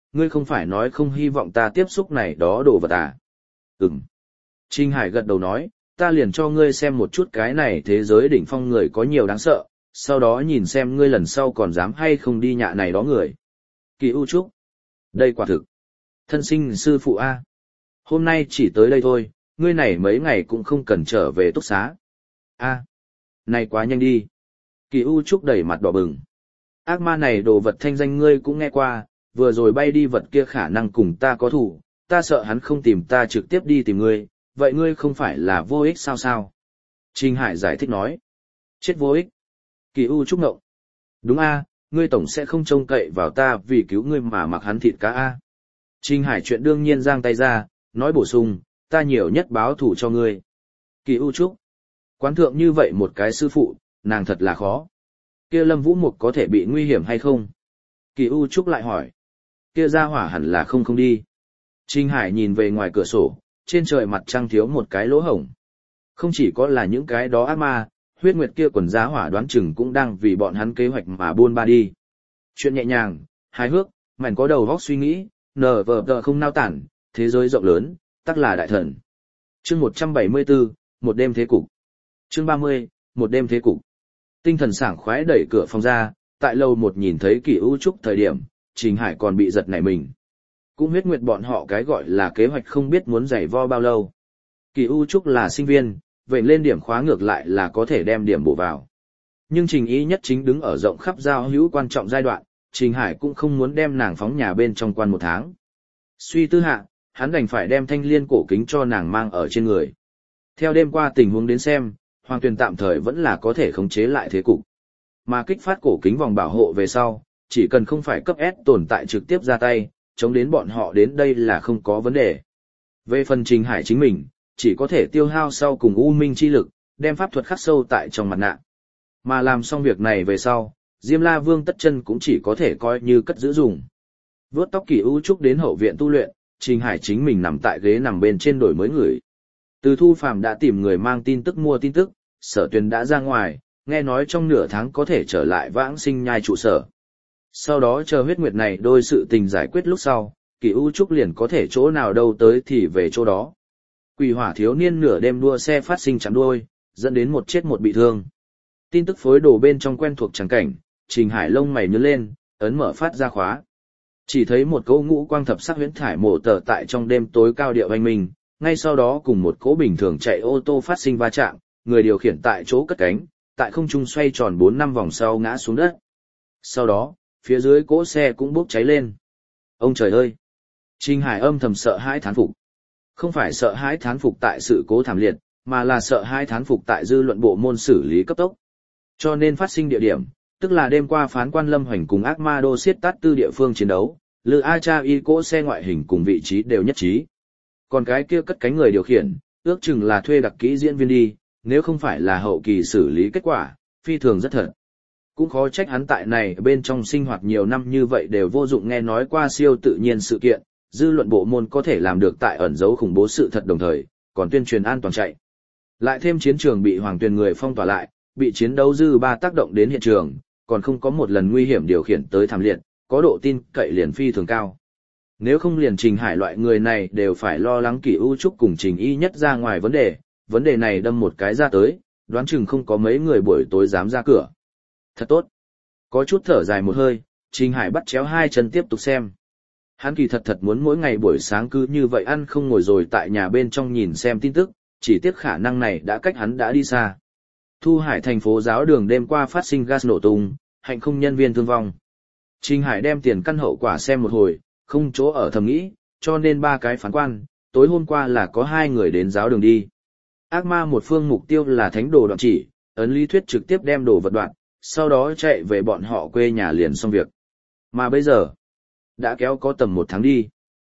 ngươi không phải nói không hy vọng ta tiếp xúc này đó đồ vật à? Ừm. Trình Hải gật đầu nói, ta liền cho ngươi xem một chút cái này thế giới đỉnh phong người có nhiều đáng sợ, sau đó nhìn xem ngươi lần sau còn dám hay không đi nhạ này đó người. Kỳ U Trúc. Đây quả thực. Thân sinh sư phụ A. Hôm nay chỉ tới đây thôi, ngươi này mấy ngày cũng không cần trở về túc xá. A. Này quá nhanh đi. Kỳ U Trúc đẩy mặt đỏ bừng. Ác ma này đồ vật thanh danh ngươi cũng nghe qua, vừa rồi bay đi vật kia khả năng cùng ta có thủ, ta sợ hắn không tìm ta trực tiếp đi tìm ngươi, vậy ngươi không phải là vô ích sao sao? Trình Hải giải thích nói. Chết vô ích. Kỳ U Trúc ngộng. Đúng a, ngươi tổng sẽ không trông cậy vào ta vì cứu ngươi mà mặc hắn thịt cá a. Trình Hải chuyện đương nhiên giang tay ra, nói bổ sung, ta nhiều nhất báo thủ cho ngươi. Kỳ U Trúc. Quán thượng như vậy một cái sư phụ, nàng thật là khó. Kia Lâm Vũ Mục có thể bị nguy hiểm hay không? Kỳ U Trúc lại hỏi. Kia ra hỏa hẳn là không đi. Trình Hải nhìn về ngoài cửa sổ, trên trời mặt trăng thiếu một cái lỗ hổng. Không chỉ có là những cái đó ác ma, huyết nguyệt kia quần giá hỏa đoán chừng cũng đang vì bọn hắn kế hoạch mà buôn ba đi. Chuyện nhẹ nhàng, hài hước, mảnh có đầu óc suy nghĩ, nờ vờ tờ không nao tản, thế giới rộng lớn, tắc là đại thần. Chương 174, một đêm thế cục. Chương 30, một đêm thế cục. Tinh thần sảng khoái đẩy cửa phòng ra, tại lầu một nhìn thấy Kỳ U Trúc thời điểm, Trình Hải còn bị giật nảy mình. Cũng huyết nguyệt bọn họ cái gọi là kế hoạch không biết muốn giày vo bao lâu. Kỳ U Trúc là sinh viên, vậy lên điểm khóa ngược lại là có thể đem điểm bổ vào. Nhưng Trình Ý nhất chính đứng ở rộng khắp giao hữu quan trọng giai đoạn, Trình Hải cũng không muốn đem nàng phóng nhà bên trong quan một tháng. Suy tư hạ, hắn đành phải đem thanh liên cổ kính cho nàng mang ở trên người. Theo đêm qua tình huống đến xem, Hoàng Tuyền tạm thời vẫn là có thể khống chế lại thế cục. Mà kích phát cổ kính vòng bảo hộ về sau, chỉ cần không phải cấp S tồn tại trực tiếp ra tay, chống đến bọn họ đến đây là không có vấn đề. Về phần Trình Hải chính mình, chỉ có thể tiêu hao sau cùng u minh chi lực, đem pháp thuật khắc sâu tại trong mặt nạ. Mà làm xong việc này về sau, Diêm La Vương Tất Chân cũng chỉ có thể coi như cất giữ dùng. Vướt tóc Kỳ U Trúc đến hậu viện tu luyện, Trình Hải chính mình nằm tại ghế nằm bên trên đổi mới người. Từ Thu Phàm đã tìm người mang tin tức mua tin tức, Sở Tuyền đã ra ngoài, nghe nói trong nửa tháng có thể trở lại Vãng Sinh Nhai trụ sở. Sau đó chờ huyết nguyệt này đôi sự tình giải quyết lúc sau, Kỳ U Trúc liền có thể chỗ nào đâu tới thì về chỗ đó. Quỷ hỏa thiếu niên nửa đêm đua xe phát sinh chạm đuôi, dẫn đến một chết một bị thương. Tin tức phối đồ bên trong quen thuộc trắng cảnh, Trình Hải lông mày nhướng lên, ấn mở phát ra khóa. Chỉ thấy một cỗ ngũ quang thập sắc huyễn thải mổ tờ tại trong đêm tối cao điệu anh minh, ngay sau đó cùng một cỗ bình thường chạy ô tô phát sinh va chạm, người điều khiển tại chỗ cất cánh, tại không trung xoay tròn 4-5 vòng sau ngã xuống đất. Sau đó, phía dưới cỗ xe cũng bốc cháy lên. Ông trời ơi! Trình Hải âm thầm sợ hãi thán phục. Không phải sợ hãi thán phục tại sự cố thảm liệt, mà là sợ hãi thán phục tại dư luận bộ môn xử lý cấp tốc. Cho nên phát sinh địa điểm, tức là đêm qua phán quan Lâm Hoành cùng ác ma đô siết tát tư địa phương chiến đấu, Lư A Cha y cỗ xe ngoại hình cùng vị trí đều nhất trí. Còn cái kia cất cánh người điều khiển, ước chừng là thuê đặc kỹ diễn viên đi, nếu không phải là hậu kỳ xử lý kết quả, phi thường rất thật. Cũng khó trách hắn tại này bên trong sinh hoạt nhiều năm như vậy đều vô dụng nghe nói qua siêu tự nhiên sự kiện, dư luận bộ môn có thể làm được tại ẩn giấu khủng bố sự thật đồng thời, còn tuyên truyền an toàn chạy. Lại thêm chiến trường bị Hoàng Tuyền người phong tỏa lại, bị chiến đấu dư ba tác động đến hiện trường, còn không có một lần nguy hiểm điều khiển tới thảm liệt, có độ tin cậy liền phi thường cao. Nếu không liền Trình Hải loại người này đều phải lo lắng Kỳ U Trúc cùng Trình Y nhất ra ngoài vấn đề này đâm một cái ra tới, đoán chừng không có mấy người buổi tối dám ra cửa. Thật tốt. Có chút thở dài một hơi, Trình Hải bắt chéo hai chân tiếp tục xem. Hắn kỳ thật muốn mỗi ngày buổi sáng cứ như vậy ăn không ngồi rồi tại nhà bên trong nhìn xem tin tức, chỉ tiếc khả năng này đã cách hắn đã đi xa. Thu Hải thành phố giáo đường đêm qua phát sinh gas nổ tung, hạnh không nhân viên thương vong. Trình Hải đem tiền căn hậu quả xem một hồi, không chỗ ở thầm nghĩ, cho nên 3 cái phán quan, tối hôm qua là có 2 người đến giáo đường đi. Ác ma một phương mục tiêu là thánh đồ đoạn chỉ, ấn lý thuyết trực tiếp đem đồ vật đoạn, sau đó chạy về bọn họ quê nhà liền xong việc. Mà bây giờ, đã kéo có tầm 1 tháng đi.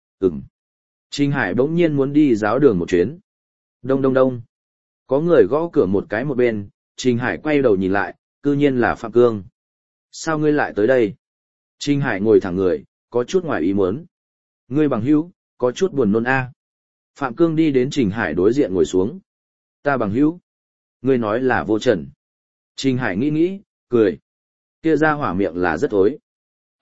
Trình Hải bỗng nhiên muốn đi giáo đường một chuyến. Đông đông đông. Có người gõ cửa một cái một bên, Trình Hải quay đầu nhìn lại, cư nhiên là Phạm Cương. Sao ngươi lại tới đây? Trình Hải ngồi thẳng người, có chút ngoài ý muốn. Ngươi bằng hữu, có chút buồn nôn a. Phạm Cương đi đến Trình Hải đối diện ngồi xuống. Ta bằng hữu. Ngươi nói là Vô Trần. Trình Hải nghĩ nghĩ, cười. Kia ra hỏa miệng là rất thối.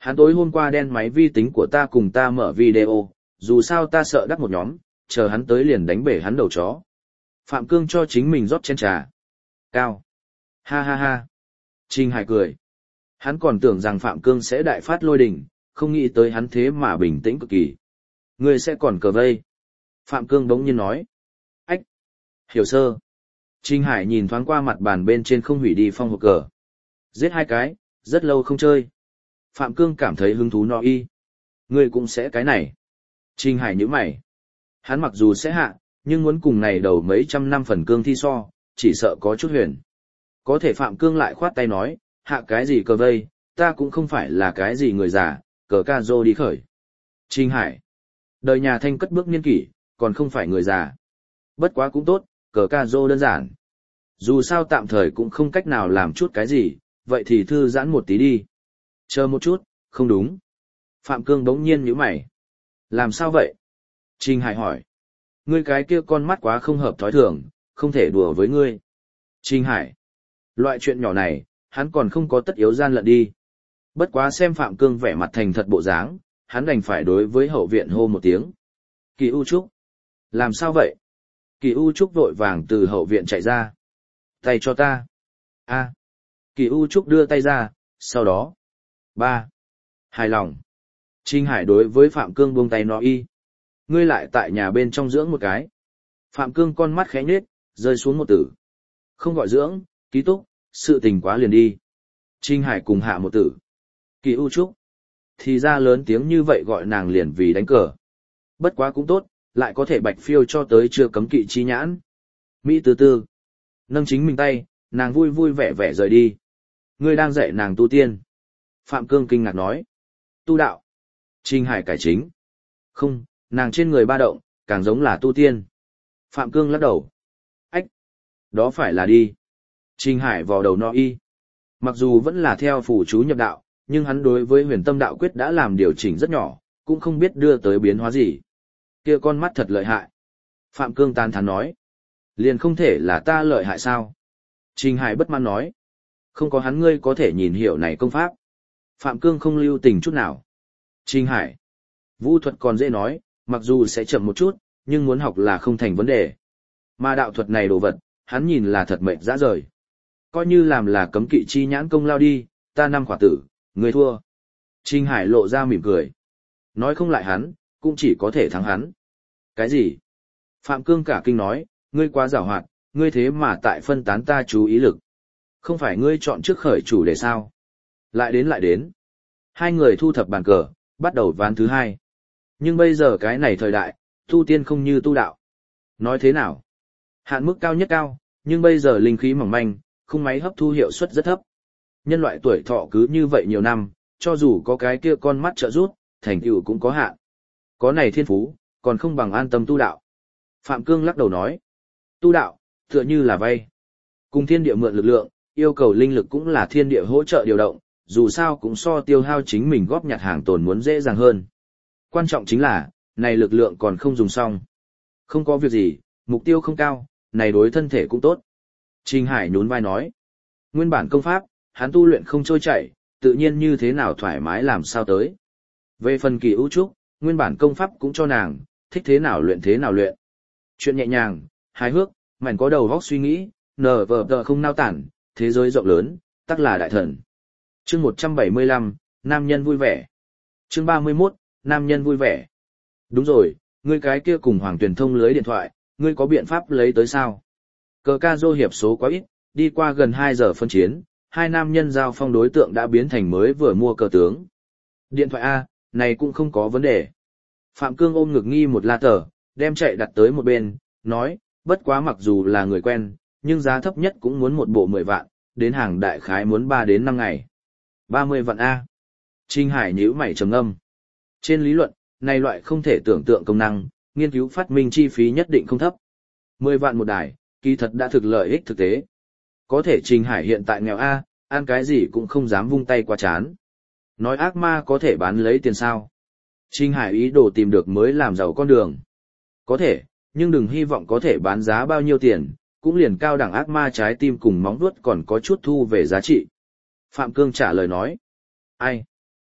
Hắn tối hôm qua đen máy vi tính của ta cùng ta mở video, dù sao ta sợ đắc một nhóm, chờ hắn tới liền đánh bể hắn đầu chó. Phạm Cương cho chính mình rót chén trà. Cao. Ha ha ha. Trình Hải cười. Hắn còn tưởng rằng Phạm Cương sẽ đại phát lôi đình, không nghĩ tới hắn thế mà bình tĩnh cực kỳ. Ngươi sẽ còn cờ vây. Phạm Cương bỗng nhiên nói. Ách. Hiểu sơ. Trình Hải nhìn thoáng qua mặt bàn bên trên không hủy đi phong hộp cờ. Giết 2 cái, rất lâu không chơi. Phạm Cương cảm thấy hứng thú no y. Ngươi cũng sẽ cái này. Trình Hải nhíu mày. Hắn mặc dù sẽ hạ, nhưng muốn cùng này đầu mấy trăm năm phần cương thi so, chỉ sợ có chút huyền. Có thể Phạm Cương lại khoát tay nói, hạ cái gì cờ vây, ta cũng không phải là cái gì người già, cờ ca rô đi khởi. Trình Hải. Đời nhà Thanh cất bước niên kỷ, còn không phải người già. Bất quá cũng tốt, cờ ca rô đơn giản. Dù sao tạm thời cũng không cách nào làm chút cái gì, vậy thì thư giãn một tí đi. Chờ một chút, không đúng. Phạm Cương bỗng nhiên nhíu mày. Làm sao vậy? Trình Hải hỏi. Ngươi cái kia con mắt quá không hợp thói thường, không thể đùa với ngươi. Trình Hải. Loại chuyện nhỏ này, hắn còn không có tất yếu gian lận đi. Bất quá xem Phạm Cương vẻ mặt thành thật bộ dáng, hắn đành phải đối với hậu viện hô một tiếng. Kỳ U Trúc. Làm sao vậy? Kỳ U Trúc vội vàng từ hậu viện chạy ra. Tay cho ta. A. Kỳ U Trúc đưa tay ra, sau đó. 3. Hài lòng. Trình Hải đối với Phạm Cương buông tay nói y. Ngươi lại tại nhà bên trong dưỡng một cái. Phạm Cương con mắt khẽ nhếch, rơi xuống một tử. Không gọi dưỡng, ký túc, sự tình quá liền đi. Trình Hải cùng hạ một tử. Kỳ U Trúc. Thì ra lớn tiếng như vậy gọi nàng liền vì đánh cờ. Bất quá cũng tốt, lại có thể bạch phiêu cho tới chưa cấm kỵ chi nhãn. Mỹ từ từ. Nâng chính mình tay, nàng vui vui vẻ vẻ rời đi. Ngươi đang dạy nàng tu tiên. Phạm Cương kinh ngạc nói. Tu đạo. Trình Hải cải chính. Không, nàng trên người ba động, càng giống là tu tiên. Phạm Cương lắc đầu. Ách. Đó phải là đi. Trình Hải vò đầu no y. Mặc dù vẫn là theo phù chú nhập đạo, nhưng hắn đối với huyền tâm đạo quyết đã làm điều chỉnh rất nhỏ, cũng không biết đưa tới biến hóa gì. Kia con mắt thật lợi hại. Phạm Cương tán thán nói. Liền không thể là ta lợi hại sao? Trình Hải bất mãn nói. Không có hắn ngươi có thể nhìn hiểu này công pháp. Phạm Cương không lưu tình chút nào. Trình Hải. Vũ thuật còn dễ nói, mặc dù sẽ chậm một chút, nhưng muốn học là không thành vấn đề. Mà đạo thuật này đồ vật, hắn nhìn là thật mệt dã rời. Coi như làm là cấm kỵ chi nhãn công lao đi, ta 5 khỏa tử, người thua. Trình Hải lộ ra mỉm cười. Nói không lại hắn, cũng chỉ có thể thắng hắn. Cái gì? Phạm Cương cả kinh nói, ngươi quá giàu hoạt, ngươi thế mà tại phân tán ta chú ý lực. Không phải ngươi chọn trước khởi chủ đề sao? Lại đến. Hai người thu thập bàn cờ, bắt đầu ván thứ 2. Nhưng bây giờ cái này thời đại, tu tiên không như tu đạo. Nói thế nào? Hạn mức cao nhất cao, nhưng bây giờ linh khí mỏng manh, khung máy hấp thu hiệu suất rất thấp. Nhân loại tuổi thọ cứ như vậy nhiều năm, cho dù có cái kia con mắt trợ giúp, thành tựu cũng có hạn. Có này thiên phú, còn không bằng an tâm tu đạo. Phạm Cương lắc đầu nói. Tu đạo, tựa như là vay. Cùng thiên địa mượn lực lượng, yêu cầu linh lực cũng là thiên địa hỗ trợ điều động, dù sao cũng so tiêu hao chính mình góp nhặt hàng tồn muốn dễ dàng hơn. Quan trọng chính là, này lực lượng còn không dùng xong. Không có việc gì, mục tiêu không cao, này đối thân thể cũng tốt. Trình Hải nhún vai nói. Nguyên bản công pháp, hắn tu luyện không trôi chảy, tự nhiên như thế nào thoải mái làm sao tới. Về phần Kỳ U Trúc, nguyên bản công pháp cũng cho nàng, thích thế nào luyện. Chuyện nhẹ nhàng, hài hước, mảnh có đầu óc suy nghĩ, nờ vờ tờ không nao tản, thế giới rộng lớn, tắc là đại thần. Chương 175, nam nhân vui vẻ. Chương 31, nam nhân vui vẻ. Đúng rồi, ngươi cái kia cùng Hoàng Tuyền thông lưới điện thoại, ngươi có biện pháp lấy tới sao? Cờ ca dô hiệp số quá ít, đi qua gần 2 giờ phân chiến, hai nam nhân giao phong đối tượng đã biến thành mới vừa mua cờ tướng. Điện thoại A, này cũng không có vấn đề. Phạm Cương ôm ngực nghi một la tờ, đem chạy đặt tới một bên, nói, bất quá mặc dù là người quen, nhưng giá thấp nhất cũng muốn một bộ 10 vạn, đến hàng đại khái muốn 3 đến 5 ngày. 30 vạn A. Trình Hải nhíu mày trầm ngâm. Trên lý luận, này loại không thể tưởng tượng công năng, nghiên cứu phát minh chi phí nhất định không thấp. 10 vạn một đài, kỳ thật đã thực lợi ích thực tế. Có thể Trình Hải hiện tại nghèo A, ăn cái gì cũng không dám vung tay qua chán. Nói ác ma có thể bán lấy tiền sao. Trình Hải ý đồ tìm được mới làm giàu con đường. Có thể, nhưng đừng hy vọng có thể bán giá bao nhiêu tiền, cũng liền cao đẳng ác ma trái tim cùng móng vuốt còn có chút thu về giá trị. Phạm Cương trả lời nói. Ai?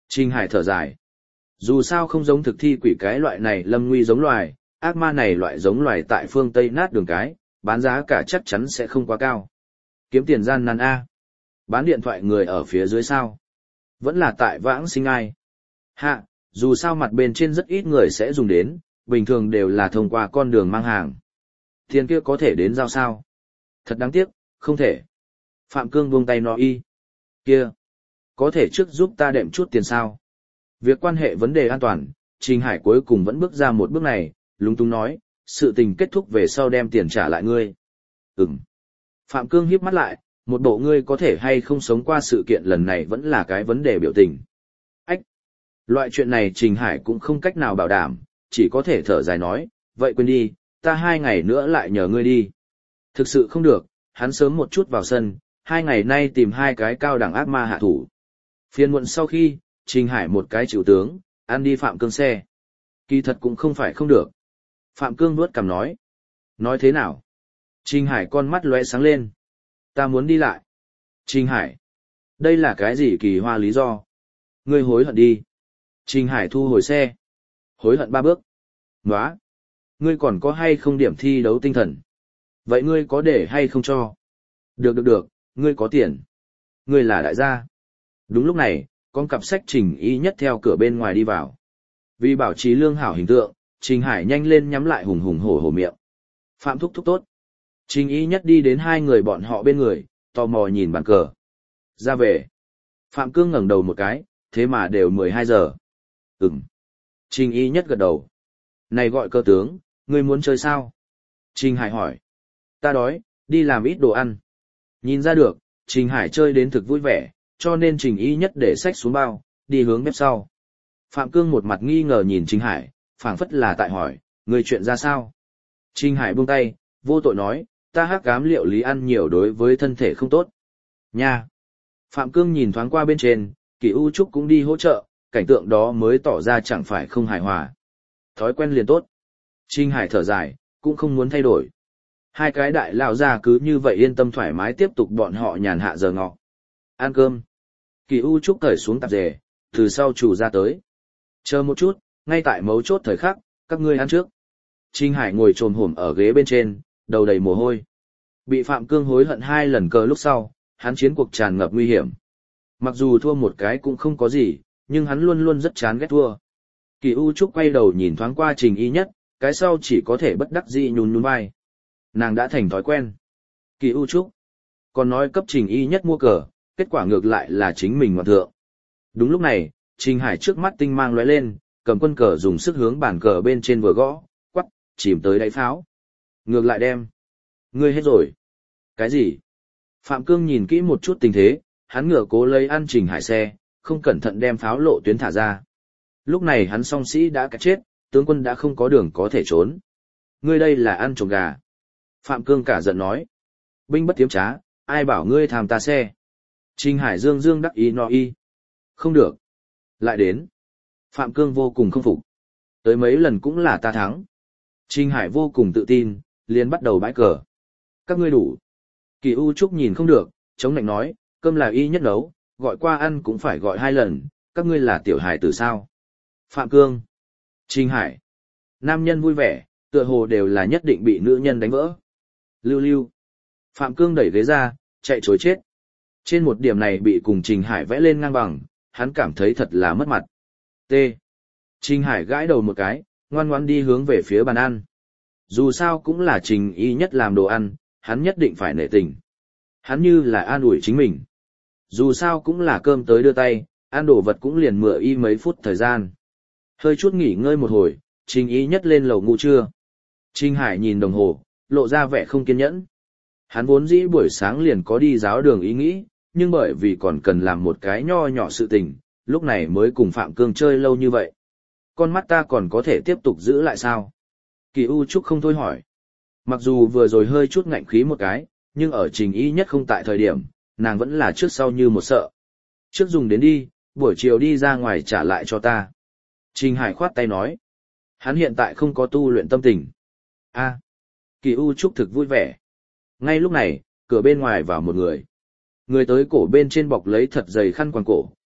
Trình Hải thở dài. Dù sao không giống thực thi quỷ cái loại này lâm nguy giống loài, ác ma này loại giống loài tại phương Tây nát đường cái, bán giá cả chắc chắn sẽ không quá cao. Kiếm tiền gian nan A. Bán điện thoại người ở phía dưới sao? Vẫn là tại Vãng Sinh Ai. Hạ, dù sao mặt bên trên rất ít người sẽ dùng đến, bình thường đều là thông qua con đường mang hàng. Tiền kia có thể đến giao sao? Thật đáng tiếc, không thể. Phạm Cương buông tay nói y. Kia, có thể trước giúp ta đệm chút tiền sao? Việc quan hệ vấn đề an toàn, Trình Hải cuối cùng vẫn bước ra một bước này, lúng túng nói, sự tình kết thúc về sau đem tiền trả lại ngươi. Ừm. Phạm Cương híp mắt lại, một bộ ngươi có thể hay không sống qua sự kiện lần này vẫn là cái vấn đề biểu tình. Ách! Loại chuyện này Trình Hải cũng không cách nào bảo đảm, chỉ có thể thở dài nói, vậy quên đi, ta 2 ngày nữa lại nhờ ngươi đi. Thực sự không được, hắn sớm một chút vào sân, 2 ngày nay tìm 2 cái cao đẳng ác ma hạ thủ. Phiên muộn sau khi, Trình Hải một cái chịu tướng, ăn đi Phạm Cương xe. Kỳ thật cũng không phải không được. Phạm Cương vuốt cằm nói. Nói thế nào? Trình Hải con mắt lóe sáng lên. Ta muốn đi lại. Trình Hải. Đây là cái gì kỳ hoa lý do? Ngươi hối hận đi. Trình Hải thu hồi xe. Hối hận 3 bước. Nóa. Ngươi còn có hay không điểm thi đấu tinh thần? Vậy ngươi có để hay không cho? Được, ngươi có tiền. Ngươi là đại gia. Đúng lúc này, con cặp sách Trình Y Nhất theo cửa bên ngoài đi vào. Vì bảo trì lương hảo hình tượng, Trình Hải nhanh lên nhắm lại hùng hùng hổ hổ miệng. Phạm thúc thúc tốt. Trình Y Nhất đi đến 2 người bọn họ bên người, tò mò nhìn bàn cờ. Ra về. Phạm Cương ngẩng đầu một cái, thế mà đều 12 giờ. Ừm. Trình Y Nhất gật đầu. Này gọi cơ tướng, ngươi muốn chơi sao? Trình Hải hỏi. Ta đói, đi làm ít đồ ăn. Nhìn ra được, Trình Hải chơi đến thực vui vẻ, cho nên Trình Y Nhất để sách xuống bao, đi hướng bếp sau. Phạm Cương một mặt nghi ngờ nhìn Trình Hải, phảng phất là tại hỏi, người chuyện ra sao? Trình Hải buông tay, vô tội nói, ta hắc ám liệu lý ăn nhiều đối với thân thể không tốt. Nha! Phạm Cương nhìn thoáng qua bên trên, Kỳ U Trúc cũng đi hỗ trợ, cảnh tượng đó mới tỏ ra chẳng phải không hài hòa. Thói quen liền tốt. Trình Hải thở dài, cũng không muốn thay đổi. 2 cái đại lão già cứ như vậy yên tâm thoải mái tiếp tục bọn họ nhàn hạ giờ ngọ. Ăn cơm. Kỳ U Trúc cởi xuống tạp dề, từ sau chủ ra tới. Chờ một chút, ngay tại mấu chốt thời khắc, các ngươi ăn trước. Trình Hải ngồi trồm hổm ở ghế bên trên, đầu đầy mồ hôi. Bị Phạm Cương hối hận 2 lần cờ lúc sau, hắn chiến cuộc tràn ngập nguy hiểm. Mặc dù thua một cái cũng không có gì, nhưng hắn luôn luôn rất chán ghét thua. Kỳ U Trúc quay đầu nhìn thoáng qua Trình Y Nhất, cái sau chỉ có thể bất đắc dĩ nhún nhún vai. Nàng đã thành thói quen. Kỳ U Trúc còn nói cấp Trình Y Nhất mua cờ, kết quả ngược lại là chính mình ngoạn thượng. Đúng lúc này, Trình Hải trước mắt tinh mang lóe lên, cầm quân cờ dùng sức hướng bàn cờ bên trên vừa gõ, quắc, chìm tới đáy pháo. Ngược lại đem. Ngươi hết rồi. Cái gì? Phạm Cương nhìn kỹ một chút tình thế, hắn ngửa cố lấy ăn Trình Hải xe, không cẩn thận đem pháo lộ tuyến thả ra. Lúc này hắn song sĩ đã cả chết, tướng quân đã không có đường có thể trốn. Ngươi đây là ăn trộm gà. Phạm Cương cả giận nói. Binh bất tiếm trá, ai bảo ngươi tham ta xe. Trình Hải dương dương đắc ý no y. Không được. Lại đến. Phạm Cương vô cùng không phục. Tới mấy lần cũng là ta thắng. Trình Hải vô cùng tự tin, liền bắt đầu bãi cờ. Các ngươi đủ. Kỳ U Trúc nhìn không được, chống lạnh nói, cơm là Y Nhất nấu, gọi qua ăn cũng phải gọi 2 lần, các ngươi là tiểu hải tử sao? Phạm Cương. Trình Hải. Nam nhân vui vẻ, tựa hồ đều là nhất định bị nữ nhân đánh vỡ. Lưu lưu. Phạm Cương đẩy ghế ra, chạy chối chết. Trên một điểm này bị cùng Trình Hải vẽ lên ngang bằng, hắn cảm thấy thật là mất mặt. T. Trình Hải gãi đầu một cái, ngoan ngoãn đi hướng về phía bàn ăn. Dù sao cũng là Trình Y Nhất làm đồ ăn, hắn nhất định phải nể tình. Hắn như là an ủi chính mình. Dù sao cũng là cơm tới đưa tay, ăn đồ vật cũng liền mựa y mấy phút thời gian. Hơi chút nghỉ ngơi một hồi, Trình Y Nhất lên lầu ngủ trưa. Trình Hải nhìn đồng hồ, lộ ra vẻ không kiên nhẫn. Hắn vốn dĩ buổi sáng liền có đi giáo đường ý nghĩ, nhưng bởi vì còn cần làm một cái nho nhỏ sự tình, lúc này mới cùng Phạm Cương chơi lâu như vậy. Con mắt ta còn có thể tiếp tục giữ lại sao? Kỳ U Trúc không thôi hỏi. Mặc dù vừa rồi hơi chút ngạnh khí một cái, nhưng ở Trình Y Nhất không tại thời điểm, nàng vẫn là trước sau như một sợ. Trước dùng đến đi, buổi chiều đi ra ngoài trả lại cho ta. Trình Hải khoát tay nói. Hắn hiện tại không có tu luyện tâm tình. A. Kỳ U Trúc thực vui vẻ. Ngay lúc này, cửa bên ngoài vào một người. Người tới cổ bên trên bọc lấy thật dày khăn quàng cổ,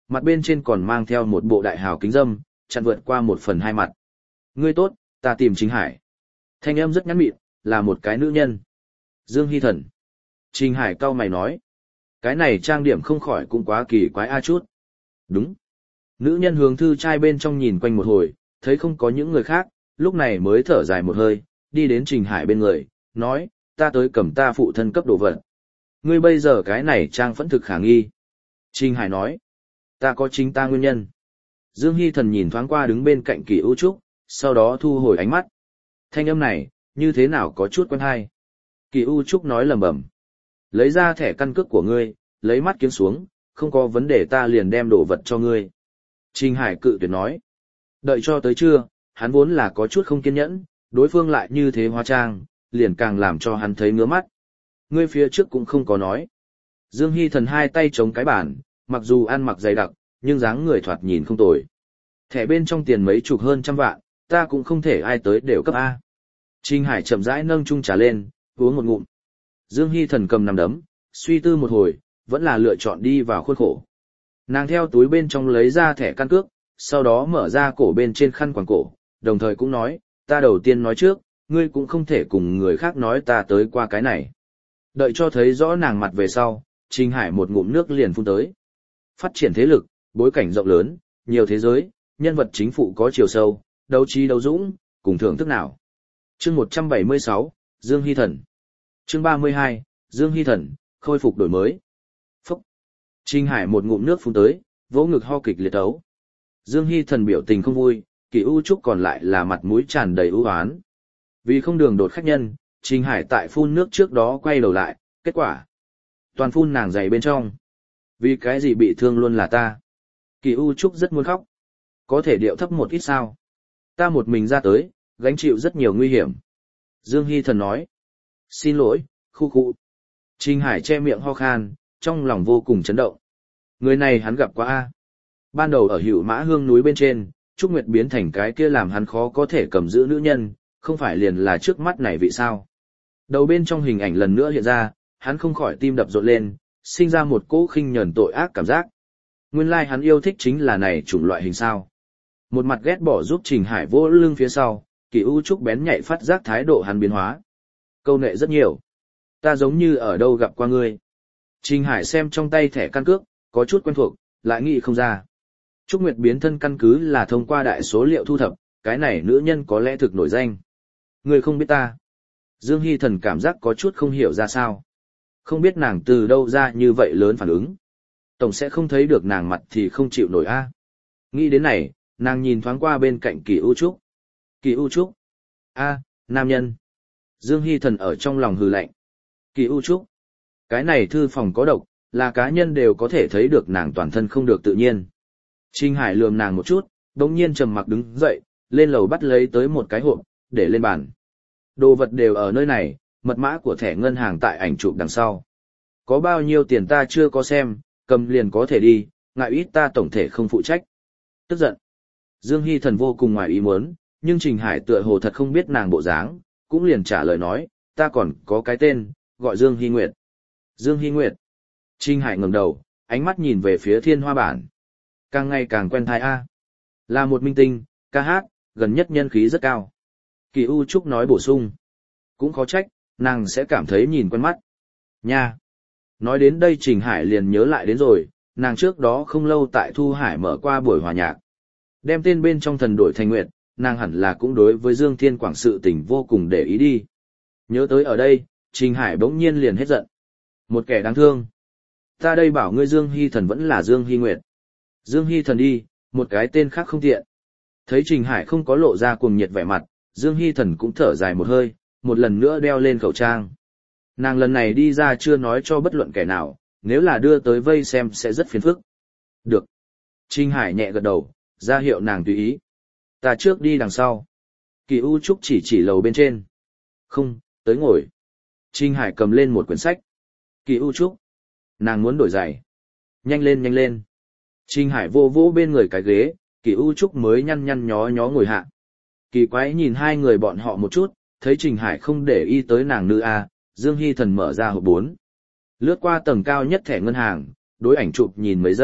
mặt bên trên còn mang theo một bộ đại hào kính dâm, chặn vượt qua 1/2 mặt. Ngươi tốt, ta tìm Trình Hải. Thanh âm rất ngắn mịn, là một cái nữ nhân. Dương Hy Thần. Trình Hải cau mày nói. Cái này trang điểm không khỏi cũng quá kỳ quái a chút. Đúng. Nữ nhân hướng thư trai bên trong nhìn quanh một hồi, thấy không có những người khác, lúc này mới thở dài một hơi, đi đến Trình Hải bên người, nói, ta tới cầm ta phụ thân cấp đồ vật. Ngươi bây giờ cái này trang phẫn thực khả nghi. Trình Hải nói, ta có chính ta nguyên nhân. Dương Hy Thần nhìn thoáng qua đứng bên cạnh Kỳ U Trúc, sau đó thu hồi ánh mắt. Thanh âm này, như thế nào có chút quen hay. Kỳ U Trúc nói lầm bầm. Lấy ra thẻ căn cước của ngươi, lấy mắt kiếm xuống, không có vấn đề ta liền đem đồ vật cho ngươi. Trình Hải cự tuyệt nói. Đợi cho tới trưa, hắn vốn là có chút không kiên nhẫn, đối phương lại như thế hóa trang, liền càng làm cho hắn thấy ngứa mắt. Ngươi phía trước cũng không có nói. Dương Hy Thần hai tay chống cái bàn, mặc dù ăn mặc dày đặc, nhưng dáng người thoạt nhìn không tồi. Thẻ bên trong tiền mấy chục hơn trăm vạn, ta cũng không thể ai tới đều cấp A. Trình Hải chậm rãi nâng chung trà lên, uống một ngụm. Dương Hy Thần cầm nằm đấm, suy tư một hồi, vẫn là lựa chọn đi vào khuôn khổ. Nàng theo túi bên trong lấy ra thẻ căn cước, sau đó mở ra cổ bên trên khăn quàng cổ, đồng thời cũng nói, ta đầu tiên nói trước, ngươi cũng không thể cùng người khác nói ta tới qua cái này. Đợi cho thấy rõ nàng mặt về sau, Trình Hải một ngụm nước liền phun tới. Phát triển thế lực, bối cảnh rộng lớn, nhiều thế giới, nhân vật chính phụ có chiều sâu, đấu trí đấu dũng, cùng thưởng thức nào. Chương 176, Dương Hy Thần. Chương 32, Dương Hy Thần, khôi phục đổi mới. Phúc. Trình Hải một ngụm nước phun tới, vỗ ngực ho kịch liệt ấu. Dương Hy Thần biểu tình không vui, Kỳ U Trúc còn lại là mặt mũi tràn đầy ưu oán. Vì không đường đột khách nhân, Trình Hải tại phun nước trước đó quay đầu lại, kết quả. Toàn phun nàng giày bên trong. Vì cái gì bị thương luôn là ta. Kỳ U Trúc rất muốn khóc. Có thể điệu thấp một ít sao. Ta một mình ra tới, gánh chịu rất nhiều nguy hiểm. Dương Hy Thần nói. Xin lỗi, khu khu. Trình Hải che miệng ho khan, trong lòng vô cùng chấn động. Người này hắn gặp qua a. Ban đầu ở Hữu Mã Hương núi bên trên, Trúc Nguyệt biến thành cái kia làm hắn khó có thể cầm giữ nữ nhân, không phải liền là trước mắt này vị sao. Đầu bên trong hình ảnh lần nữa hiện ra, hắn không khỏi tim đập rộn lên, sinh ra một cỗ khinh nhẫn tội ác cảm giác. Nguyên lai hắn yêu thích chính là này chủng loại hình sao. Một mặt ghét bỏ giúp Trình Hải vỗ lưng phía sau, Kỳ U Trúc bén nhạy phát giác thái độ hắn biến hóa. Câu nệ rất nhiều. Ta giống như ở đâu gặp qua ngươi. Trình Hải xem trong tay thẻ căn cước, có chút quen thuộc, lại nghĩ không ra. Trúc Nguyệt biến thân căn cứ là thông qua đại số liệu thu thập, cái này nữ nhân có lẽ thực nổi danh. Ngươi không biết ta. Dương Hy Thần cảm giác có chút không hiểu ra sao. Không biết nàng từ đâu ra như vậy lớn phản ứng. Tổng sẽ không thấy được nàng mặt thì không chịu nổi a. Nghĩ đến này, nàng nhìn thoáng qua bên cạnh Kỳ U Trúc. Kỳ U Trúc. A, nam nhân. Dương Hy Thần ở trong lòng hừ lạnh. Kỳ U Trúc. Cái này thư phòng có độc, là cá nhân đều có thể thấy được nàng toàn thân không được tự nhiên. Trình Hải lườm nàng một chút, đống nhiên trầm mặc đứng dậy, lên lầu bắt lấy tới một cái hộp, để lên bàn. Đồ vật đều ở nơi này, mật mã của thẻ ngân hàng tại ảnh chụp đằng sau. Có bao nhiêu tiền ta chưa có xem, cầm liền có thể đi, ngại ít ta tổng thể không phụ trách. Tức giận. Dương Hy Thần vô cùng ngoài ý muốn, nhưng Trình Hải tựa hồ thật không biết nàng bộ dáng, cũng liền trả lời nói, ta còn có cái tên, gọi Dương Hy Nguyệt. Dương Hy Nguyệt. Trình Hải ngẩng đầu, ánh mắt nhìn về phía thiên hoa bản. Càng ngày càng quen thai a. Là một minh tinh, ca hát, gần nhất nhân khí rất cao. Kỳ U Trúc nói bổ sung. Cũng khó trách, nàng sẽ cảm thấy nhìn quen mắt. Nha. Nói đến đây Trình Hải liền nhớ lại đến rồi, nàng trước đó không lâu tại Thu Hải mở qua buổi hòa nhạc. Đem tên bên trong thần đổi thành Nguyệt, nàng hẳn là cũng đối với Dương Thiên Quảng sự tình vô cùng để ý đi. Nhớ tới ở đây, Trình Hải bỗng nhiên liền hết giận. Một kẻ đáng thương. Ta đây bảo ngươi Dương Hy Thần vẫn là Dương Hy Nguyệt. Dương Hy Thần đi, một cái tên khác không tiện. Thấy Trình Hải không có lộ ra cuồng nhiệt vẻ mặt, Dương Hy Thần cũng thở dài một hơi, một lần nữa đeo lên khẩu trang. Nàng lần này đi ra chưa nói cho bất luận kẻ nào, nếu là đưa tới vây xem sẽ rất phiền phức. Được. Trình Hải nhẹ gật đầu, ra hiệu nàng tùy ý. Ta trước đi đằng sau. Kỳ U Trúc chỉ lầu bên trên. Không, tới ngồi. Trình Hải cầm lên một quyển sách. Kỳ U Trúc. Nàng muốn đổi giày. Nhanh lên nhanh lên. Trình Hải vô vỗ bên người cái ghế, Kỳ U Trúc mới nhăn nhăn nhó nhó ngồi hạ. Kỳ quái nhìn hai người bọn họ một chút, thấy Trình Hải không để ý tới nàng nữ A, Dương Hy Thần mở ra hộp 4. Lướt qua tầng cao nhất thẻ ngân hàng, đối ảnh chụp nhìn mấy giây,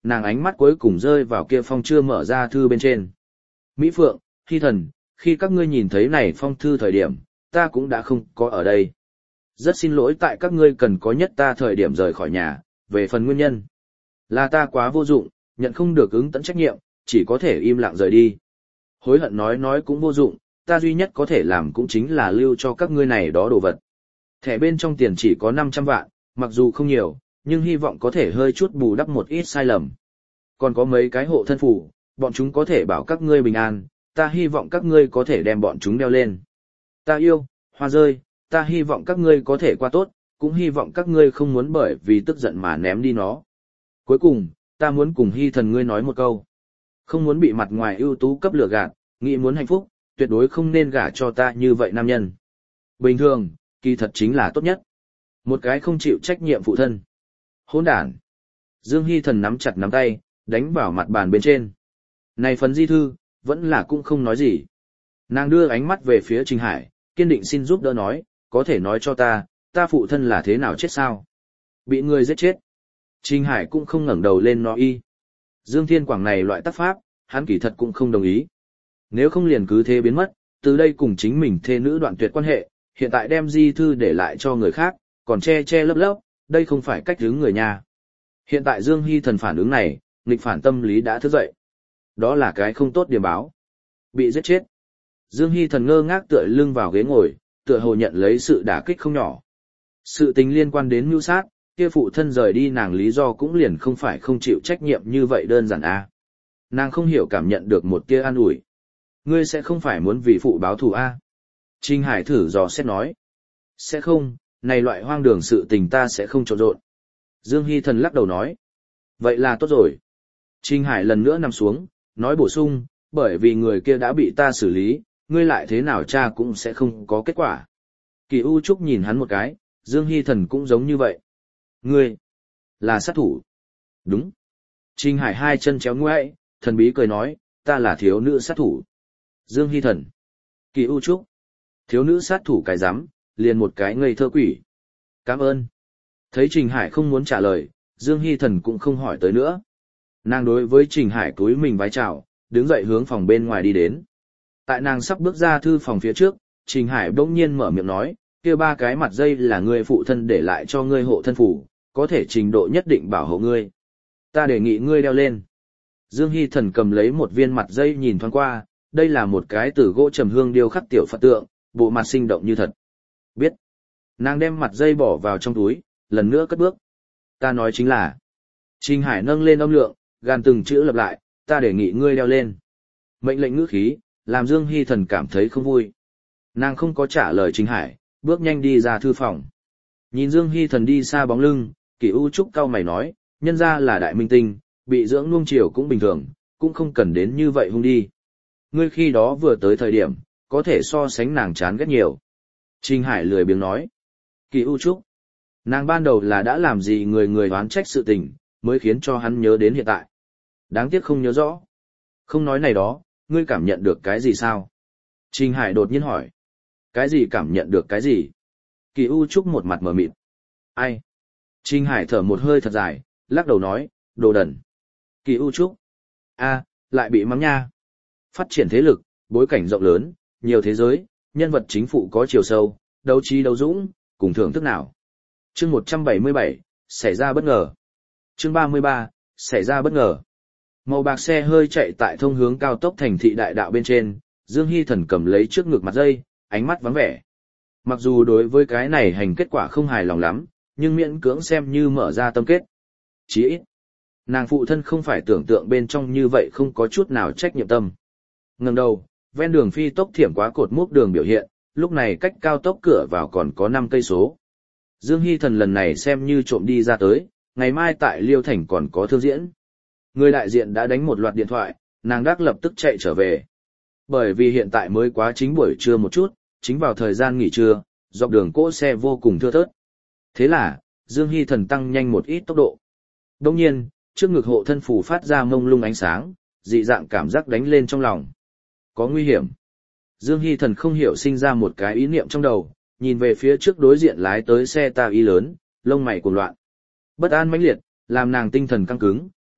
nàng ánh mắt cuối cùng rơi vào kia phong chưa mở ra thư bên trên. Mỹ Phượng, Hy Thần, khi các ngươi nhìn thấy này phong thư thời điểm, ta cũng đã không có ở đây. Rất xin lỗi tại các ngươi cần có nhất ta thời điểm rời khỏi nhà, về phần nguyên nhân. Là ta quá vô dụng, nhận không được ứng tận trách nhiệm, chỉ có thể im lặng rời đi. Hối hận nói cũng vô dụng, ta duy nhất có thể làm cũng chính là lưu cho các ngươi này đó đồ vật. Thẻ bên trong tiền chỉ có 500 vạn, mặc dù không nhiều, nhưng hy vọng có thể hơi chút bù đắp một ít sai lầm. Còn có mấy cái hộ thân phù, bọn chúng có thể bảo các ngươi bình an, ta hy vọng các ngươi có thể đem bọn chúng đeo lên. Ta yêu, hoa rơi, ta hy vọng các ngươi có thể qua tốt, cũng hy vọng các ngươi không muốn bởi vì tức giận mà ném đi nó. Cuối cùng, ta muốn cùng Hy Thần ngươi nói một câu. Không muốn bị mặt ngoài ưu tú cấp lừa gạt, nghĩ muốn hạnh phúc, tuyệt đối không nên gả cho ta như vậy nam nhân. Bình thường, kỳ thật chính là tốt nhất. Một cái không chịu trách nhiệm phụ thân. Hỗn đản. Dương Hy Thần nắm chặt nắm tay, đánh vào mặt bàn bên trên. Này phần di thư, vẫn là cũng không nói gì. Nàng đưa ánh mắt về phía Trình Hải, kiên định xin giúp đỡ nói, có thể nói cho ta phụ thân là thế nào chết sao? Bị người giết chết. Trình Hải cũng không ngẩng đầu lên nói y. Dương Thiên Quảng này loại tác pháp, hắn kỳ thật cũng không đồng ý. Nếu không liền cứ thế biến mất, từ đây cùng chính mình thê nữ đoạn tuyệt quan hệ, hiện tại đem di thư để lại cho người khác, còn che lấp lấp, đây không phải cách hướng người nhà. Hiện tại Dương Hy Thần phản ứng này, nghịch phản tâm lý đã thức dậy. Đó là cái không tốt điểm báo. Bị giết chết. Dương Hy Thần ngơ ngác tựa lưng vào ghế ngồi, tựa hồ nhận lấy sự đả kích không nhỏ. Sự tình liên quan đến mưu sát, kia phụ thân rời đi nàng lý do cũng liền không phải không chịu trách nhiệm như vậy đơn giản a. Nàng không hiểu cảm nhận được một tia an ủi. Ngươi sẽ không phải muốn vì phụ báo thù a? Trình Hải thử dò xét nói. Sẽ không, này loại hoang đường sự tình ta sẽ không trộn rộn. Dương Hy Thần lắc đầu nói. Vậy là tốt rồi. Trình Hải lần nữa nằm xuống, nói bổ sung, bởi vì người kia đã bị ta xử lý, ngươi lại thế nào cha cũng sẽ không có kết quả. Kỳ U Trúc nhìn hắn một cái, Dương Hy Thần cũng giống như vậy. Ngươi, là sát thủ. Đúng. Trình Hải hai chân chéo ngoại, thần bí cười nói, ta là thiếu nữ sát thủ. Dương Hy Thần. Kỳ U Trúc. Thiếu nữ sát thủ cái rắm liền một cái ngây thơ quỷ. Cảm ơn. Thấy Trình Hải không muốn trả lời, Dương Hy Thần cũng không hỏi tới nữa. Nàng đối với Trình Hải cúi mình vái chào, đứng dậy hướng phòng bên ngoài đi đến. Tại nàng sắp bước ra thư phòng phía trước, Trình Hải bỗng nhiên mở miệng nói, kia 3 cái mặt dây là ngươi phụ thân để lại cho ngươi hộ thân phủ, có thể trình độ nhất định bảo hộ ngươi. Ta đề nghị ngươi đeo lên. Dương Hy Thần cầm lấy một viên mặt dây nhìn thoáng qua, đây là một cái từ gỗ trầm hương điêu khắc tiểu Phật tượng, bộ mặt sinh động như thật. Biết. Nàng đem mặt dây bỏ vào trong túi, lần nữa cất bước. Ta nói chính là. Trình Hải nâng lên âm lượng, gàn từng chữ lặp lại, ta đề nghị ngươi đeo lên. Mệnh lệnh ngữ khí, làm Dương Hy Thần cảm thấy không vui. Nàng không có trả lời Trình Hải, bước nhanh đi ra thư phòng. Nhìn Dương Hy Thần đi xa bóng lưng, Kỳ U Trúc cau mày nói, nhân ra là đại minh tinh, bị dưỡng nuông chiều cũng bình thường, cũng không cần đến như vậy hung đi. Ngươi khi đó vừa tới thời điểm, có thể so sánh nàng chán ghét nhiều. Trình Hải lười biếng nói. Kỳ U Trúc. Nàng ban đầu là đã làm gì người oán trách sự tình, mới khiến cho hắn nhớ đến hiện tại. Đáng tiếc không nhớ rõ. Không nói này đó, ngươi cảm nhận được cái gì sao? Trình Hải đột nhiên hỏi. Cái gì cảm nhận được cái gì? Kỳ U Trúc một mặt mờ mịt. Ai? Trình Hải thở một hơi thật dài, lắc đầu nói, đồ đần. Kỳ U Trúc. A, lại bị mắng nha. Phát triển thế lực, bối cảnh rộng lớn, nhiều thế giới, nhân vật chính phủ có chiều sâu, đấu trí đấu dũng, cùng thưởng thức nào. Chương 177, xảy ra bất ngờ. Chương 33, xảy ra bất ngờ. Màu bạc xe hơi chạy tại thông hướng cao tốc thành thị đại đạo bên trên, Dương Hy Thần cầm lấy trước ngực mặt dây, ánh mắt vắng vẻ. Mặc dù đối với cái này hành kết quả không hài lòng lắm, nhưng miễn cưỡng xem như mở ra tâm kết. Chỉ ít, nàng phụ thân không phải tưởng tượng bên trong như vậy không có chút nào trách nhiệm tâm. Ngẩng đầu, ven đường phi tốc thiểm quá cột mốc đường biểu hiện, lúc này cách cao tốc cửa vào còn có 5 cây số. Dương Hy Thần lần này xem như trộm đi ra tới, ngày mai tại Liêu Thành còn có thương diễn. Người đại diện đã đánh một loạt điện thoại, nàng đắc lập tức chạy trở về. Bởi vì hiện tại mới quá chính buổi trưa một chút, chính vào thời gian nghỉ trưa, dọc đường cỗ xe vô cùng thưa thớt. Thế là, Dương Hy Thần tăng nhanh một ít tốc độ. Đồng nhiên, trước ngực hộ thân phù phát ra mông lung ánh sáng, dị dạng cảm giác đánh lên trong lòng. Có nguy hiểm. Dương Hy Thần không hiểu sinh ra một cái ý niệm trong đầu, nhìn về phía trước đối diện lái tới xe ta y lớn, lông mày cuồng loạn. Bất an mãnh liệt, làm nàng tinh thần căng cứng,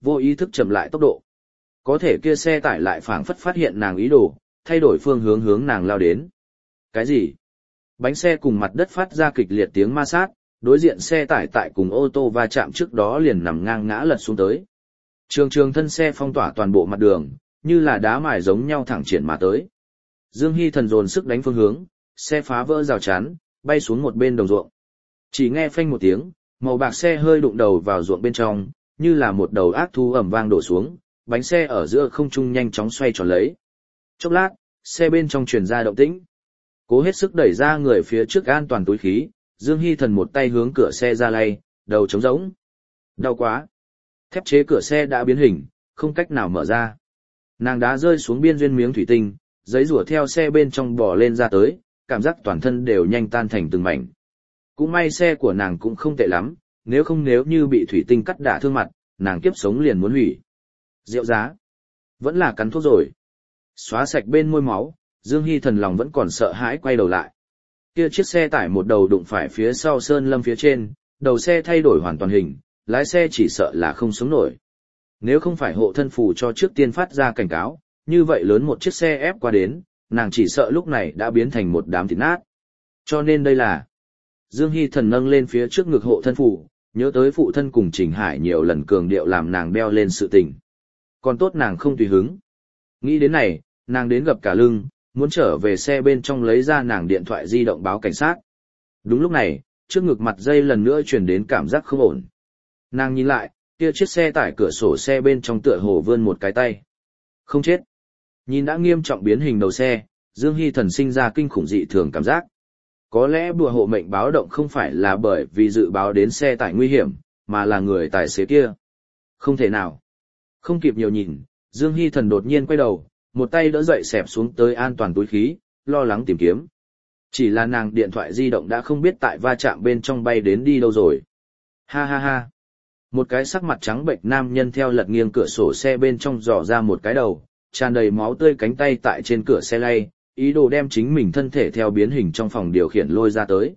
vô ý thức chậm lại tốc độ. Có thể kia xe tải lại phảng phất phát hiện nàng ý đồ, thay đổi phương hướng hướng nàng lao đến. Cái gì? Bánh xe cùng mặt đất phát ra kịch liệt tiếng ma sát, đối diện xe tải tại cùng ô tô va chạm trước đó liền nằm ngang ngã lật xuống tới. Trường thân xe phong tỏa toàn bộ mặt đường, như là đá mài giống nhau thẳng triển mà tới. Dương Hy Thần dồn sức đánh phương hướng, xe phá vỡ rào chắn, bay xuống một bên đồng ruộng. Chỉ nghe phanh một tiếng, màu bạc xe hơi đụng đầu vào ruộng bên trong, như là một đầu ác thú ầm vang đổ xuống, bánh xe ở giữa không trung nhanh chóng xoay tròn lấy. Chốc lát, xe bên trong truyền ra động tĩnh. Cố hết sức đẩy ra người phía trước an toàn túi khí, Dương Hy Thần một tay hướng cửa xe ra lay, đầu trống rỗng. Đau quá. Thép chế cửa xe đã biến hình, không cách nào mở ra. Nàng đá rơi xuống biên duyên miếng thủy tinh, giấy rủa theo xe bên trong bò lên ra tới, cảm giác toàn thân đều nhanh tan thành từng mảnh. Cũng may xe của nàng cũng không tệ lắm, nếu như bị thủy tinh cắt đả thương mặt, nàng kiếp sống liền muốn hủy. Rượu giá. Vẫn là cắn thuốc rồi. Xóa sạch bên môi máu, Dương Hy Thần lòng vẫn còn sợ hãi quay đầu lại. Kia chiếc xe tải một đầu đụng phải phía sau sơn lâm phía trên, đầu xe thay đổi hoàn toàn hình, lái xe chỉ sợ là không sống nổi. Nếu không phải hộ thân phù cho trước tiên phát ra cảnh cáo, như vậy lớn một chiếc xe ép qua đến, nàng chỉ sợ lúc này đã biến thành một đám thịt nát. Cho nên đây là... Dương Hy Thần nâng lên phía trước ngực hộ thân phù, nhớ tới phụ thân cùng Trình Hải nhiều lần cường điệu làm nàng đeo lên sự tình. Còn tốt nàng không tùy hứng. Nghĩ đến này, nàng đến gập cả lưng, muốn trở về xe bên trong lấy ra nàng điện thoại di động báo cảnh sát. Đúng lúc này, trước ngực mặt dây lần nữa truyền đến cảm giác không ổn. Nàng nhìn lại, kia chiếc xe tải cửa sổ xe bên trong tựa hồ vươn một cái tay. Không chết. Nhìn đã nghiêm trọng biến hình đầu xe, Dương Hy Thần sinh ra kinh khủng dị thường cảm giác. Có lẽ bùa hộ mệnh báo động không phải là bởi vì dự báo đến xe tải nguy hiểm, mà là người tài xế kia. Không thể nào. Không kịp nhiều nhìn, Dương Hy Thần đột nhiên quay đầu, một tay đỡ dậy xẹp xuống tới an toàn túi khí, lo lắng tìm kiếm. Chỉ là nàng điện thoại di động đã không biết tại va chạm bên trong bay đến đi đâu rồi. Ha ha ha. Một cái sắc mặt trắng bệch nam nhân theo lật nghiêng cửa sổ xe bên trong dò ra một cái đầu, tràn đầy máu tươi cánh tay tại trên cửa xe lay, ý đồ đem chính mình thân thể theo biến hình trong phòng điều khiển lôi ra tới.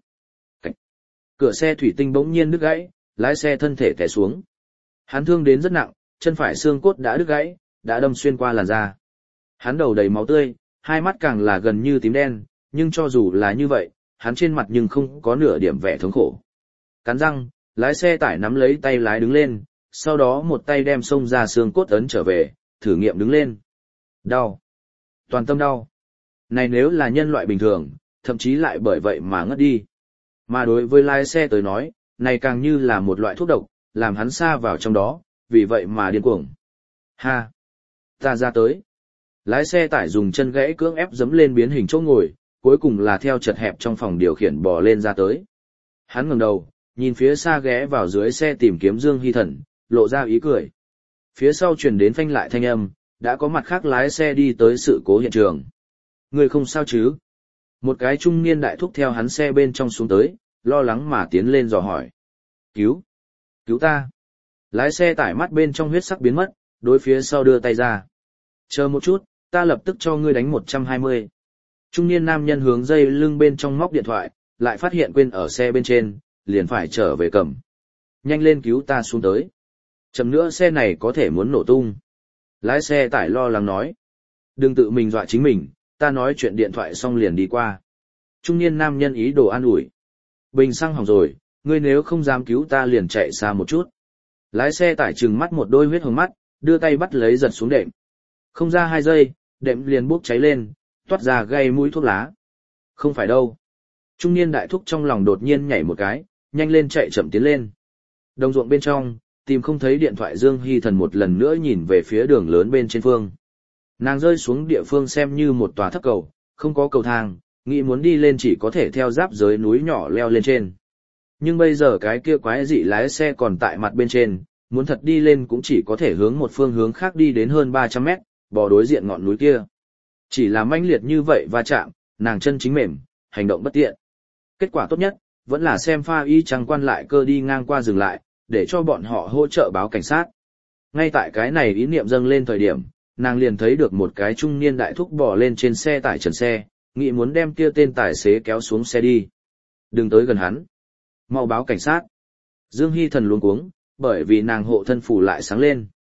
Cửa xe thủy tinh bỗng nhiên đứt gãy, lái xe thân thể té xuống. Hắn thương đến rất nặng, chân phải xương cốt đã đứt gãy, đã đâm xuyên qua làn da. Hắn đầu đầy máu tươi, hai mắt càng là gần như tím đen, nhưng cho dù là như vậy, hắn trên mặt nhưng không có nửa điểm vẻ thống khổ. Cắn răng, lái xe tải nắm lấy tay lái đứng lên, sau đó một tay đem xông ra xương cốt ấn trở về, thử nghiệm đứng lên. Đau. Toàn tâm đau. Này nếu là nhân loại bình thường, thậm chí lại bởi vậy mà ngất đi. Mà đối với lái xe tới nói, này càng như là một loại thuốc độc, làm hắn sa vào trong đó, vì vậy mà điên cuồng. Ha! Ta ra tới. Lái xe tải dùng chân gãy cưỡng ép giẫm lên biến hình chỗ ngồi, cuối cùng là theo chật hẹp trong phòng điều khiển bò lên ra tới. Hắn ngẩng đầu, nhìn phía xa ghé vào dưới xe tìm kiếm Dương Hy Thần, lộ ra ý cười. Phía sau truyền đến phanh lại thanh âm, đã có mặt khác lái xe đi tới sự cố hiện trường. Người không sao chứ? Một cái trung niên đại thúc theo hắn xe bên trong xuống tới, lo lắng mà tiến lên dò hỏi. Cứu! Cứu ta! Lái xe tải mắt bên trong huyết sắc biến mất, đối phía sau đưa tay ra. Chờ một chút, ta lập tức cho ngươi đánh 120. Trung niên nam nhân hướng dây lưng bên trong móc điện thoại, lại phát hiện quên ở xe bên trên, liền phải trở về cầm. Nhanh lên cứu ta xuống tới. Chậm nữa xe này có thể muốn nổ tung. Lái xe tải lo lắng nói. Đừng tự mình dọa chính mình, ta nói chuyện điện thoại xong liền đi qua. Trung niên nam nhân ý đồ an ủi. Bình xăng hỏng rồi, ngươi nếu không dám cứu ta liền chạy xa một chút. Lái xe tải trừng mắt một đôi huyết hồng mắt, đưa tay bắt lấy giật xuống đệm. Không ra 2 giây, đệm liền bốc cháy lên, toát ra gây mũi thuốc lá. Không phải đâu. Trung niên đại thúc trong lòng đột nhiên nhảy một cái, nhanh lên chạy chậm tiến lên. Đồng ruộng bên trong, tìm không thấy điện thoại Dương Hy Thần một lần nữa nhìn về phía đường lớn bên trên phương. Nàng rơi xuống địa phương xem như một tòa thấp cầu, không có cầu thang, nghĩ muốn đi lên chỉ có thể theo giáp giới núi nhỏ leo lên trên. Nhưng bây giờ cái kia quái dị lái xe còn tại mặt bên trên, muốn thật đi lên cũng chỉ có thể hướng một phương hướng khác đi đến hơn 300 mét, bò đối diện ngọn núi kia. Chỉ là mãnh liệt như vậy va chạm, nàng chân chính mềm, hành động bất tiện. Kết quả tốt nhất, vẫn là xem pha y trắng quan lại cơ đi ngang qua dừng lại, để cho bọn họ hỗ trợ báo cảnh sát. Ngay tại cái này ý niệm dâng lên thời điểm, nàng liền thấy được một cái trung niên đại thúc bò lên trên xe tải trần xe, nghĩ muốn đem kia tên tài xế kéo xuống xe đi. Đừng tới gần hắn. Mau báo cảnh sát. Dương Hy Thần luống cuống, bởi vì nàng hộ thân phủ lại sáng lên.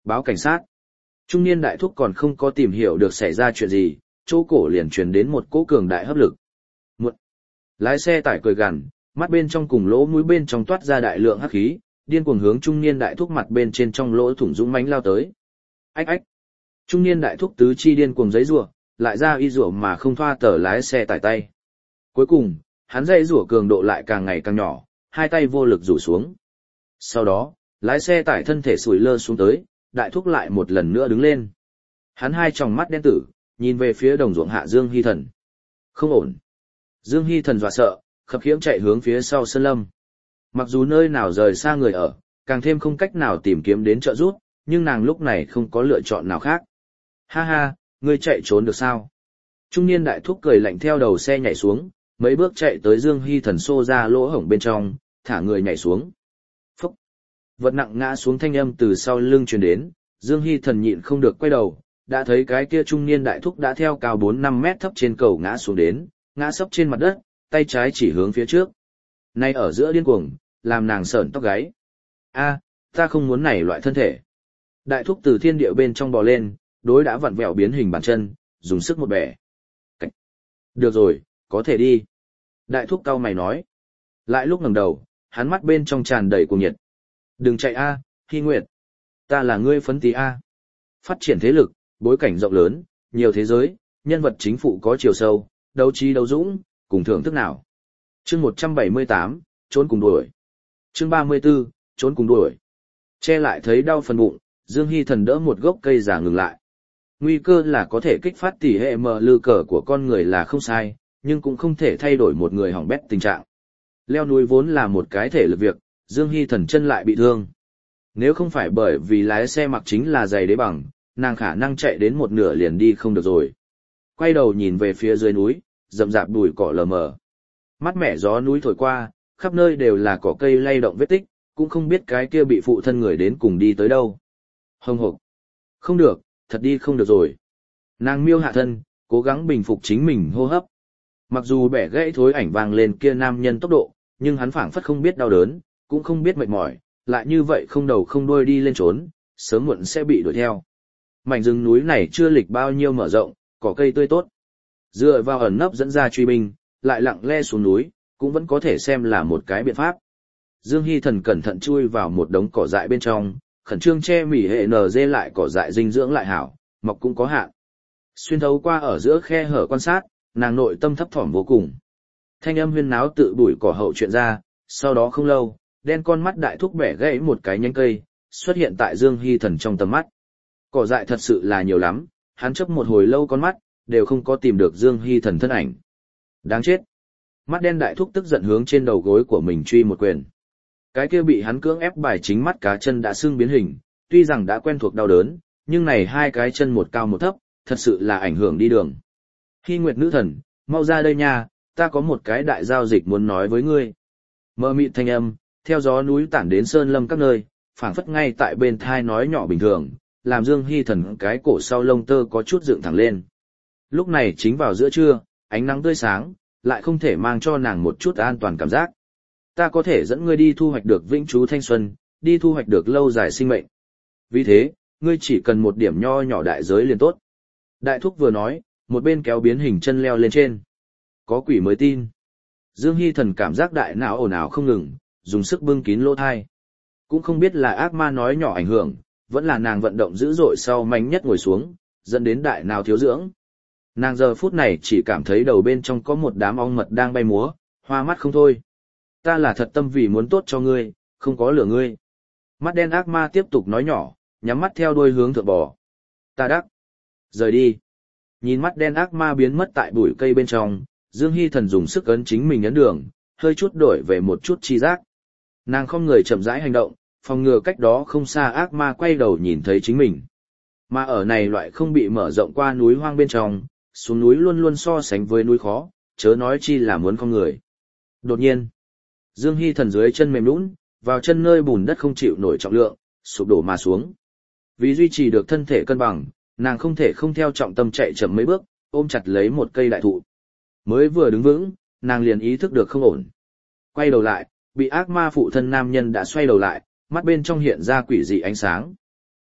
Báo cảnh sát. Trung niên đại thúc còn không có tìm hiểu được xảy ra chuyện gì, chỗ cổ liền truyền đến một cỗ cường đại hấp lực. Một lái xe tải cười gằn, mắt bên trong cùng lỗ mũi bên trong toát ra đại lượng hắc khí, điên cuồng hướng trung niên đại thúc mặt bên trên trong lỗ thủng dũng mãnh lao tới. Ách ách. Trung niên đại thúc tứ chi điên cuồng giãy giụa, lại ra y rủa mà không thoa tờ lái xe tải tay. Cuối cùng, hắn giãy giụa cường độ lại càng ngày càng nhỏ, hai tay vô lực rủ xuống. Sau đó, lái xe tải thân thể sủi lơ xuống tới, đại thúc lại một lần nữa đứng lên. Hắn hai tròng mắt đen tử, nhìn về phía đồng ruộng hạ Dương Hy Thần. Không ổn. Dương Hy Thần dọa sợ, khập khiễng chạy hướng phía sau sân lâm. Mặc dù nơi nào rời xa người ở, càng thêm không cách nào tìm kiếm đến trợ giúp, nhưng nàng lúc này không có lựa chọn nào khác. Ha ha, ngươi chạy trốn được sao? Trung niên đại thúc cười lạnh theo đầu xe nhảy xuống, mấy bước chạy tới Dương Hy Thần xô ra lỗ hổng bên trong, thả người nhảy xuống. Phúc! Vật nặng ngã xuống thanh âm từ sau lưng truyền đến, Dương Hy Thần nhịn không được quay đầu, đã thấy cái kia trung niên đại thúc đã theo cao 4-5 mét thấp trên cầu ngã xuống đến, ngã sấp trên mặt đất, tay trái chỉ hướng phía trước. Nay ở giữa điên cuồng, làm nàng sởn tóc gáy. A, ta không muốn này loại thân thể. Đại thúc từ thiên địa bên trong bò lên, đối đã vặn vẹo biến hình bàn chân, dùng sức một bẻ. Cách. Được rồi, có thể đi. Đại thúc cau mày nói. Lại lúc ngẩng đầu, hắn mắt bên trong tràn đầy cuồng nhiệt. Đừng chạy a, Hy Nguyệt. Ta là ngươi phấn tí a. Phát triển thế lực, bối cảnh rộng lớn, nhiều thế giới, nhân vật chính phụ có chiều sâu, đấu trí đấu dũng, cùng thưởng thức nào. Chương 178, trốn cùng đuổi. Chương 34, trốn cùng đuổi. Che lại thấy đau phần bụng, Dương Hy Thần đỡ một gốc cây già ngừng lại. Nguy cơ là có thể kích phát tỷ hệ mở lư cờ của con người là không sai, nhưng cũng không thể thay đổi một người hỏng bét tình trạng. Leo núi vốn là một cái thể lực việc, Dương Hy Thần chân lại bị thương. Nếu không phải bởi vì lái xe mặc chính là giày đế bằng, nàng khả năng chạy đến một nửa liền đi không được rồi. Quay đầu nhìn về phía dưới núi, rậm rạp bụi cỏ lờ mờ. Mát mẻ gió núi thổi qua, khắp nơi đều là cỏ cây lay động vết tích, cũng không biết cái kia bị phụ thân người đến cùng đi tới đâu. Hông hộc. Không được, thật đi không được rồi. Nàng miêu hạ thân, cố gắng bình phục chính mình hô hấp. Mặc dù bẻ gãy thối ảnh vang lên kia nam nhân tốc độ, nhưng hắn phảng phất không biết đau đớn, cũng không biết mệt mỏi, lại như vậy không đầu không đuôi đi lên trốn, sớm muộn sẽ bị đuổi theo. Mảnh rừng núi này chưa lịch bao nhiêu mở rộng, cỏ cây tươi tốt. Dựa vào ẩn nấp dẫn ra truy binh, lại lặng lẽ xuống núi, cũng vẫn có thể xem là một cái biện pháp. Dương Hy Thần cẩn thận chui vào một đống cỏ dại bên trong, khẩn trương che mỉ hệ NG lại cỏ dại dinh dưỡng lại hảo, mọc cũng có hạn. Xuyên thấu qua ở giữa khe hở quan sát, nàng nội tâm thấp thỏm vô cùng. Thanh âm huyên náo tự bụi cỏ hậu chuyện ra, sau đó không lâu, đen con mắt đại thúc bẻ gãy một cái nhánh cây, xuất hiện tại Dương Hy Thần trong tầm mắt. Cỏ dại thật sự là nhiều lắm, hắn chớp một hồi lâu con mắt, đều không có tìm được Dương Hy Thần thân ảnh. Đáng chết. Mắt đen đại thúc tức giận hướng trên đầu gối của mình truy một quyền. Cái kia bị hắn cưỡng ép bài chính mắt cá chân đã sưng biến hình, tuy rằng đã quen thuộc đau đớn, nhưng này hai cái chân một cao một thấp, thật sự là ảnh hưởng đi đường. Hy Nguyệt nữ thần, mau ra đây nha, ta có một cái đại giao dịch muốn nói với ngươi. Mơ mịt thanh âm, theo gió núi tản đến sơn lâm các nơi, phảng phất ngay tại bên thai nói nhỏ bình thường, làm Dương Hy Thần cái cổ sau lông tơ có chút dựng thẳng lên. Lúc này chính vào giữa trưa, ánh nắng tươi sáng, lại không thể mang cho nàng một chút an toàn cảm giác. Ta có thể dẫn ngươi đi thu hoạch được vĩnh trú thanh xuân, đi thu hoạch được lâu dài sinh mệnh. Vì thế, ngươi chỉ cần một điểm nho nhỏ đại giới liền tốt. Đại thúc vừa nói, một bên kéo biến hình chân leo lên trên. Có quỷ mới tin. Dương Hy Thần cảm giác đại não ồn ào không ngừng, dùng sức bưng kín lỗ thai. Cũng không biết là ác ma nói nhỏ ảnh hưởng, vẫn là nàng vận động dữ dội sau mạnh nhất ngồi xuống, dẫn đến đại não thiếu dưỡng. Nàng giờ phút này chỉ cảm thấy đầu bên trong có một đám ong mật đang bay múa, hoa mắt không thôi. Ta là thật tâm vì muốn tốt cho ngươi, không có lừa ngươi. Mắt đen ác ma tiếp tục nói nhỏ, nhắm mắt theo đuôi hướng thượng bò. Ta đắc. Rời đi. Nhìn mắt đen ác ma biến mất tại bụi cây bên trong, Dương Hy Thần dùng sức ấn chính mình ấn đường, hơi chút đổi về một chút chi giác. Nàng không người chậm rãi hành động, phòng ngừa cách đó không xa ác ma quay đầu nhìn thấy chính mình. Mà ở này loại không bị mở rộng qua núi hoang bên trong, xuống núi luôn luôn so sánh với núi khó, chớ nói chi là muốn con người. Đột nhiên, Dương Hy Thần dưới chân mềm nhũn, vào chân nơi bùn đất không chịu nổi trọng lượng, sụp đổ mà xuống. Vì duy trì được thân thể cân bằng, nàng không thể không theo trọng tâm chạy chậm mấy bước, ôm chặt lấy một cây đại thụ. Mới vừa đứng vững, nàng liền ý thức được không ổn. Quay đầu lại, bị ác ma phụ thân nam nhân đã xoay đầu lại, mắt bên trong hiện ra quỷ dị ánh sáng.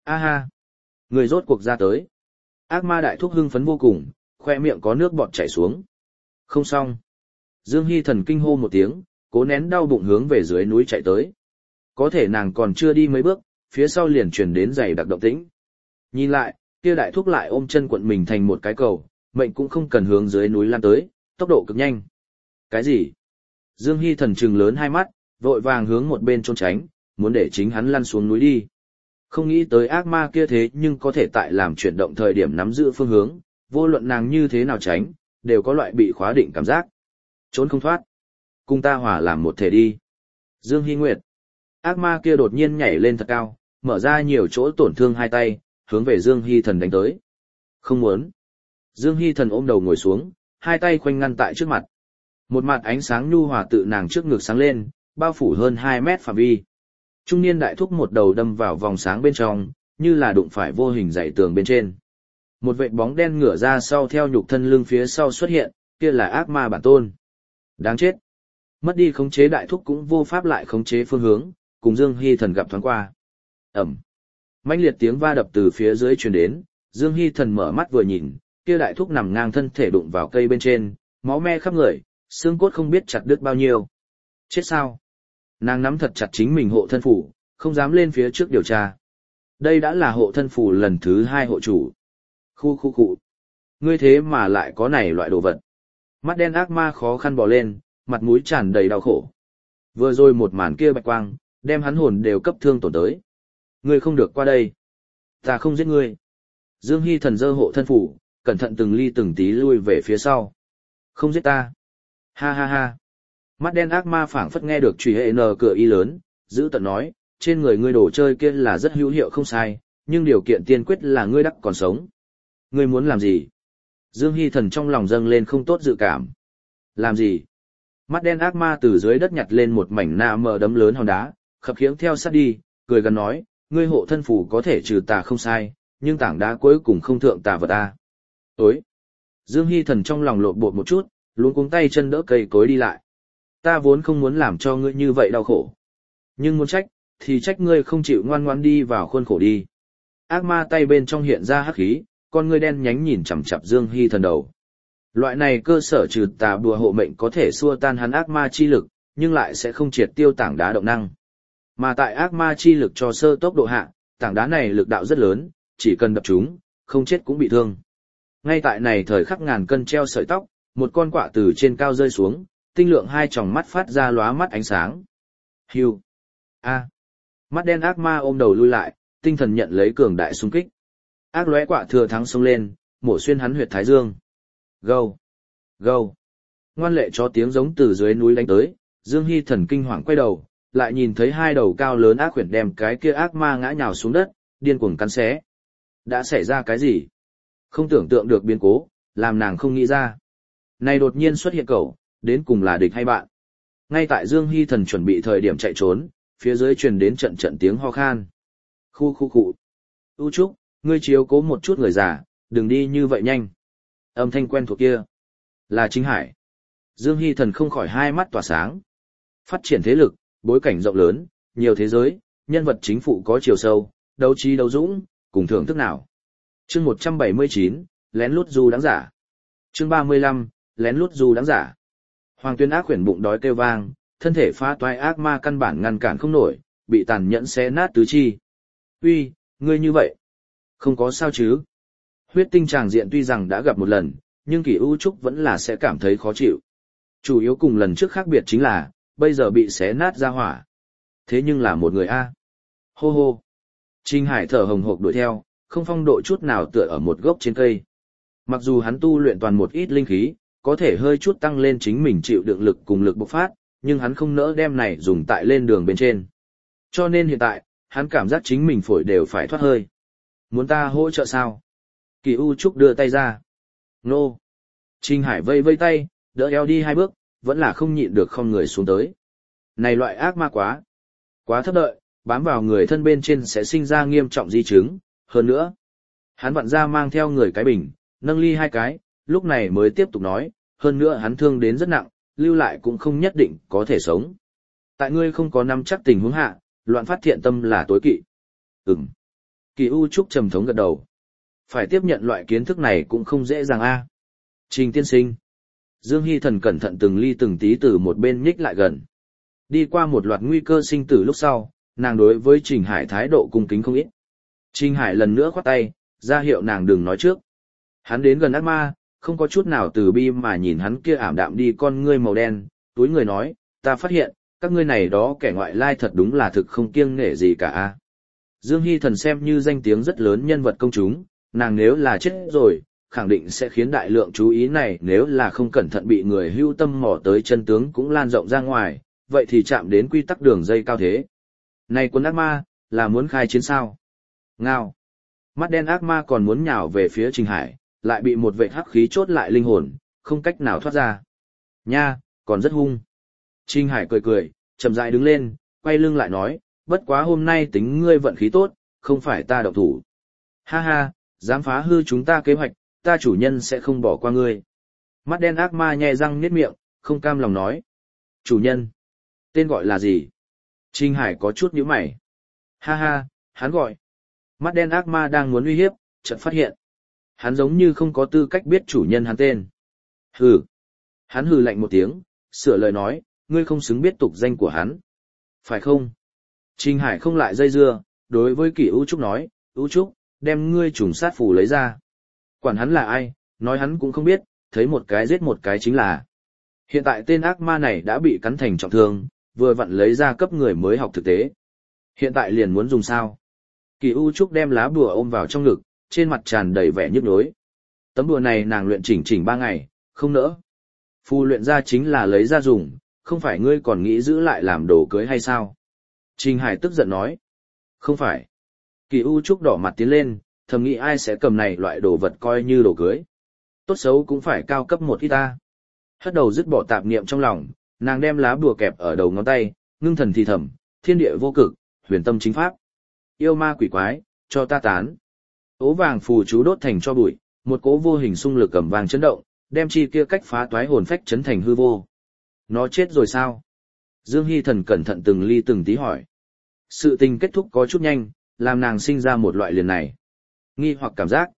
A ha! Người rốt cuộc ra tới. Ác ma đại thúc hưng phấn vô cùng, khoe miệng có nước bọt chảy xuống. Không xong. Dương Hy thần kinh hô một tiếng, cố nén đau bụng hướng về dưới núi chạy tới. Có thể nàng còn chưa đi mấy bước, phía sau liền truyền đến giày đặc động tĩnh. Nhìn lại, kia đại thúc lại ôm chân quận mình thành một cái cầu, mệnh cũng không cần hướng dưới núi lan tới, tốc độ cực nhanh. Cái gì? Dương Hy thần trừng lớn hai mắt, vội vàng hướng một bên trốn tránh, muốn để chính hắn lăn xuống núi đi. Không nghĩ tới ác ma kia thế nhưng có thể tại làm chuyển động thời điểm nắm giữ phương hướng, vô luận nàng như thế nào tránh, đều có loại bị khóa định cảm giác. Trốn không thoát. Cùng ta hòa làm một thể đi. Dương Hy Nguyệt. Ác ma kia đột nhiên nhảy lên thật cao, mở ra nhiều chỗ tổn thương hai tay, hướng về Dương Hy thần đánh tới. Không muốn. Dương Hy thần ôm đầu ngồi xuống, hai tay khoanh ngăn tại trước mặt. Một mặt ánh sáng nhu hòa tự nàng trước ngực sáng lên, bao phủ hơn 2 mét phạm vi. Trung niên đại thúc một đầu đâm vào vòng sáng bên trong, như là đụng phải vô hình dãy tường bên trên. Một vệt bóng đen ngửa ra sau theo nhục thân lưng phía sau xuất hiện, kia là ác ma bản tôn. Đáng chết. Mất đi khống chế đại thúc cũng vô pháp lại khống chế phương hướng, cùng Dương Hy thần gặp thoáng qua. Ẩm. Mãnh liệt tiếng va đập từ phía dưới truyền đến, Dương Hy thần mở mắt vừa nhìn, kia đại thúc nằm ngang thân thể đụng vào cây bên trên, máu me khắp người, xương cốt không biết chặt đứt bao nhiêu. Chết sao? Nàng nắm thật chặt chính mình hộ thân phủ, không dám lên phía trước điều tra. Đây đã là hộ thân phủ lần thứ 2 hộ chủ. Khu. Ngươi thế mà lại có này loại đồ vật. Mắt đen ác ma khó khăn bò lên, mặt mũi tràn đầy đau khổ. Vừa rồi một màn kia bạch quang, đem hắn hồn đều cấp thương tổn tới. Ngươi không được qua đây. Ta không giết ngươi. Dương Hy thần giơ hộ thân phủ, cẩn thận từng ly từng tí lui về phía sau. Không giết ta. Ha ha ha. Mắt đen ác ma phảng phất nghe được truy hệ nờ cửa y lớn, giữ tận nói, trên người ngươi đồ chơi kia là rất hữu hiệu không sai, nhưng điều kiện tiên quyết là ngươi đắc còn sống. Ngươi muốn làm gì? Dương Hy thần trong lòng dâng lên không tốt dự cảm. Làm gì? Mắt đen ác ma từ dưới đất nhặt lên một mảnh nạ mờ đấm lớn hòn đá, khập khiễng theo sát đi, cười gần nói, ngươi hộ thân phủ có thể trừ tà không sai, nhưng tảng đá cuối cùng không thượng tà vật ta. Ối! Dương Hy thần trong lòng lộn bột một chút, luống cuống tay chân đỡ cây cối đi lại. Ta vốn không muốn làm cho ngươi như vậy đau khổ. Nhưng muốn trách, thì trách ngươi không chịu ngoan ngoan đi vào khuôn khổ đi. Ác ma tay bên trong hiện ra hắc khí, con ngươi đen nhánh nhìn chằm chằm Dương Hy thần đầu. Loại này cơ sở trừ tà bùa hộ mệnh có thể xua tan hắn ác ma chi lực, nhưng lại sẽ không triệt tiêu tảng đá động năng. Mà tại ác ma chi lực cho sơ tốc độ hạ, tảng đá này lực đạo rất lớn, chỉ cần đập chúng, không chết cũng bị thương. Ngay tại này thời khắc ngàn cân treo sợi tóc, một con quạ từ trên cao rơi xuống, tinh lượng hai tròng mắt phát ra lóa mắt ánh sáng. Hưu. A. Mắt đen ác ma ôm đầu lui lại, tinh thần nhận lấy cường đại xung kích. Ác lóe quạ thừa thắng xông lên, mổ xuyên hắn huyệt thái dương. Gâu. Gâu. Ngoan lệ chó tiếng giống từ dưới núi đánh tới, Dương Hy thần kinh hoàng quay đầu, lại nhìn thấy hai đầu cao lớn ác quyển đem cái kia ác ma ngã nhào xuống đất, điên cuồng cắn xé. Đã xảy ra cái gì? Không tưởng tượng được biến cố, làm nàng không nghĩ ra. Này đột nhiên xuất hiện cậu, đến cùng là địch hay bạn? Ngay tại Dương Hy thần chuẩn bị thời điểm chạy trốn, phía dưới truyền đến trận trận tiếng ho khan. Khu. U Trúc, ngươi chiếu cố một chút người già, đừng đi như vậy nhanh. Âm thanh quen thuộc kia. Là Chính Hải. Dương Hy thần không khỏi hai mắt tỏa sáng. Phát triển thế lực, bối cảnh rộng lớn, nhiều thế giới, nhân vật chính phụ có chiều sâu, đấu trí đấu dũng, cùng thưởng thức nào. Chương 179, lén lút du đáng giả. Chương 35, lén lút du đáng giả. Hoàng Tuyên ác quyển bụng đói kêu vang, thân thể phá toái ác ma căn bản ngăn cản không nổi, bị tàn nhẫn xé nát tứ chi. Uy, ngươi như vậy, không có sao chứ? Huyết tinh tràng diện tuy rằng đã gặp một lần, nhưng Kỳ U Trúc vẫn là sẽ cảm thấy khó chịu. Chủ yếu cùng lần trước khác biệt chính là, bây giờ bị xé nát ra hỏa. Thế nhưng là một người A. Hô hô. Trình Hải thở hồng hộc đuổi theo, không phong độ chút nào tựa ở một gốc trên cây. Mặc dù hắn tu luyện toàn một ít linh khí, có thể hơi chút tăng lên chính mình chịu đựng lực cùng lực bộc phát, nhưng hắn không nỡ đem này dùng tại lên đường bên trên. Cho nên hiện tại, hắn cảm giác chính mình phổi đều phải thoát hơi. Muốn ta hỗ trợ sao? Kỳ U Trúc đưa tay ra. Nô. Trình Hải vây vây tay, đỡ eo đi 2 bước, vẫn là không nhịn được không người xuống tới. Này loại ác ma quá thấp đợi, bám vào người thân bên trên sẽ sinh ra nghiêm trọng di chứng. Hơn nữa, hắn vặn ra mang theo người cái bình, nâng ly 2 cái, lúc này mới tiếp tục nói, hơn nữa hắn thương đến rất nặng, lưu lại cũng không nhất định có thể sống. Tại ngươi không có nắm chắc tình huống hạ, loạn phát thiện tâm là tối kỵ. Kỳ U Trúc trầm thống gật đầu. Phải tiếp nhận loại kiến thức này cũng không dễ dàng a. Trình tiên sinh. Dương Hy Thần cẩn thận từng ly từng tí từ một bên nhích lại gần. Đi qua một loạt nguy cơ sinh tử lúc sau, nàng đối với Trình Hải thái độ cung kính không ít. Trình Hải lần nữa khoát tay, ra hiệu nàng đừng nói trước. Hắn đến gần ác ma, không có chút nào từ bi mà nhìn hắn kia ảm đạm đi con ngươi màu đen, túi người nói, ta phát hiện, các ngươi này đó kẻ ngoại lai thật đúng là thực không kiêng nể gì cả a. Dương Hy Thần xem như danh tiếng rất lớn nhân vật công chúng, nàng nếu là chết rồi, khẳng định sẽ khiến đại lượng chú ý này, nếu là không cẩn thận bị người hưu tâm mò tới chân tướng cũng lan rộng ra ngoài, vậy thì chạm đến quy tắc đường dây cao thế. Này quân ác ma, là muốn khai chiến sao? Ngao. Mắt đen ác ma còn muốn nhào về phía Trình Hải, lại bị một vệ hắc khí chốt lại linh hồn, không cách nào thoát ra. Nha, còn rất hung. Trình Hải cười cười, chậm rãi đứng lên, quay lưng lại nói, bất quá hôm nay tính ngươi vận khí tốt, không phải ta động thủ. Ha ha, dám phá hư chúng ta kế hoạch, ta chủ nhân sẽ không bỏ qua ngươi. Mắt đen ác ma nhè răng niết miệng, không cam lòng nói. Chủ nhân? Tên gọi là gì? Trình Hải có chút nhíu mày. Ha ha, hắn gọi. Mắt đen ác ma đang muốn uy hiếp, chợt phát hiện. Hắn giống như không có tư cách biết chủ nhân hắn tên. Hừ. Hắn hừ lạnh một tiếng, sửa lời nói, ngươi không xứng biết tục danh của hắn. Phải không? Trình Hải không lại dây dưa, đối với Kỷ U Trúc nói, U Trúc, đem ngươi trùng sát phù lấy ra. Quản hắn là ai, nói hắn cũng không biết, thấy một cái giết một cái chính là. Hiện tại tên ác ma này đã bị cắn thành trọng thương, vừa vặn lấy ra cấp người mới học thực tế. Hiện tại liền muốn dùng sao? Kỳ U Trúc đem lá bùa ôm vào trong ngực, trên mặt tràn đầy vẻ nhức nhối. Tấm bùa này nàng luyện chỉnh 3 ngày, không nỡ. Phù luyện ra chính là lấy ra dùng, không phải ngươi còn nghĩ giữ lại làm đồ cưới hay sao? Trình Hải tức giận nói. Không phải. Kỳ U Trúc đỏ mặt tiến lên, thầm nghĩ ai sẽ cầm này loại đồ vật coi như đồ cưới. Tốt xấu cũng phải cao cấp một ít ta. Hất đầu dứt bỏ tạp niệm trong lòng, nàng đem lá bùa kẹp ở đầu ngón tay, ngưng thần thì thầm, thiên địa vô cực, huyền tâm chính pháp. Yêu ma quỷ quái, cho ta tán. Ố vàng phù chú đốt thành cho bụi, một cỗ vô hình xung lực cầm vàng chấn động, đem chi kia cách phá toái hồn phách chấn thành hư vô. Nó chết rồi sao? Dương Hy Thần cẩn thận từng ly từng tí hỏi. Sự tình kết thúc có chút nhanh, làm nàng sinh ra một loại liền này. Nghi hoặc cảm giác.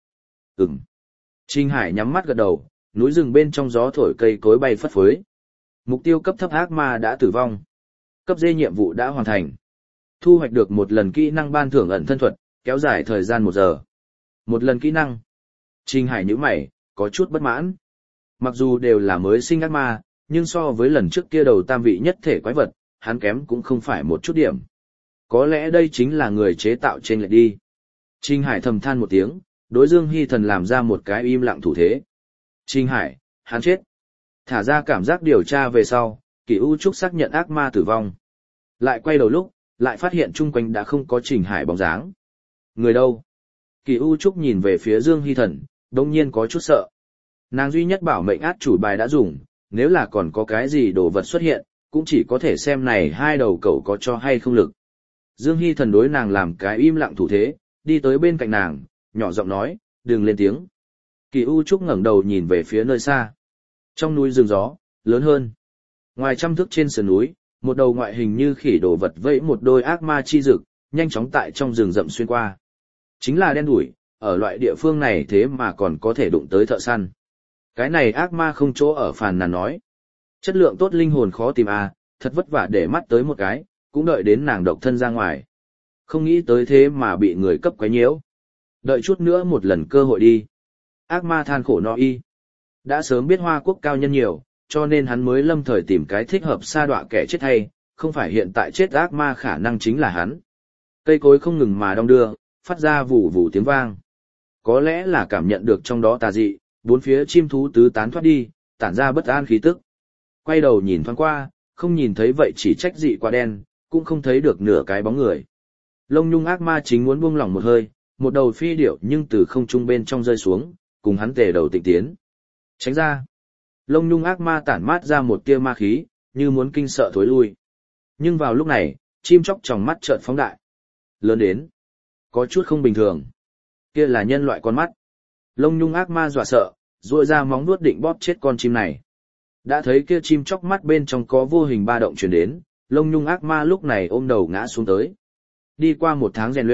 Trình Hải nhắm mắt gật đầu, núi rừng bên trong gió thổi cây cối bay phất phới. Mục tiêu cấp thấp ác ma đã tử vong. Cấp D nhiệm vụ đã hoàn thành. Thu hoạch được một lần kỹ năng ban thưởng ẩn thân thuật, kéo dài thời gian 1 giờ. Một lần kỹ năng. Trình Hải nhíu mày, có chút bất mãn. Mặc dù đều là mới sinh ác ma, nhưng so với lần trước kia đầu tam vị nhất thể quái vật, hắn kém cũng không phải một chút điểm. Có lẽ đây chính là người chế tạo trên lệch đi. Trình Hải thầm than một tiếng, đối Dương Hy Thần làm ra một cái im lặng thủ thế. Trình Hải, hắn chết. Thả ra cảm giác điều tra về sau, Kỳ U Trúc xác nhận ác ma tử vong. Lại quay đầu lúc, lại phát hiện chung quanh đã không có Trình Hải bóng dáng. Người đâu? Kỳ U Trúc nhìn về phía Dương Hy Thần, đồng nhiên có chút sợ. Nàng duy nhất bảo mệnh át chủ bài đã dùng, nếu là còn có cái gì đồ vật xuất hiện, cũng chỉ có thể xem này hai đầu cậu có cho hay không lực. Dương Hy Thần đối nàng làm cái im lặng thủ thế, đi tới bên cạnh nàng, nhỏ giọng nói, đừng lên tiếng. Kỳ U Trúc ngẩng đầu nhìn về phía nơi xa. Trong núi rừng gió, lớn hơn. Ngoài trăm thước trên sườn núi, một đầu ngoại hình như khỉ đồ vật vẫy một đôi ác ma chi rực, nhanh chóng tại trong rừng rậm xuyên qua. Chính là đen đủi, ở loại địa phương này thế mà còn có thể đụng tới thợ săn. Cái này ác ma không chỗ ở phàn nàn nói. Chất lượng tốt linh hồn khó tìm à, thật vất vả để mắt tới một cái, cũng đợi đến nàng độc thân ra ngoài. Không nghĩ tới thế mà bị người cấp quấy nhiễu. Đợi chút nữa một lần cơ hội đi. Ác ma than khổ no y. Đã sớm biết Hoa Quốc cao nhân nhiều, cho nên hắn mới lâm thời tìm cái thích hợp sa đọa kẻ chết hay, không phải hiện tại chết ác ma khả năng chính là hắn. Cây cối không ngừng mà đong đưa, phát ra vù vù tiếng vang. Có lẽ là cảm nhận được trong đó tà dị, bốn phía chim thú tứ tán thoát đi, tản ra bất an khí tức. Quay đầu nhìn thoáng qua, không nhìn thấy vậy chỉ trách dị quá đen, cũng không thấy được nửa cái bóng người. Lông nhung ác ma chính muốn buông lỏng một hơi, một đầu phi điểu nhưng từ không trung bên trong rơi xuống, cùng hắn tề đầu tịnh tiến. Tránh ra. Lông nhung ác ma tản mát ra một tia ma khí, như muốn kinh sợ thối lui. Nhưng vào lúc này, chim chóc tròng mắt chợt phóng đại. Lớn đến. Có chút không bình thường. Kia là nhân loại con mắt. Lông nhung ác ma dọa sợ, duỗi ra móng vuốt định bóp chết con chim này. Đã thấy kia chim chóc mắt bên trong có vô hình ba động truyền đến, lông nhung ác ma lúc này ôm đầu ngã xuống tới. Đi qua 1 tháng rèn luyện,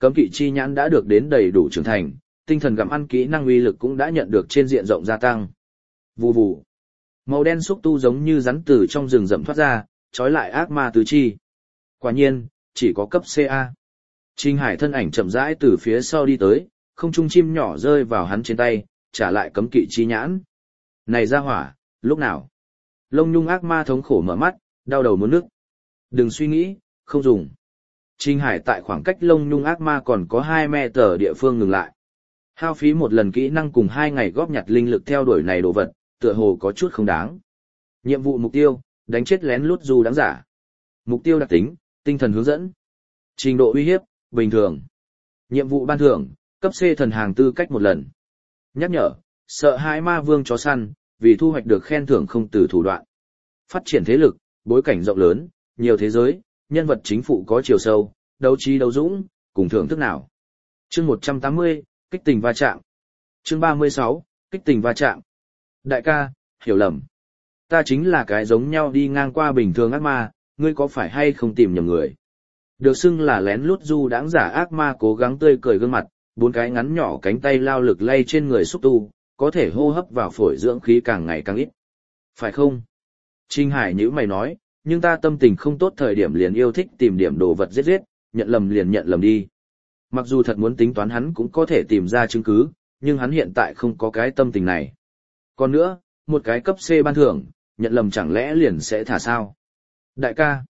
Cấm kỵ chi nhãn đã được đến đầy đủ trưởng thành, tinh thần gặm ăn kỹ năng uy lực cũng đã nhận được trên diện rộng gia tăng. Vù vù. Màu đen xúc tu giống như rắn từ trong rừng rậm thoát ra, trói lại ác ma tứ chi. Quả nhiên, chỉ có cấp CA. Trình Hải thân ảnh chậm rãi từ phía sau đi tới, không trung chim nhỏ rơi vào hắn trên tay, trả lại cấm kỵ chi nhãn. Này ra hỏa, lúc nào? Lông nhung ác ma thống khổ mở mắt, đau đầu muốn nức. Đừng suy nghĩ, không dùng. Trình Hải tại khoảng cách lông nhung ác ma còn có 2 mét địa phương ngừng lại. Hao phí một lần kỹ năng cùng 2 ngày góp nhặt linh lực theo đuổi này đồ vật, tựa hồ có chút không đáng. Nhiệm vụ mục tiêu, đánh chết lén lút du đáng giả. Mục tiêu đặc tính, tinh thần hướng dẫn. Trình độ uy hiếp, bình thường. Nhiệm vụ ban thưởng, cấp C thần hàng tư cách một lần. Nhắc nhở, sợ hãi ma vương chó săn, vì thu hoạch được khen thưởng không từ thủ đoạn. Phát triển thế lực, bối cảnh rộng lớn, nhiều thế giới, nhân vật chính phụ có chiều sâu, đấu trí đấu dũng, cùng thưởng thức nào. Chương 180, kích tình va chạm. Chương 36, kích tình va chạm. Đại ca, hiểu lầm. Ta chính là cái giống nhau đi ngang qua bình thường ác ma, ngươi có phải hay không tìm nhầm người. Được xưng là lén lút du đãng giả ác ma cố gắng tươi cười gương mặt, 4 cái ngắn nhỏ cánh tay lao lực lay trên người xúc tu, có thể hô hấp vào phổi dưỡng khí càng ngày càng ít. Phải không? Trình Hải nhíu mày nói, nhưng ta tâm tình không tốt thời điểm liền yêu thích tìm điểm đồ vật giết, nhận lầm liền nhận lầm đi. Mặc dù thật muốn tính toán hắn cũng có thể tìm ra chứng cứ, nhưng hắn hiện tại không có cái tâm tình này. Còn nữa, một cái cấp C ban thưởng, nhận lầm chẳng lẽ liền sẽ thả sao? Đại ca!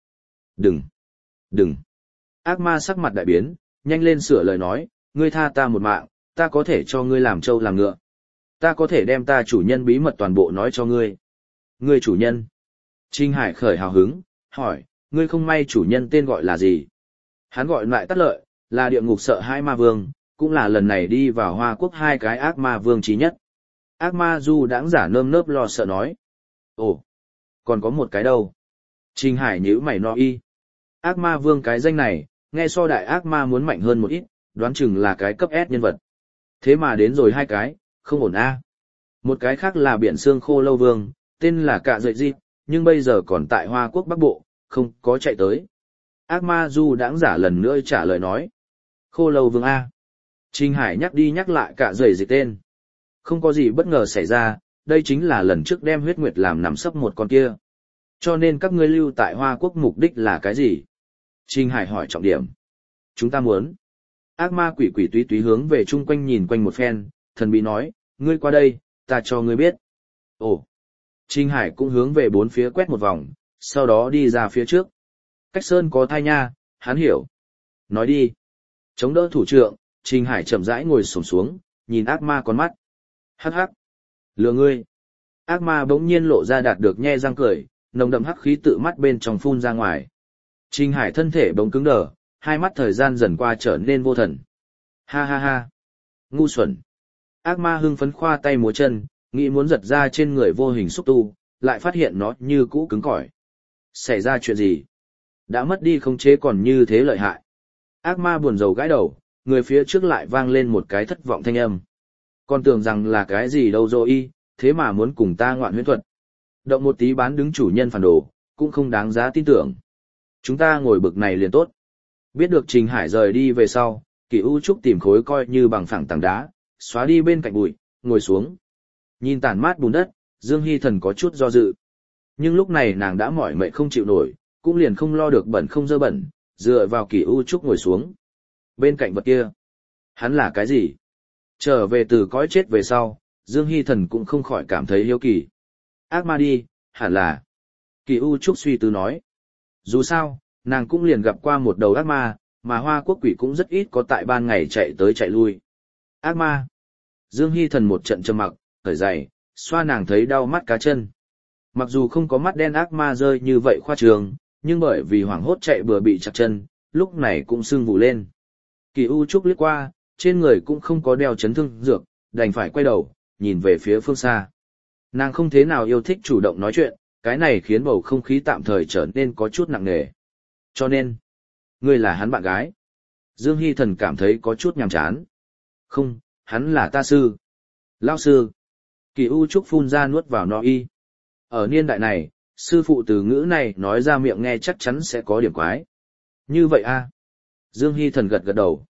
Đừng! Ác ma sắc mặt đại biến, nhanh lên sửa lời nói, ngươi tha ta một mạng, ta có thể cho ngươi làm trâu làm ngựa. Ta có thể đem ta chủ nhân bí mật toàn bộ nói cho ngươi. Ngươi chủ nhân? Trình Hải khởi hào hứng, hỏi, ngươi không may chủ nhân tên gọi là gì? Hắn gọi lại tắt lợi, là địa ngục sợ hãi ma vương, cũng là lần này đi vào Hoa Quốc 2 cái ác ma vương trí nhất. Ác ma du đãng giả nơm nớp lo sợ nói. Ồ, còn có một cái đâu? Trình Hải nhíu mày no y. Ác ma vương cái danh này, nghe so đại ác ma muốn mạnh hơn một ít, đoán chừng là cái cấp S nhân vật. Thế mà đến rồi 2 cái, không ổn a. Một cái khác là biển xương khô lâu vương, tên là Cạ Dậy Di, nhưng bây giờ còn tại Hoa Quốc Bắc Bộ, không có chạy tới. Ác ma du đãng giả lần nữa trả lời nói. Khô lâu vương A. Trình Hải nhắc đi nhắc lại Cạ Dậy Di tên. Không có gì bất ngờ xảy ra, đây chính là lần trước đem huyết nguyệt làm nằm sấp một con kia. Cho nên các ngươi lưu tại Hoa Quốc mục đích là cái gì? Trình Hải hỏi trọng điểm. Chúng ta muốn. Ác ma quỷ quỷ túy túy hướng về chung quanh nhìn quanh một phen, thần bí nói, ngươi qua đây, ta cho ngươi biết. Ồ. Trình Hải cũng hướng về 4 phía quét một vòng, sau đó đi ra phía trước. Cách sơn có thai nha, hắn hiểu. Nói đi. Chống đỡ thủ trượng, Trình Hải chậm rãi ngồi xổm xuống, nhìn ác ma con mắt. Hắc hắc. Lừa ngươi. Ác ma bỗng nhiên lộ ra đạt được nhe răng cười, nồng đậm hắc khí tự mắt bên trong phun ra ngoài. Trình Hải thân thể bỗng cứng đờ, hai mắt thời gian dần qua trở nên vô thần. Ha ha ha. Ngu xuẩn. Ác ma hưng phấn khoa tay múa chân, nghĩ muốn giật ra trên người vô hình xúc tu, lại phát hiện nó như cũ cứng cỏi. Xảy ra chuyện gì? Đã mất đi khống chế còn như thế lợi hại. Ác ma buồn rầu gãi đầu, người phía trước lại vang lên một cái thất vọng thanh âm. Còn tưởng rằng là cái gì đâu rồi, thế mà muốn cùng ta ngoạn huyễn thuật. Động một tí bán đứng chủ nhân phản đồ, cũng không đáng giá tin tưởng. Chúng ta ngồi bực này liền tốt. Biết được Trình Hải rời đi về sau, Kỳ U Trúc tìm khối coi như bằng phẳng tảng đá, xóa đi bên cạnh bụi, ngồi xuống. Nhìn tàn mát bùn đất, Dương Hy Thần có chút do dự. Nhưng lúc này nàng đã mỏi mệt không chịu nổi, cũng liền không lo được bẩn không dơ bẩn, dựa vào Kỳ U Trúc ngồi xuống. Bên cạnh vật kia, hắn là cái gì? Trở về từ cõi chết về sau, Dương Hy Thần cũng không khỏi cảm thấy hiếu kỳ. Ác ma đi, hẳn là. Kỳ U Trúc suy tư nói. Dù sao, nàng cũng liền gặp qua một đầu ác ma, mà Hoa Quốc quỷ cũng rất ít có tại ban ngày chạy tới chạy lui. Ác ma. Dương Hy Thần một trận trầm mặc, thở dài, xoa nàng thấy đau mắt cá chân. Mặc dù không có mắt đen ác ma rơi như vậy khoa trường, nhưng bởi vì hoảng hốt chạy bừa bị chặt chân, lúc này cũng sưng vụ lên. Kỳ U Trúc liếc qua, trên người cũng không có đeo chấn thương dược, đành phải quay đầu, nhìn về phía phương xa. Nàng không thế nào yêu thích chủ động nói chuyện, cái này khiến bầu không khí tạm thời trở nên có chút nặng nề. Cho nên, ngươi là hắn bạn gái. Dương Hy Thần cảm thấy có chút nhàm chán. Không, hắn là ta sư. Lao sư. Kỳ U Trúc phun ra nuốt vào no y. Ở niên đại này, sư phụ từ ngữ này nói ra miệng nghe chắc chắn sẽ có điểm quái. Như vậy a. Dương Hy Thần gật gật đầu.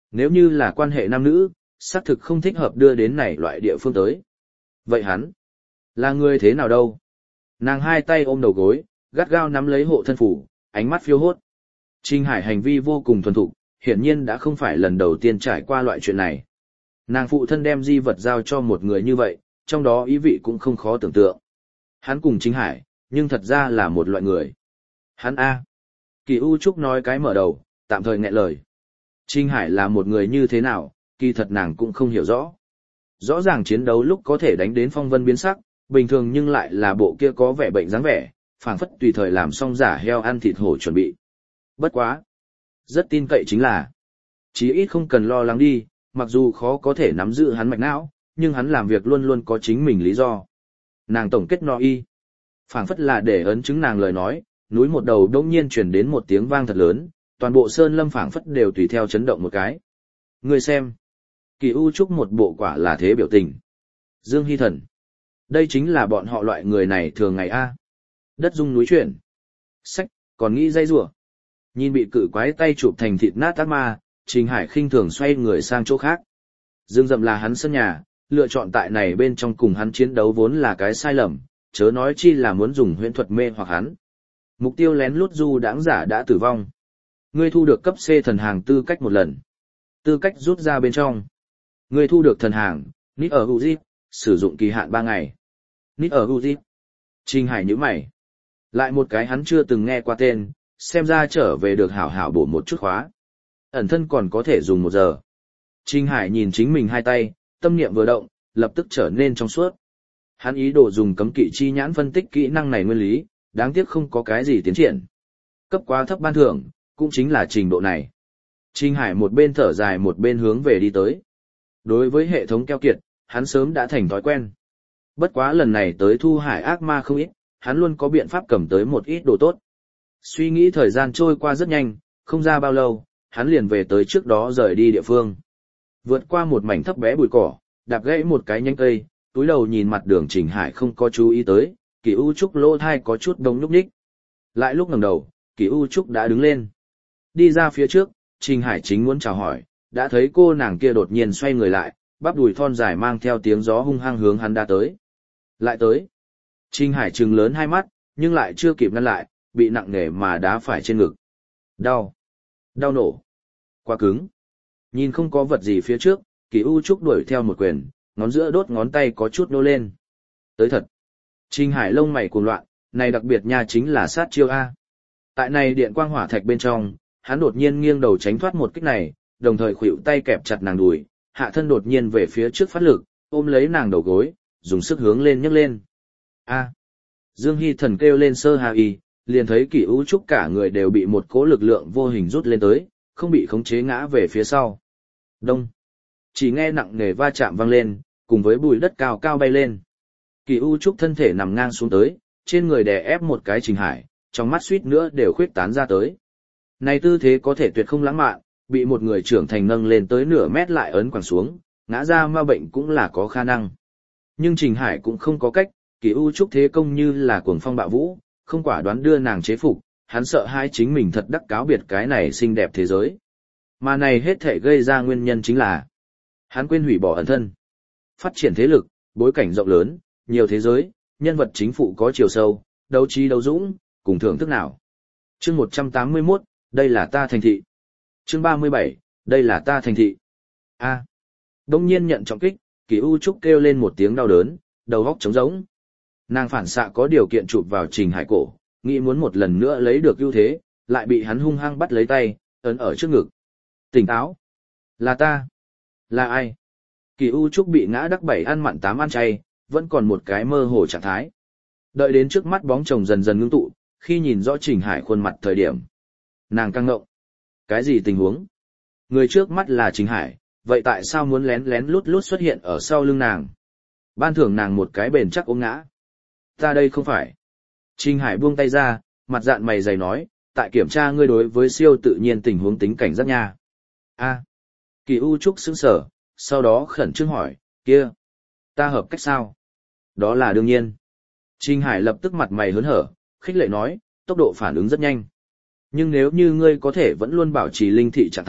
Nếu như là quan hệ nam nữ, xác thực không thích hợp đưa đến này loại địa phương tới. Vậy hắn, là người thế nào đâu? Nàng hai tay ôm đầu gối, gắt gao nắm lấy hộ thân phủ, ánh mắt phiêu hốt. Trình Hải hành vi vô cùng thuần thục, hiển nhiên đã không phải lần đầu tiên trải qua loại chuyện này. Nàng phụ thân đem di vật giao cho một người như vậy, trong đó ý vị cũng không khó tưởng tượng. Hắn cùng Trình Hải, nhưng thật ra là một loại người. Hắn A. Kỳ U Trúc nói cái mở đầu, tạm thời nghẹn lời. Trình Hải là một người như thế nào, kỳ thật nàng cũng không hiểu rõ. Rõ ràng chiến đấu lúc có thể đánh đến phong vân biến sắc, bình thường nhưng lại là bộ kia có vẻ bệnh dáng vẻ, phảng phất tùy thời làm xong giả heo ăn thịt hổ chuẩn bị. Bất quá. Rất tin cậy chính là, chí ít không cần lo lắng đi, mặc dù khó có thể nắm giữ hắn mạch não, nhưng hắn làm việc luôn luôn có chính mình lý do. Nàng tổng kết no y. Phảng phất là để ấn chứng nàng lời nói, núi một đầu đông nhiên truyền đến một tiếng vang thật lớn, toàn bộ sơn lâm phảng phất đều tùy theo chấn động một cái. Người xem. Kỳ U Trúc một bộ quả là thế biểu tình. Dương Hy Thần. Đây chính là bọn họ loại người này thường ngày A. Đất rung núi chuyển. Sách, còn nghĩ dây rủa. Nhìn bị cự quái tay chụp thành thịt nát ác ma, Trình Hải khinh thường xoay người sang chỗ khác. Dương Dậm là hắn sân nhà, lựa chọn tại này bên trong cùng hắn chiến đấu vốn là cái sai lầm, chớ nói chi là muốn dùng huyễn thuật mê hoặc hắn. Mục tiêu lén lút du đãng giả đã tử vong. Ngươi thu được cấp C thần hàng tư cách một lần. Tư cách rút ra bên trong. Ngươi thu được thần hàng, nít ở Uzi, sử dụng kỳ hạn 3 ngày. Nít ở Uzi. Trình Hải nhíu mày. Lại một cái hắn chưa từng nghe qua tên, xem ra trở về được hảo hảo bổ một chút khóa. Ẩn thân còn có thể dùng 1 giờ. Trình Hải nhìn chính mình hai tay, tâm niệm vừa động, lập tức trở nên trong suốt. Hắn ý đồ dùng cấm kỵ chi nhãn phân tích kỹ năng này nguyên lý, đáng tiếc không có cái gì tiến triển. Cấp quá thấp ban thưởng, cũng chính là trình độ này. Trình Hải một bên thở dài một bên hướng về đi tới. Đối với hệ thống keo kiệt, hắn sớm đã thành thói quen. Bất quá lần này tới thu hải ác ma không ít, hắn luôn có biện pháp cầm tới một ít đồ tốt. Suy nghĩ thời gian trôi qua rất nhanh, không ra bao lâu, hắn liền về tới trước đó rời đi địa phương. Vượt qua một mảnh thấp bé bụi cỏ, đạp gãy một cái nhánh cây, túi đầu nhìn mặt đường Trình Hải không có chú ý tới, Kỳ U Trúc lỗ thai có chút đông nhúc nhích. Lại lúc ngẩng đầu, Kỳ U Trúc đã đứng lên. Đi ra phía trước, Trình Hải chính muốn chào hỏi, đã thấy cô nàng kia đột nhiên xoay người lại, bắp đùi thon dài mang theo tiếng gió hung hăng hướng hắn đã tới. Lại tới. Trình Hải trừng lớn hai mắt, nhưng lại chưa kịp ngăn lại, bị nặng nề mà đá phải trên ngực. Đau. Đau nổ. Quá cứng. Nhìn không có vật gì phía trước, Kỳ U Trúc đuổi theo một quyền, ngón giữa đốt ngón tay có chút nô lên. Tới thật. Trình Hải lông mày cuồng loạn, này đặc biệt nha chính là sát chiêu A. Tại này điện quang hỏa thạch bên trong, hắn đột nhiên nghiêng đầu tránh thoát một kích này, đồng thời khuỵu tay kẹp chặt nàng đùi, hạ thân đột nhiên về phía trước phát lực, ôm lấy nàng đầu gối, dùng sức hướng lên nhấc lên. A. Dương Hy Thần kêu lên sơ hà y, liền thấy Kỳ U Trúc cả người đều bị một cỗ lực lượng vô hình rút lên tới, không bị khống chế ngã về phía sau. Đông. Chỉ nghe nặng nề va chạm vang lên, cùng với bụi đất cao cao bay lên. Kỳ U Trúc thân thể nằm ngang xuống tới, trên người đè ép một cái Trình Hải, trong mắt suýt nữa đều khuyết tán ra tới. Này tư thế có thể tuyệt không lãng mạn, bị một người trưởng thành nâng lên tới nửa mét lại ấn quẳng xuống, ngã ra ma bệnh cũng là có khả năng. Nhưng Trình Hải cũng không có cách, Kỳ U Trúc thế công như là cuồng phong bạo vũ, không quả đoán đưa nàng chế phục, hắn sợ hai chính mình thật đắc cáo biệt cái này xinh đẹp thế giới. Mà này hết thể gây ra nguyên nhân chính là hắn quên hủy bỏ ẩn thân. Phát triển thế lực, bối cảnh rộng lớn, nhiều thế giới, nhân vật chính phụ có chiều sâu, đấu trí đấu dũng, cùng thưởng thức nào. Chương 181, đây là ta thành thị. Chương 37, đây là ta thành thị. A. Đông nhiên nhận trọng kích, Kỳ U Trúc kêu lên một tiếng đau đớn, đầu óc trống rỗng. Nàng phản xạ có điều kiện chụp vào Trình Hải cổ, nghĩ muốn một lần nữa lấy được ưu thế, lại bị hắn hung hăng bắt lấy tay, ấn ở trước ngực. Tỉnh táo. Là ta. Là ai? Kỳ U Trúc bị ngã đắc 7 ăn mặn 8 ăn chay, vẫn còn một cái mơ hồ trạng thái. Đợi đến trước mắt bóng chồng dần dần ngưng tụ, khi nhìn rõ Trình Hải khuôn mặt thời điểm. Nàng căng ngộng. Cái gì tình huống? Người trước mắt là Trình Hải, vậy tại sao muốn lén lén lút lút xuất hiện ở sau lưng nàng? Ban thưởng nàng một cái bền chắc ôm ngã. Ta đây không phải. Trình Hải buông tay ra, mặt dạn mày dày nói, tại kiểm tra ngươi đối với siêu tự nhiên tình huống tính cảnh giác nha. A. Kỳ U Trúc sững sờ, sau đó khẩn trương hỏi, kia, ta hợp cách sao? Đó là đương nhiên. Trình Hải lập tức mặt mày hớn hở, khích lệ nói, tốc độ phản ứng rất nhanh. Nhưng nếu như ngươi có thể vẫn luôn bảo trì linh thị trạng thái,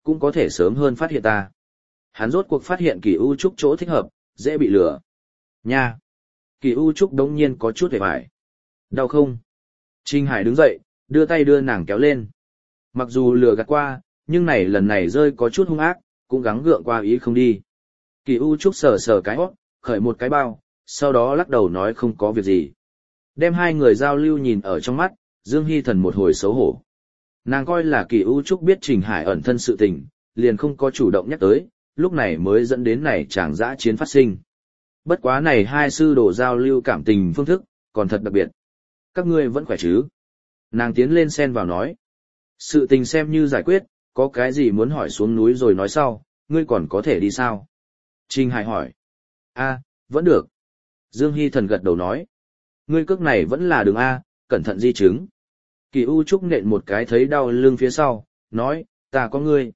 cũng có thể sớm hơn phát hiện ta. Hắn rốt cuộc phát hiện Kỳ U Trúc chỗ thích hợp, dễ bị lừa. Nha! Kỳ U Trúc đống nhiên có chút hề bại. Đau không? Trình Hải đứng dậy, đưa tay đưa nàng kéo lên. Mặc dù lừa gạt qua, nhưng này lần này rơi có chút hung ác, cũng gắng gượng qua ý không đi. Kỳ U Trúc sờ sờ cái hót, khởi một cái bao, sau đó lắc đầu nói không có việc gì. Đem hai người giao lưu nhìn ở trong mắt, Dương Hy Thần một hồi xấu hổ. Nàng coi là Kỳ U Trúc biết Trình Hải ẩn thân sự tình, liền không có chủ động nhắc tới, lúc này mới dẫn đến này chàng dã chiến phát sinh. Bất quá này hai sư đồ giao lưu cảm tình phương thức, còn thật đặc biệt. Các ngươi vẫn khỏe chứ? Nàng tiến lên xen vào nói. Sự tình xem như giải quyết, có cái gì muốn hỏi xuống núi rồi nói sau, ngươi còn có thể đi sao? Trình Hải hỏi. Vẫn được. Dương Hy Thần gật đầu nói. Ngươi cước này vẫn là đường A, cẩn thận di chứng. Kỳ U Trúc nện một cái thấy đau lưng phía sau, nói, ta có ngươi.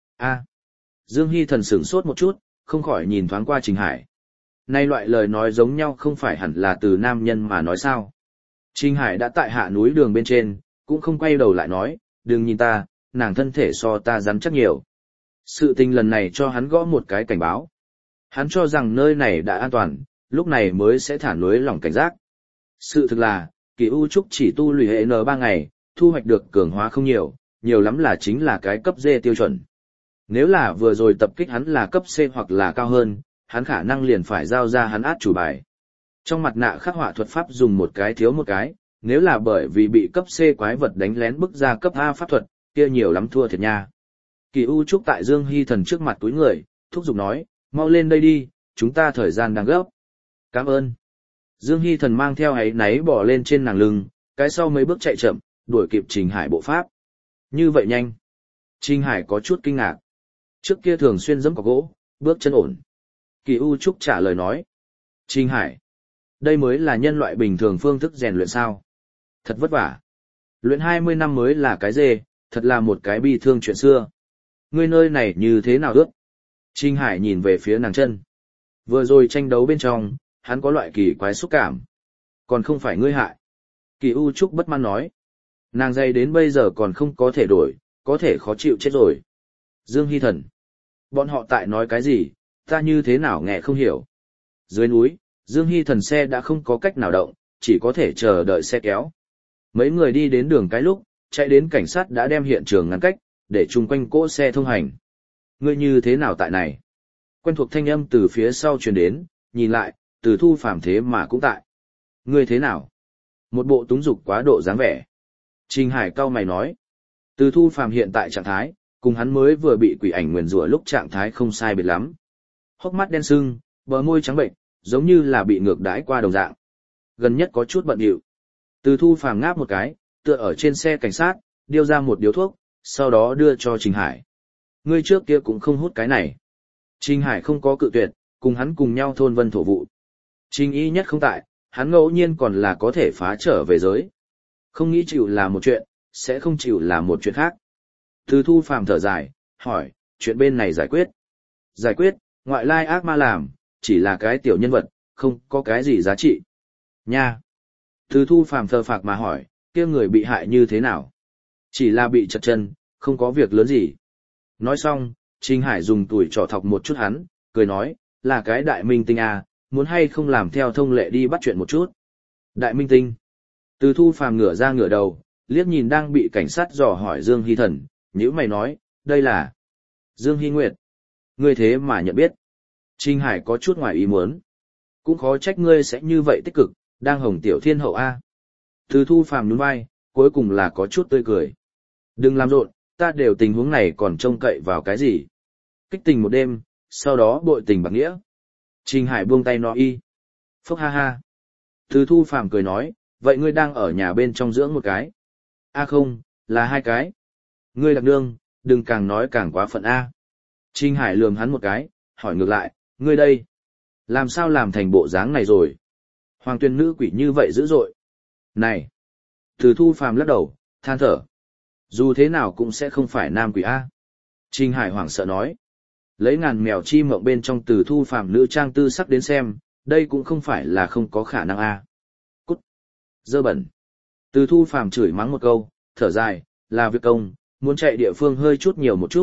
Dương Hy Thần sửng sốt một chút, không khỏi nhìn thoáng qua Trình Hải. Nay loại lời nói giống nhau không phải hẳn là từ nam nhân mà nói sao. Trình Hải đã tại hạ núi đường bên trên, cũng không quay đầu lại nói, đừng nhìn ta, nàng thân thể so ta rắn chắc nhiều. Sự tình lần này cho hắn gõ một cái cảnh báo. Hắn cho rằng nơi này đã an toàn, lúc này mới sẽ thả núi lỏng cảnh giác. Sự thực là, Kỳ U Trúc chỉ tu luyện hệ N3 ngày, thu hoạch được cường hóa không nhiều, nhiều lắm là chính là cái cấp D tiêu chuẩn. Nếu là vừa rồi tập kích hắn là cấp C hoặc là cao hơn, hắn khả năng liền phải giao ra hắn át chủ bài. Trong mặt nạ khắc họa thuật pháp dùng một cái thiếu một cái, nếu là bởi vì bị cấp C quái vật đánh lén bức ra cấp A pháp thuật, kia nhiều lắm thua thiệt nha. Kỳ U Trúc tại Dương Hy Thần trước mặt túi người, thúc giục nói, mau lên đây đi, chúng ta thời gian đang gấp. Cảm ơn. Dương Hy Thần mang theo áy náy bỏ lên trên nàng lưng, cái sau mấy bước chạy chậm, đuổi kịp Trình Hải bộ pháp. Như vậy nhanh. Trình Hải có chút kinh ngạc. Trước kia thường xuyên giẫm cọc gỗ, bước chân ổn. Kỳ U Trúc trả lời nói. Trình Hải. Đây mới là nhân loại bình thường phương thức rèn luyện sao. Thật vất vả. Luyện 20 năm mới là cái dê, thật là một cái bi thương chuyện xưa. Ngươi nơi này như thế nào ước? Trình Hải nhìn về phía nàng chân. Vừa rồi tranh đấu bên trong, hắn có loại kỳ quái xúc cảm. Còn không phải ngươi hại. Kỳ U Trúc bất mãn nói. Nàng dây đến bây giờ còn không có thể đổi, có thể khó chịu chết rồi. Dương Hy Thần. Bọn họ tại nói cái gì, ta như thế nào nghe không hiểu. Dưới núi, Dương Hy Thần xe đã không có cách nào động, chỉ có thể chờ đợi xe kéo. Mấy người đi đến đường cái lúc, chạy đến cảnh sát đã đem hiện trường ngăn cách, để chung quanh cỗ xe thông hành. Ngươi như thế nào tại này? Quen thuộc thanh âm từ phía sau truyền đến, nhìn lại, Từ Thu Phàm thế mà cũng tại. Ngươi thế nào? Một bộ túng dục quá độ dáng vẻ. Trình Hải cau mày nói. Từ Thu Phàm hiện tại trạng thái, cùng hắn mới vừa bị quỷ ảnh nguyền rủa lúc trạng thái không sai biệt lắm. Hốc mắt đen sưng, bờ môi trắng bệnh, giống như là bị ngược đãi qua đồng dạng. Gần nhất có chút bận rộn. Từ Thu Phàm ngáp một cái, tựa ở trên xe cảnh sát, điêu ra một điếu thuốc, sau đó đưa cho Trình Hải. Ngươi trước kia cũng không hút cái này. Trình Hải không có cự tuyệt, cùng hắn cùng nhau thôn vân thổ vụ. Trình Y nhất không tại, hắn ngẫu nhiên còn là có thể phá trở về giới. Không nghĩ chịu là một chuyện, sẽ không chịu là một chuyện khác. Từ Thu Phàm thở dài, hỏi, chuyện bên này giải quyết. Giải quyết, ngoại lai ác ma làm, chỉ là cái tiểu nhân vật, không có cái gì giá trị. Nha! Từ Thu Phàm thờ phạc mà hỏi, kia người bị hại như thế nào? Chỉ là bị chật chân, không có việc lớn gì. Nói xong, Trình Hải dùng tuổi trỏ thọc một chút hắn, cười nói, là cái đại minh tinh à, muốn hay không làm theo thông lệ đi bắt chuyện một chút. Đại minh tinh. Từ Thu Phàm ngửa ra ngửa đầu, liếc nhìn đang bị cảnh sát dò hỏi Dương Hy Thần, nhữ mày nói, đây là Dương Hy Nguyệt. Ngươi thế mà nhận biết. Trình Hải có chút ngoài ý muốn. Cũng khó trách ngươi sẽ như vậy tích cực, đang hồng tiểu thiên hậu A. Từ Thu Phàm nhún vai, cuối cùng là có chút tươi cười. Đừng làm rộn, ta đều tình huống này còn trông cậy vào cái gì. Kích tình một đêm, sau đó bội tình bạc nghĩa. Trình Hải buông tay nói y. Phốc ha ha. Từ Thu Phàm cười nói, vậy ngươi đang ở nhà bên trong dưỡng một cái. Không, là hai cái. Ngươi đặc nương, đừng càng nói càng quá phận A. Trình Hải lườm hắn một cái, hỏi ngược lại, ngươi đây, làm sao làm thành bộ dáng này rồi? Hoàng tuyên nữ quỷ như vậy dữ dội. Này! Từ Thu Phàm lắc đầu, than thở. Dù thế nào cũng sẽ không phải nam quỷ A. Trình Hải hoảng sợ nói. Lấy ngàn mèo chi mộng bên trong Từ Thu Phàm nữ trang tư sắc đến xem, đây cũng không phải là không có khả năng A. Cút! Dơ bẩn! Từ Thu Phàm chửi mắng một câu, thở dài, là việc công, muốn chạy địa phương hơi chút nhiều một chút,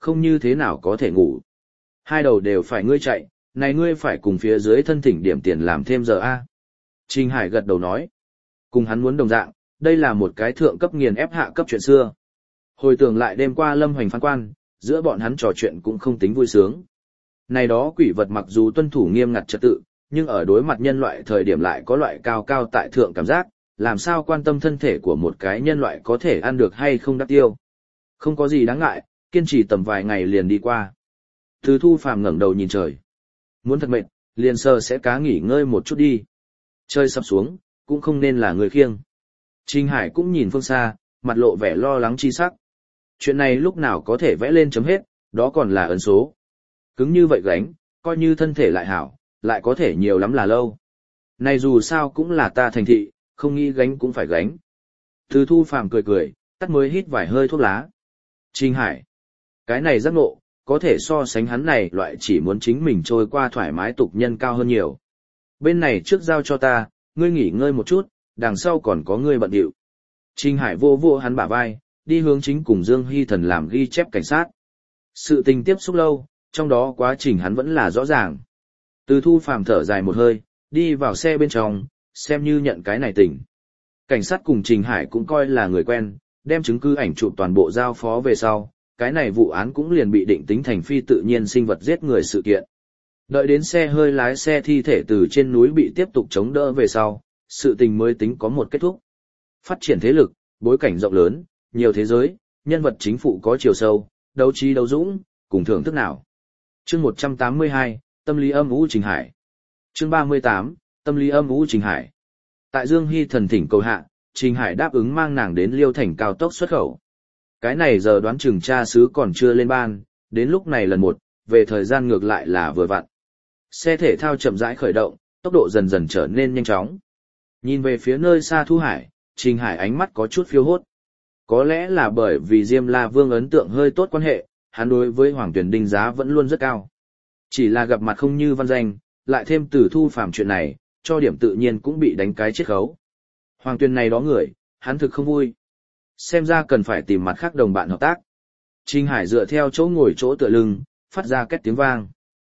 không như thế nào có thể ngủ. Hai đầu đều phải ngươi chạy, này ngươi phải cùng phía dưới thân thỉnh điểm tiền làm thêm giờ a. Trình Hải gật đầu nói. Cùng hắn muốn đồng dạng, đây là một cái thượng cấp nghiền ép hạ cấp chuyện xưa. Hồi tưởng lại đêm qua Lâm Hoành phán quan, giữa bọn hắn trò chuyện cũng không tính vui sướng. Này đó quỷ vật mặc dù tuân thủ nghiêm ngặt trật tự, nhưng ở đối mặt nhân loại thời điểm lại có loại cao cao tại thượng cảm giác, làm sao quan tâm thân thể của một cái nhân loại có thể ăn được hay không đắc tiêu. Không có gì đáng ngại, kiên trì tầm vài ngày liền đi qua. Từ Thu Phàm ngẩng đầu nhìn trời. Muốn thật mệt, liền sờ sẽ cá nghỉ ngơi một chút đi. Trời sắp xuống, cũng không nên là người khiêng. Trình Hải cũng nhìn phương xa, mặt lộ vẻ lo lắng chi sắc. Chuyện này lúc nào có thể vẽ lên chấm hết, đó còn là ẩn số. Cứng như vậy gánh, coi như thân thể lại hảo, lại có thể nhiều lắm là lâu. Này dù sao cũng là ta thành thị, không nghĩ gánh cũng phải gánh. Từ Thu Phàm cười cười, tắt mới hít vài hơi thuốc lá. Trình Hải, cái này giác ngộ, có thể so sánh hắn này loại chỉ muốn chính mình trôi qua thoải mái tục nhân cao hơn nhiều. Bên này trước giao cho ta, ngươi nghỉ ngơi một chút, đằng sau còn có ngươi bận điệu. Trình Hải vô vô hắn bả vai, đi hướng chính cùng Dương Hy Thần làm ghi chép cảnh sát. Sự tình tiếp xúc lâu, trong đó quá trình hắn vẫn là rõ ràng. Từ Thu Phàm thở dài một hơi, đi vào xe bên trong, xem như nhận cái này tỉnh. Cảnh sát cùng Trình Hải cũng coi là người quen, đem chứng cứ ảnh chụp toàn bộ giao phó về sau, cái này vụ án cũng liền bị định tính thành phi tự nhiên sinh vật giết người sự kiện. Đợi đến xe hơi lái xe thi thể từ trên núi bị tiếp tục chống đỡ về sau, sự tình mới tính có một kết thúc. Phát triển thế lực, bối cảnh rộng lớn, nhiều thế giới, nhân vật chính phụ có chiều sâu, đấu trí đấu dũng, cùng thưởng thức nào. Chương 182, tâm lý âm u Trình Hải. Chương 38, tâm lý âm u Trình Hải. Tại Dương Hy Thần thỉnh cầu hạ, Trình Hải đáp ứng mang nàng đến Liêu Thành cao tốc xuất khẩu. Cái này giờ đoán chừng cha xứ còn chưa lên ban, đến lúc này lần một, về thời gian ngược lại là vừa vặn. Xe thể thao chậm rãi khởi động, tốc độ dần dần trở nên nhanh chóng. Nhìn về phía nơi xa Thu Hải, Trình Hải ánh mắt có chút phiêu hốt. Có lẽ là bởi vì Diêm La Vương ấn tượng hơi tốt quan hệ, hắn đối với Hoàng Tuyển đánh giá vẫn luôn rất cao. Chỉ là gặp mặt không như văn danh, lại thêm Từ Thu Phàm chuyện này, cho điểm tự nhiên cũng bị đánh cái chiết khấu. Hoàng Tuyển này đó người, hắn thực không vui. Xem ra cần phải tìm mặt khác đồng bạn hợp tác. Trình Hải dựa theo chỗ ngồi chỗ tựa lưng, phát ra két tiếng vang.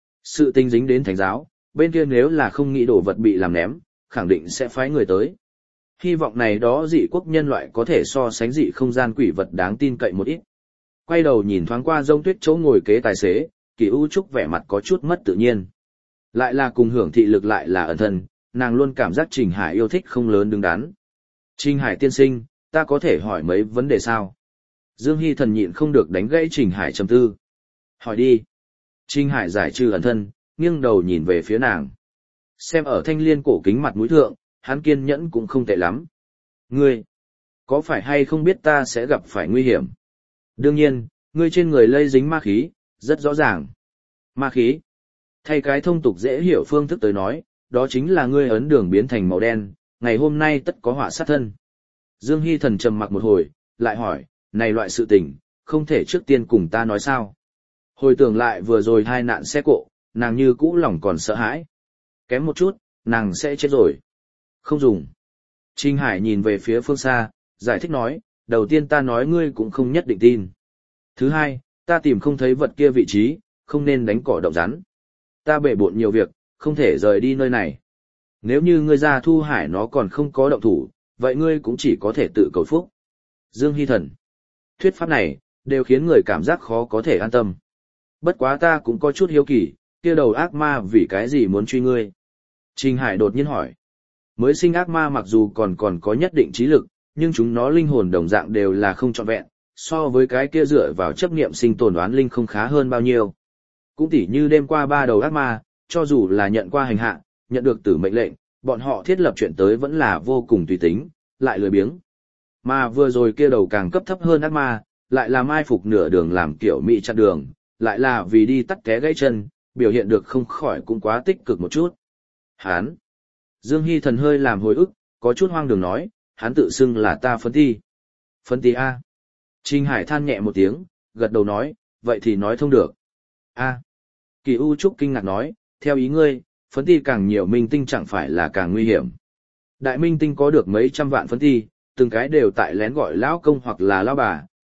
Sự tình dính đến thánh giáo, bên kia nếu là không nghĩ đồ vật bị làm ném, khẳng định sẽ phái người tới. Hy vọng này đó dị quốc nhân loại có thể so sánh dị không gian quỷ vật đáng tin cậy một ít. Quay đầu nhìn thoáng qua Rông Tuyết chỗ ngồi kế tài xế, Kỳ U Trúc vẻ mặt có chút mất tự nhiên. Lại là cùng hưởng thị lực lại là ẩn thân, nàng luôn cảm giác Trình Hải yêu thích không lớn đứng đắn. Trình Hải tiên sinh, ta có thể hỏi mấy vấn đề sao? Dương Hy Thần nhịn không được đánh gãy Trình Hải trầm tư. Hỏi đi. Trình Hải giải trừ ẩn thân, nghiêng đầu nhìn về phía nàng. Xem ở thanh liên cổ kính mặt mũi thượng, hắn kiên nhẫn cũng không tệ lắm. Ngươi, có phải hay không biết ta sẽ gặp phải nguy hiểm? Đương nhiên, ngươi trên người lây dính ma khí, rất rõ ràng. Ma khí? Thay cái thông tục dễ hiểu phương thức tới nói, đó chính là ngươi ấn đường biến thành màu đen, ngày hôm nay tất có họa sát thân. Dương Hy Thần trầm mặc một hồi, lại hỏi, này loại sự tình, không thể trước tiên cùng ta nói sao? Hồi tưởng lại vừa rồi hai nạn xe cộ, nàng như cũ lòng còn sợ hãi. Kém một chút, nàng sẽ chết rồi. Không dùng. Trình Hải nhìn về phía phương xa, giải thích nói, đầu tiên ta nói ngươi cũng không nhất định tin. Thứ hai, ta tìm không thấy vật kia vị trí, không nên đánh cỏ động rắn. Ta bể bộn nhiều việc, không thể rời đi nơi này. Nếu như ngươi ra Thu Hải nó còn không có động thủ, vậy ngươi cũng chỉ có thể tự cầu phúc. Dương Hy Thần. Thuyết pháp này, đều khiến người cảm giác khó có thể an tâm. Bất quá ta cũng có chút hiếu kỳ, kia đầu ác ma vì cái gì muốn truy ngươi? Trình Hải đột nhiên hỏi. Mới sinh ác ma mặc dù còn có nhất định trí lực, nhưng chúng nó linh hồn đồng dạng đều là không trọn vẹn, so với cái kia dựa vào chấp niệm sinh tồn đoán linh không khá hơn bao nhiêu. Cũng tỉ như đêm qua ba đầu ác ma, cho dù là nhận qua hành hạ, nhận được tử mệnh lệnh, bọn họ thiết lập chuyện tới vẫn là vô cùng tùy tính, lại lười biếng. Mà vừa rồi kia đầu càng cấp thấp hơn ác ma, lại là mai phục nửa đường làm kiểu mị chặn đường, lại là vì đi tắt té gãy chân, biểu hiện được không khỏi cũng quá tích cực một chút. Hán. Dương Hy Thần hơi làm hồi ức, có chút hoang đường nói, hắn tự xưng là ta phấn ti. Phấn ti A. Trình Hải than nhẹ một tiếng, gật đầu nói, vậy thì nói thông được. A. Kỳ U Trúc kinh ngạc nói, theo ý ngươi, phấn ti càng nhiều minh tinh chẳng phải là càng nguy hiểm. Đại minh tinh có được mấy trăm vạn phấn ti, từng cái đều tại lén gọi lão công hoặc là lão bà,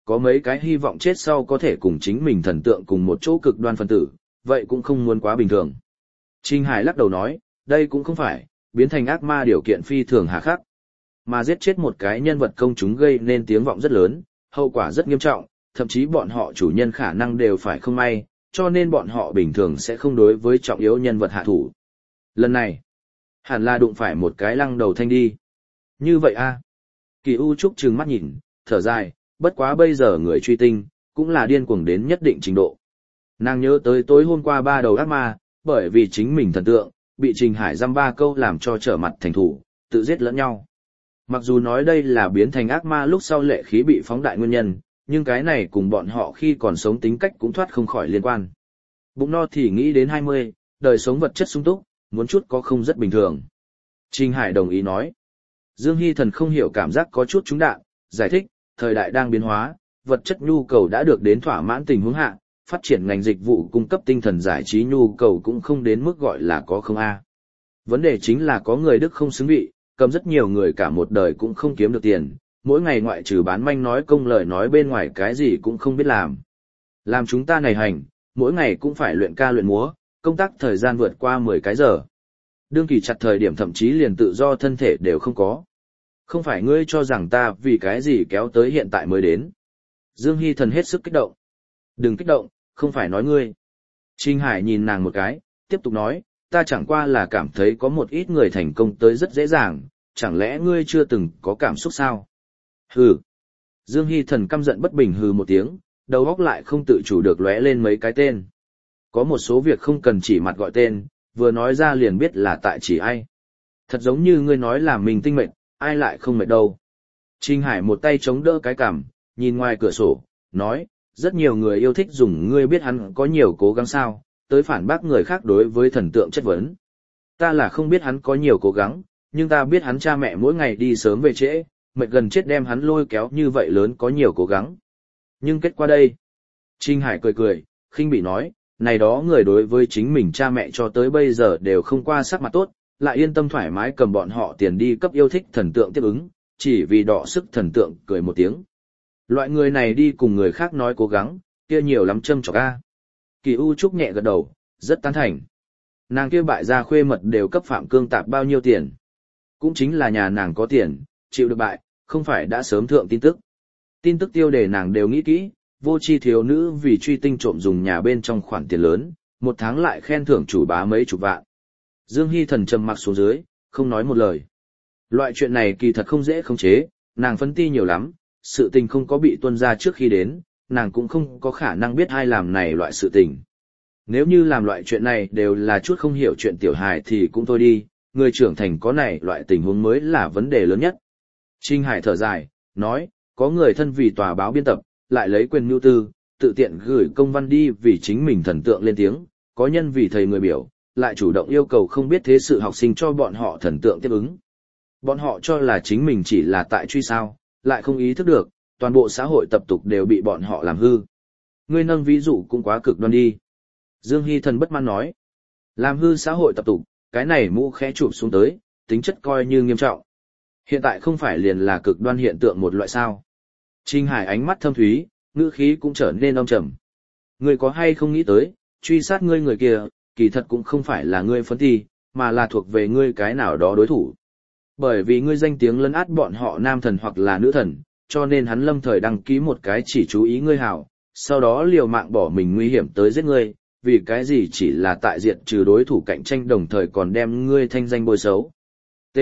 có mấy cái hy vọng chết sau có thể cùng chính mình thần tượng cùng một chỗ cực đoan phân tử, vậy cũng không muốn quá bình thường. Trình Hải lắc đầu nói, đây cũng không phải, biến thành ác ma điều kiện phi thường hà khắc. Mà giết chết một cái nhân vật công chúng gây nên tiếng vọng rất lớn, hậu quả rất nghiêm trọng, thậm chí bọn họ chủ nhân khả năng đều phải không may, cho nên bọn họ bình thường sẽ không đối với trọng yếu nhân vật hạ thủ. Lần này, hẳn là đụng phải một cái lăng đầu thanh đi. Như vậy a. Kỳ U Trúc trừng mắt nhìn, thở dài, bất quá bây giờ người truy tinh, cũng là điên cuồng đến nhất định trình độ. Nàng nhớ tới tối hôm qua 3 đầu ác ma, bởi vì chính mình thần tượng, bị Trình Hải dăm 3 câu làm cho trở mặt thành thủ, tự giết lẫn nhau. Mặc dù nói đây là biến thành ác ma lúc sau lệ khí bị phóng đại nguyên nhân, nhưng cái này cùng bọn họ khi còn sống tính cách cũng thoát không khỏi liên quan. Bụng no thì nghĩ đến 20, đời sống vật chất sung túc, muốn chút có không rất bình thường. Trình Hải đồng ý nói. Dương Hy Thần không hiểu cảm giác có chút trúng đạn, giải thích, thời đại đang biến hóa, vật chất nhu cầu đã được đến thỏa mãn tình huống hạ, phát triển ngành dịch vụ cung cấp tinh thần giải trí nhu cầu cũng không đến mức gọi là có không a. Vấn đề chính là có người đức không xứng vị, cầm rất nhiều người cả một đời cũng không kiếm được tiền, mỗi ngày ngoại trừ bán manh nói công lời nói bên ngoài cái gì cũng không biết làm. Làm chúng ta này hành, mỗi ngày cũng phải luyện ca luyện múa, công tác thời gian vượt qua 10 cái giờ. Đương kỳ chặt thời điểm thậm chí liền tự do thân thể đều không có. Không phải ngươi cho rằng ta vì cái gì kéo tới hiện tại mới đến. Dương Hy Thần hết sức kích động. Đừng kích động, không phải nói ngươi. Trình Hải nhìn nàng một cái, tiếp tục nói, ta chẳng qua là cảm thấy có một ít người thành công tới rất dễ dàng, chẳng lẽ ngươi chưa từng có cảm xúc sao? Hừ. Dương Hy Thần căm giận bất bình hừ một tiếng, đầu óc lại không tự chủ được lóe lên mấy cái tên. Có một số việc không cần chỉ mặt gọi tên, vừa nói ra liền biết là tại chỉ ai. Thật giống như ngươi nói là mình tinh mệt, ai lại không mệt đâu. Trình Hải một tay chống đỡ cái cằm, nhìn ngoài cửa sổ, nói, rất nhiều người yêu thích dùng ngươi biết hắn có nhiều cố gắng sao, tới phản bác người khác đối với thần tượng chất vấn. Ta là không biết hắn có nhiều cố gắng, nhưng ta biết hắn cha mẹ mỗi ngày đi sớm về trễ, mệt gần chết đem hắn lôi kéo như vậy lớn có nhiều cố gắng. Nhưng kết quả đây. Trình Hải cười cười, khinh bỉ nói, này đó người đối với chính mình cha mẹ cho tới bây giờ đều không qua sắc mặt tốt, lại yên tâm thoải mái cầm bọn họ tiền đi cấp yêu thích thần tượng tiếp ứng, chỉ vì đọ sức thần tượng cười một tiếng. Loại người này đi cùng người khác nói cố gắng, kia nhiều lắm châm chọc a. Kỳ U Trúc nhẹ gật đầu, rất tán thành. Nàng kia bại gia khuê mật đều cấp Phạm Cương Tạp bao nhiêu tiền. Cũng chính là nhà nàng có tiền, chịu được bại, không phải đã sớm thượng tin tức. Tin tức tiêu đề nàng đều nghĩ kỹ, vô tri thiếu nữ vì truy tinh trộm dùng nhà bên trong khoản tiền lớn, một tháng lại khen thưởng chủ bá mấy chục vạn. Dương Hy Thần trầm mặc xuống dưới, không nói một lời. Loại chuyện này kỳ thật không dễ khống chế, nàng phân ti nhiều lắm, sự tình không có bị tuân ra trước khi đến, nàng cũng không có khả năng biết ai làm này loại sự tình. Nếu như làm loại chuyện này đều là chút không hiểu chuyện tiểu hài thì cũng thôi đi, người trưởng thành có này loại tình huống mới là vấn đề lớn nhất. Trình Hải thở dài, nói, có người thân vì tòa báo biên tập, lại lấy quyền mưu tư, tự tiện gửi công văn đi vì chính mình thần tượng lên tiếng, có nhân vì thầy người biểu, lại chủ động yêu cầu không biết thế sự học sinh cho bọn họ thần tượng tiếp ứng. Bọn họ cho là chính mình chỉ là tại truy sao, lại không ý thức được, toàn bộ xã hội tập tục đều bị bọn họ làm hư. Ngươi nâng ví dụ cũng quá cực đoan đi. Dương Hy Thần bất mãn nói, làm hư xã hội tập tục, cái này mũ khẽ chụp xuống tới, tính chất coi như nghiêm trọng. Hiện tại không phải liền là cực đoan hiện tượng một loại sao. Trình Hải ánh mắt thâm thúy, ngữ khí cũng trở nên âm trầm. Ngươi có hay không nghĩ tới, truy sát ngươi người kia, kỳ thật cũng không phải là ngươi phấn ti, mà là thuộc về ngươi cái nào đó đối thủ. Bởi vì ngươi danh tiếng lấn át bọn họ nam thần hoặc là nữ thần, cho nên hắn lâm thời đăng ký một cái chỉ chú ý ngươi hảo, sau đó liều mạng bỏ mình nguy hiểm tới giết ngươi, vì cái gì chỉ là tại diện trừ đối thủ cạnh tranh đồng thời còn đem ngươi thanh danh bôi xấu. T.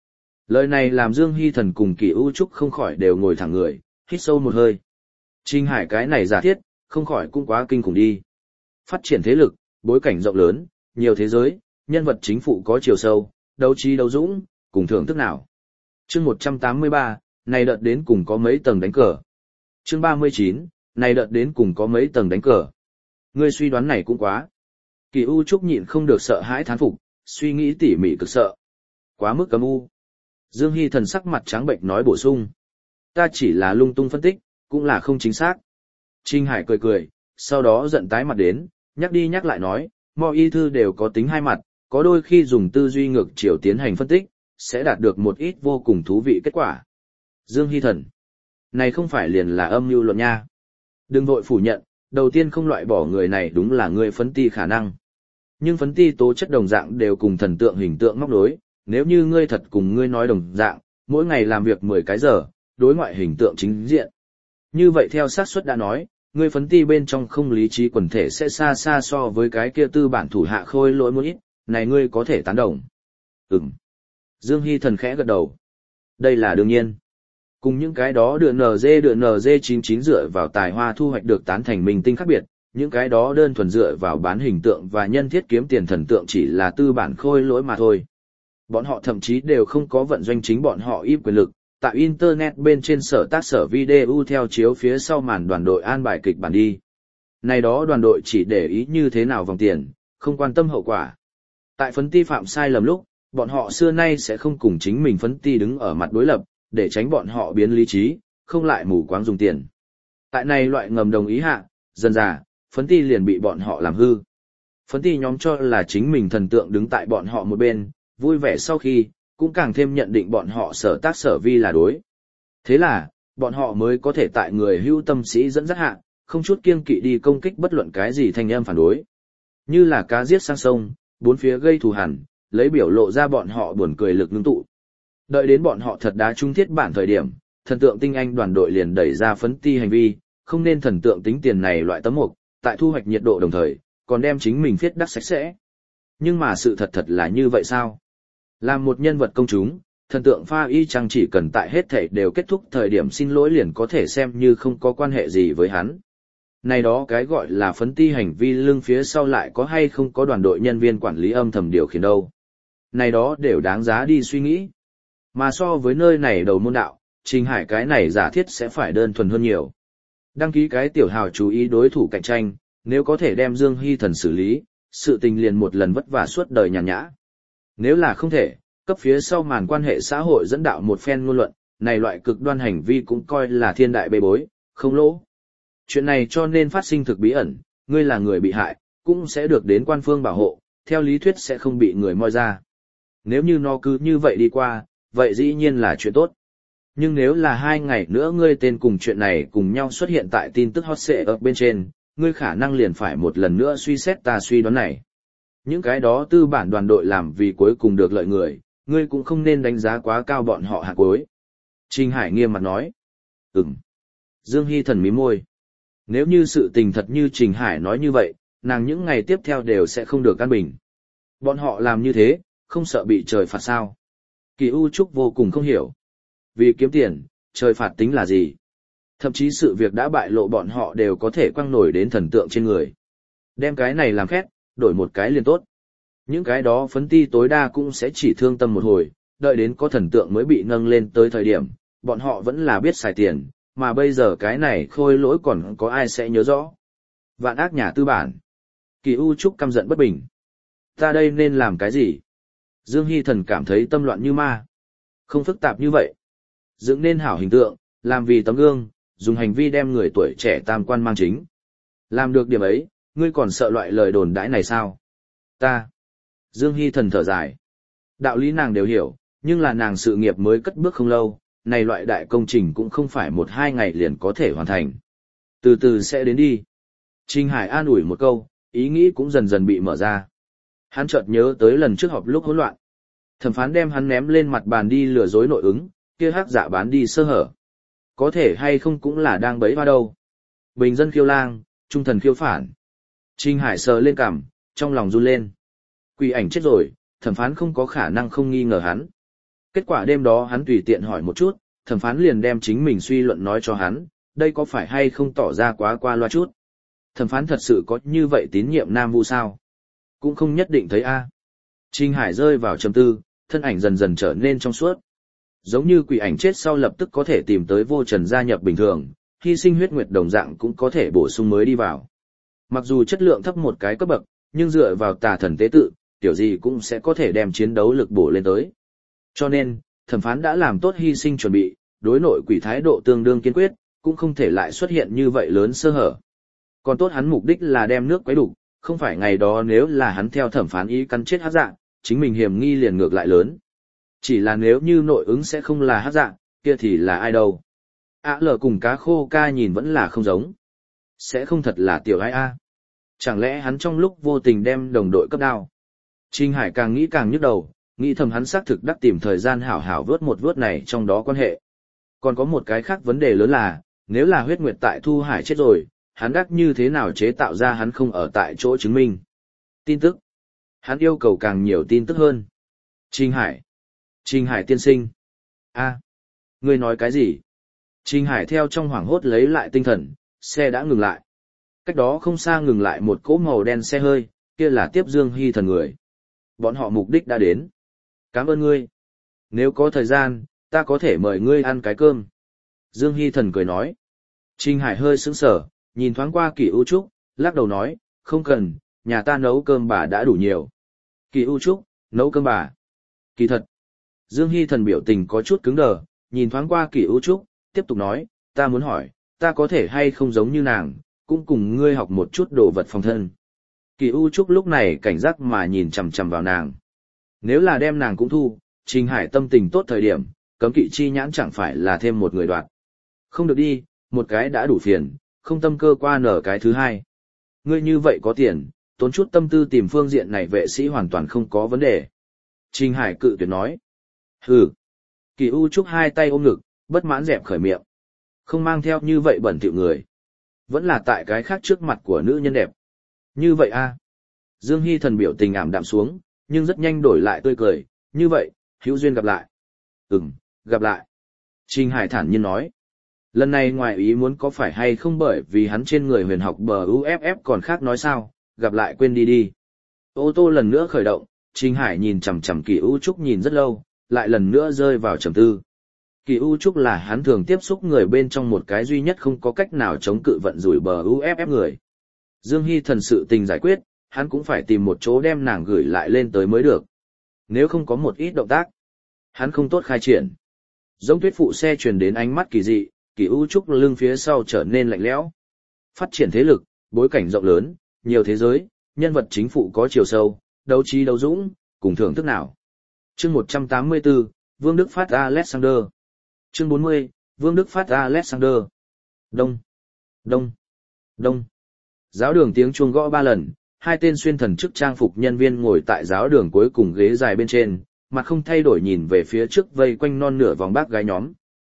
Lời này làm Dương Hy Thần cùng Kỳ U Trúc không khỏi đều ngồi thẳng người, hít sâu một hơi. Trình Hải cái này giả thiết, không khỏi cũng quá kinh khủng đi. Phát triển thế lực, bối cảnh rộng lớn, nhiều thế giới, nhân vật chính phụ có chiều sâu, đấu trí đấu dũng, cùng thưởng thức nào. Chương 183, này đợt đến cùng có mấy tầng đánh cờ. Chương 39, này đợt đến cùng có mấy tầng đánh cờ. Ngươi suy đoán này cũng quá. Kỳ U Trúc nhịn không được sợ hãi thán phục, suy nghĩ tỉ mỉ cực sợ. Quá mức cấm u. Dương Hy Thần sắc mặt trắng bệnh nói bổ sung. Ta chỉ là lung tung phân tích, cũng là không chính xác. Trình Hải cười cười, sau đó giận tái mặt đến, nhắc đi nhắc lại nói, mọi y thư đều có tính hai mặt, có đôi khi dùng tư duy ngược chiều tiến hành phân tích, sẽ đạt được một ít vô cùng thú vị kết quả. Dương Hy Thần. Này không phải liền là âm mưu luận nha. Đừng vội phủ nhận, đầu tiên không loại bỏ người này đúng là người phấn ti khả năng. Nhưng phấn ti tố chất đồng dạng đều cùng thần tượng hình tượng móc đối, nếu như ngươi thật cùng ngươi nói đồng dạng, mỗi ngày làm việc 10 cái giờ, đối ngoại hình tượng chính diện. Như vậy theo xác suất đã nói, ngươi phấn ti bên trong không lý trí quần thể sẽ xa xa so với cái kia tư bản thủ hạ khôi lỗi một ít, này ngươi có thể tán đồng. Dương Hy Thần khẽ gật đầu. Đây là đương nhiên. Cùng những cái đó đưa NG99 dựa vào tài hoa thu hoạch được tán thành minh tinh khác biệt, những cái đó đơn thuần dựa vào bán hình tượng và nhân thiết kiếm tiền thần tượng chỉ là tư bản khôi lỗi mà thôi. Bọn họ thậm chí đều không có vận doanh chính bọn họ ít quyền lực, tại Internet bên trên sở tác sở video theo chiếu phía sau màn đoàn đội an bài kịch bản đi. Này đó đoàn đội chỉ để ý như thế nào vòng tiền, không quan tâm hậu quả. Tại phấn ti phạm sai lầm lúc, bọn họ xưa nay sẽ không cùng chính mình phấn ti đứng ở mặt đối lập, để tránh bọn họ biến lý trí, không lại mù quáng dùng tiền. Tại này loại ngầm đồng ý hạ, dần dà, phấn ti liền bị bọn họ làm hư. Phấn ti nhóm cho là chính mình thần tượng đứng tại bọn họ một bên, vui vẻ sau khi, cũng càng thêm nhận định bọn họ sở tác sở vi là đối. Thế là, bọn họ mới có thể tại người hưu tâm sĩ dẫn dắt hạ, không chút kiêng kỵ đi công kích bất luận cái gì thanh âm phản đối. Như là cá giết sang sông, bốn phía gây thù hằn, lấy biểu lộ ra bọn họ buồn cười lực ngưng tụ. Đợi đến bọn họ thật đá trung thiết bản thời điểm, thần tượng tinh anh đoàn đội liền đẩy ra phấn ti hành vi, không nên thần tượng tính tiền này loại tấm mục, tại thu hoạch nhiệt độ đồng thời, còn đem chính mình viết đắc sạch sẽ. Nhưng mà sự thật là như vậy sao? Làm một nhân vật công chúng, thần tượng pha y chăng chỉ cần tại hết thảy đều kết thúc thời điểm xin lỗi liền có thể xem như không có quan hệ gì với hắn. Này đó cái gọi là phấn ti hành vi lưng phía sau lại có hay không có đoàn đội nhân viên quản lý âm thầm điều khiển đâu. Này đó đều đáng giá đi suy nghĩ. Mà so với nơi này đầu môn đạo, Trình Hải cái này giả thiết sẽ phải đơn thuần hơn nhiều. Đăng ký cái tiểu hào chú ý đối thủ cạnh tranh, nếu có thể đem Dương Hy Thần xử lý, sự tình liền một lần vất vả suốt đời nhàn nhã. Nếu là không thể, cấp phía sau màn quan hệ xã hội dẫn đạo một phen ngôn luận, này loại cực đoan hành vi cũng coi là thiên đại bê bối, không lỗ. Chuyện này cho nên phát sinh thực bí ẩn, ngươi là người bị hại, cũng sẽ được đến quan phương bảo hộ, theo lý thuyết sẽ không bị người moi ra. Nếu như nó cứ như vậy đi qua, vậy dĩ nhiên là chuyện tốt. Nhưng nếu là 2 ngày nữa ngươi tên cùng chuyện này cùng nhau xuất hiện tại tin tức hot search ở bên trên, ngươi khả năng liền phải một lần nữa suy xét ta suy đoán này. Những cái đó tư bản đoàn đội làm vì cuối cùng được lợi người, ngươi cũng không nên đánh giá quá cao bọn họ hạ cuối. Trình Hải nghiêm mặt nói. Dương Hy Thần mím môi. Nếu như sự tình thật như Trình Hải nói như vậy, nàng những ngày tiếp theo đều sẽ không được an bình. Bọn họ làm như thế, không sợ bị trời phạt sao. Kỳ U Trúc vô cùng không hiểu. Vì kiếm tiền, trời phạt tính là gì? Thậm chí sự việc đã bại lộ bọn họ đều có thể quăng nổi đến thần tượng trên người. Đem cái này làm khét, đổi một cái liền tốt. Những cái đó phấn ti tối đa cũng sẽ chỉ thương tâm một hồi, đợi đến có thần tượng mới bị nâng lên tới thời điểm, bọn họ vẫn là biết xài tiền, mà bây giờ cái này khôi lỗi còn có ai sẽ nhớ rõ. Vạn ác nhà tư bản. Kỳ U Trúc căm giận bất bình. Ta đây nên làm cái gì? Dương Hy Thần cảm thấy tâm loạn như ma. Không phức tạp như vậy. Dựng nên hảo hình tượng, làm vì tấm gương, dùng hành vi đem người tuổi trẻ tam quan mang chính. Làm được điểm ấy, ngươi còn sợ loại lời đồn đãi này sao? Ta. Dương Hy Thần thở dài. Đạo lý nàng đều hiểu, nhưng là nàng sự nghiệp mới cất bước không lâu, này loại đại công trình cũng không phải 1-2 ngày liền có thể hoàn thành. Từ từ sẽ đến đi. Trình Hải an ủi một câu, ý nghĩ cũng dần dần bị mở ra. Hắn chợt nhớ tới lần trước họp lúc hỗn loạn. Thẩm phán đem hắn ném lên mặt bàn đi lừa dối nội ứng, kia hắc dạ bán đi sơ hở. Có thể hay không cũng là đang bẫy hoa đâu. Bình dân khiêu lang, trung thần khiêu phản. Trình Hải sờ lên cằm, trong lòng run lên. Quỷ ảnh chết rồi, thẩm phán không có khả năng không nghi ngờ hắn. Kết quả đêm đó hắn tùy tiện hỏi một chút, thẩm phán liền đem chính mình suy luận nói cho hắn, đây có phải hay không tỏ ra quá qua loa chút. Thẩm phán thật sự có như vậy tín nhiệm Nam Vu sao? Cũng không nhất định thấy a. Trình Hải rơi vào trầm tư, thân ảnh dần dần trở nên trong suốt. Giống như quỷ ảnh chết sau lập tức có thể tìm tới vô trần gia nhập bình thường, hy sinh huyết nguyệt đồng dạng cũng có thể bổ sung mới đi vào. Mặc dù chất lượng thấp một cái cấp bậc, nhưng dựa vào tà thần tế tự, tiểu gì cũng sẽ có thể đem chiến đấu lực bổ lên tới. Cho nên, thẩm phán đã làm tốt hy sinh chuẩn bị, đối nội quỷ thái độ tương đương kiên quyết, cũng không thể lại xuất hiện như vậy lớn sơ hở. Còn tốt hắn mục đích là đem nước quấy đủ, không phải ngày đó nếu là hắn theo thẩm phán ý cắn chết hắc dạng, chính mình hiểm nghi liền ngược lại lớn. Chỉ là nếu như nội ứng sẽ không là hắc dạng, kia thì là ai đâu. Lờ cùng cá khô ca nhìn vẫn là không giống. Sẽ không thật là tiểu ai a. Chẳng lẽ hắn trong lúc vô tình đem đồng đội cấp đao? Trình Hải càng nghĩ càng nhức đầu, nghĩ thầm hắn xác thực đắc tìm thời gian hảo hảo vớt một vớt này trong đó quan hệ. Còn có một cái khác vấn đề lớn là, nếu là huyết nguyệt tại Thu Hải chết rồi, hắn đắc như thế nào chế tạo ra hắn không ở tại chỗ chứng minh. Tin tức. Hắn yêu cầu càng nhiều tin tức hơn. Trình Hải. Trình Hải tiên sinh. A, ngươi nói cái gì? Trình Hải theo trong hoảng hốt lấy lại tinh thần, xe đã ngừng lại. Cách đó không xa ngừng lại một cỗ màu đen xe hơi, kia là tiếp Dương Hy Thần người. Bọn họ mục đích đã đến. Cảm ơn ngươi. Nếu có thời gian, ta có thể mời ngươi ăn cái cơm. Dương Hy Thần cười nói. Trình Hải hơi sững sờ, nhìn thoáng qua Kỳ U Trúc, lắc đầu nói, không cần, nhà ta nấu cơm bà đã đủ nhiều. Kỳ U Trúc, nấu cơm bà. Kỳ thật. Dương Hy Thần biểu tình có chút cứng đờ, nhìn thoáng qua Kỳ U Trúc, tiếp tục nói, ta muốn hỏi, ta có thể hay không giống như nàng, cũng cùng ngươi học một chút đồ vật phòng thân. Kỳ U Trúc lúc này cảnh giác mà nhìn chằm chằm vào nàng. Nếu là đem nàng cũng thu, Trình Hải tâm tình tốt thời điểm, cấm kỵ chi nhãn chẳng phải là thêm một người đoạt. Không được đi, một cái đã đủ phiền, không tâm cơ qua nở cái thứ hai. Ngươi như vậy có tiền, tốn chút tâm tư tìm phương diện này vệ sĩ hoàn toàn không có vấn đề. Trình Hải cự tuyệt nói. Hừ. Kỳ U Trúc hai tay ôm ngực, bất mãn dẹp khởi miệng. Không mang theo như vậy bẩn thỉu người. Vẫn là tại cái khác trước mặt của nữ nhân đẹp. Như vậy a. Dương Hy Thần biểu tình ảm đạm xuống, nhưng rất nhanh đổi lại tươi cười. Như vậy, hữu duyên gặp lại. Gặp lại. Trình Hải thản nhiên nói. Lần này ngoài ý muốn có phải hay không bởi vì hắn trên người huyền học bờ UFF còn khác nói sao, gặp lại quên đi đi. Ô tô lần nữa khởi động, Trình Hải nhìn chằm chằm Kỳ U Trúc nhìn rất lâu, lại lần nữa rơi vào trầm tư. Kỳ U Trúc là hắn thường tiếp xúc người bên trong một cái duy nhất không có cách nào chống cự vận rủi bờ UFF người. Dương Hy Thần sự tình giải quyết, hắn cũng phải tìm một chỗ đem nàng gửi lại lên tới mới được. Nếu không có một ít động tác, hắn không tốt khai triển. Giống tuyết phụ xe truyền đến ánh mắt kỳ dị, Kỳ U Trúc lưng phía sau trở nên lạnh lẽo. Phát triển thế lực, bối cảnh rộng lớn, nhiều thế giới, nhân vật chính phụ có chiều sâu, đấu trí đấu dũng, cùng thưởng thức nào. Chương 184, Vương Đức Phát Alexander. Chương 40, Vương Đức Phát Alexander. Đông, đông, đông. Giáo đường tiếng chuông gõ 3 lần, hai tên xuyên thần chức trang phục nhân viên ngồi tại giáo đường cuối cùng ghế dài bên trên, mặt không thay đổi nhìn về phía trước vây quanh non nửa vòng bác gái nhóm.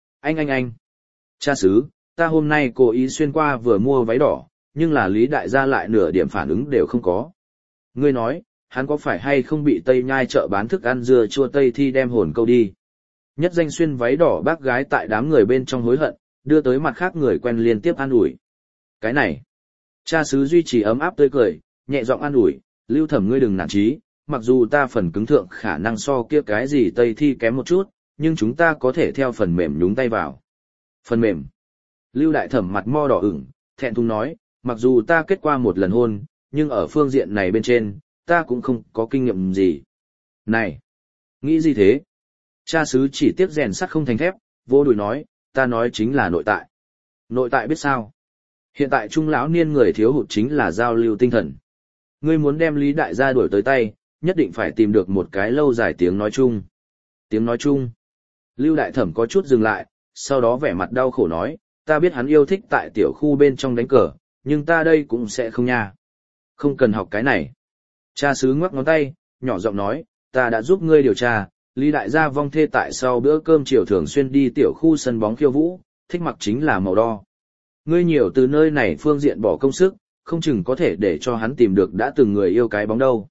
Anh. Cha xứ, ta hôm nay cố ý xuyên qua vừa mua váy đỏ, nhưng là Lý đại gia lại nửa điểm phản ứng đều không có. Ngươi nói, hắn có phải hay không bị Tây Nhai chợ bán thức ăn dưa chua Tây Thi đem hồn câu đi? Nhất danh xuyên váy đỏ bác gái tại đám người bên trong hối hận, đưa tới mặt khác người quen liên tiếp an ủi. Cái này, cha xứ duy trì ấm áp tươi cười, nhẹ giọng an ủi, Lưu Thẩm ngươi đừng nản chí, mặc dù ta phần cứng thượng khả năng so kia cái gì Tây Thi kém một chút, nhưng chúng ta có thể theo phần mềm nhúng tay vào. Phần mềm. Lưu Đại Thẩm mặt mo đỏ ửng, thẹn thùng nói, mặc dù ta kết qua một lần hôn, nhưng ở phương diện này bên trên, ta cũng không có kinh nghiệm gì. Này, nghĩ gì thế? Cha xứ chỉ tiếc rèn sắt không thành thép, vô đùi nói, ta nói chính là nội tại. Nội tại biết sao? Hiện tại trung lão niên người thiếu hụt chính là giao lưu tinh thần. Ngươi muốn đem Lý đại gia đuổi tới tay, nhất định phải tìm được một cái lâu dài tiếng nói chung. Tiếng nói chung. Lưu Đại Thẩm có chút dừng lại, sau đó vẻ mặt đau khổ nói, ta biết hắn yêu thích tại tiểu khu bên trong đánh cờ, nhưng ta đây cũng sẽ không nha. Không cần học cái này. Cha xứ ngoắc ngón tay, nhỏ giọng nói, ta đã giúp ngươi điều tra, Lý đại gia vong thê tại sau bữa cơm chiều thường xuyên đi tiểu khu sân bóng khiêu vũ, thích mặc chính là màu đo. Ngươi nhiều từ nơi này phương diện bỏ công sức, không chừng có thể để cho hắn tìm được đã từng người yêu cái bóng đâu.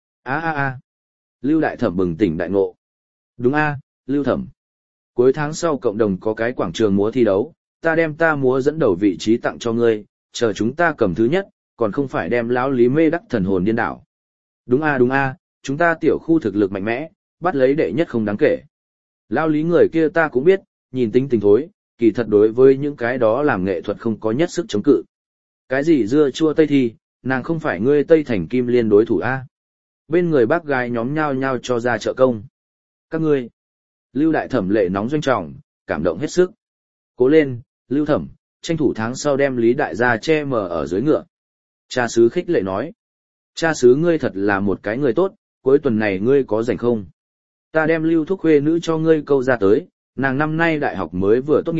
A. Lưu Đại Thẩm bừng tỉnh đại ngộ. Đúng a, Lưu Thẩm. Cuối tháng sau cộng đồng có cái quảng trường múa thi đấu, ta đem ta múa dẫn đầu vị trí tặng cho ngươi, chờ chúng ta cầm thứ nhất, còn không phải đem lão Lý mê đắc thần hồn điên đảo. Đúng a, chúng ta tiểu khu thực lực mạnh mẽ, bắt lấy đệ nhất không đáng kể. Lão Lý người kia ta cũng biết, nhìn tính tình thối, kỳ thật đối với những cái đó làm nghệ thuật không có nhất sức chống cự. Cái gì dưa chua Tây Thi, nàng không phải ngươi Tây Thành Kim Liên đối thủ a? Bên người bác gái nhóm nhao nhao cho ra trợ công. Các ngươi. Lưu Đại Thẩm lệ nóng doanh trọng, cảm động hết sức. Cố lên, Lưu Thẩm, tranh thủ tháng sau đem Lý đại gia che mờ ở dưới ngựa. Cha xứ khích lệ nói. Cha xứ ngươi thật là một cái người tốt, cuối tuần này ngươi có rảnh không? Ta đem Lưu thúc khuê nữ cho ngươi câu ra tới, nàng năm nay đại học mới vừa tốt nghiệp,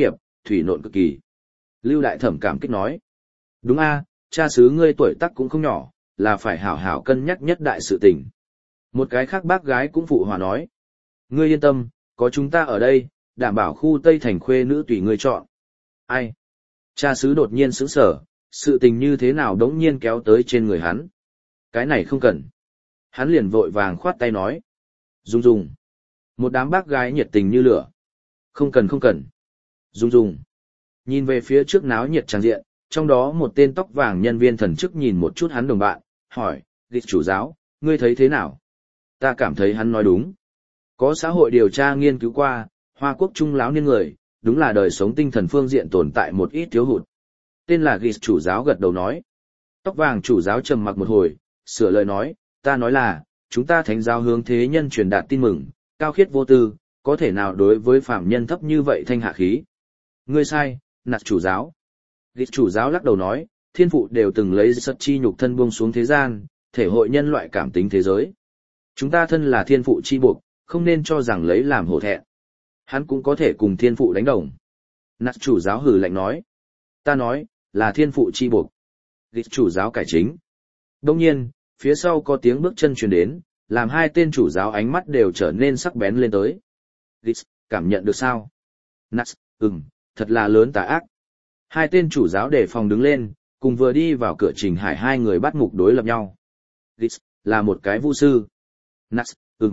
thủy nộn cực kỳ. Lưu Đại Thẩm cảm kích nói. Đúng a, cha xứ ngươi tuổi tác cũng không nhỏ, là phải hảo hảo cân nhắc nhất đại sự tình. Một cái khác bác gái cũng phụ hòa nói. Ngươi yên tâm, có chúng ta ở đây, đảm bảo khu Tây Thành khuê nữ tùy ngươi chọn. Ai? Cha xứ đột nhiên sững sờ, sự tình như thế nào đống nhiên kéo tới trên người hắn. Cái này không cần. Hắn liền vội vàng khoát tay nói. Dung. Một đám bác gái nhiệt tình như lửa. Không cần. Dung. Nhìn về phía trước náo nhiệt tràng diện, trong đó một tên tóc vàng nhân viên thần chức nhìn một chút hắn đồng bạn, hỏi, Gịch chủ giáo, ngươi thấy thế nào? Ta cảm thấy hắn nói đúng. Có xã hội điều tra nghiên cứu qua, Hoa Quốc trung lão niên người, đúng là đời sống tinh thần phương diện tồn tại một ít thiếu hụt. Tên là Gịch chủ giáo gật đầu nói. Tóc vàng chủ giáo trầm mặc một hồi, sửa lời nói, ta nói là, chúng ta thánh giáo hướng thế nhân truyền đạt tin mừng, cao khiết vô tư, có thể nào đối với phạm nhân thấp như vậy thanh hạ khí. Ngươi sai, nạt chủ giáo. Gịch chủ giáo lắc đầu nói, thiên phụ đều từng lấy sật chi nhục thân buông xuống thế gian, thể hội nhân loại cảm tính thế giới. Chúng ta thân là thiên phụ chi buộc, không nên cho rằng lấy làm hổ thẹn. Hắn cũng có thể cùng thiên phụ đánh đồng. Nạt chủ giáo hừ lạnh nói. Ta nói, là thiên phụ chi buộc. Gịch chủ giáo cải chính. Đông nhiên, phía sau có tiếng bước chân truyền đến, làm hai tên chủ giáo ánh mắt đều trở nên sắc bén lên tới. Gịch, cảm nhận được sao? Nạt, thật là lớn tà ác. Hai tên chủ giáo đề phòng đứng lên, cùng vừa đi vào cửa Trình Hải hai người bắt mục đối lập nhau. Gịch, là một cái vu sư. Nạt,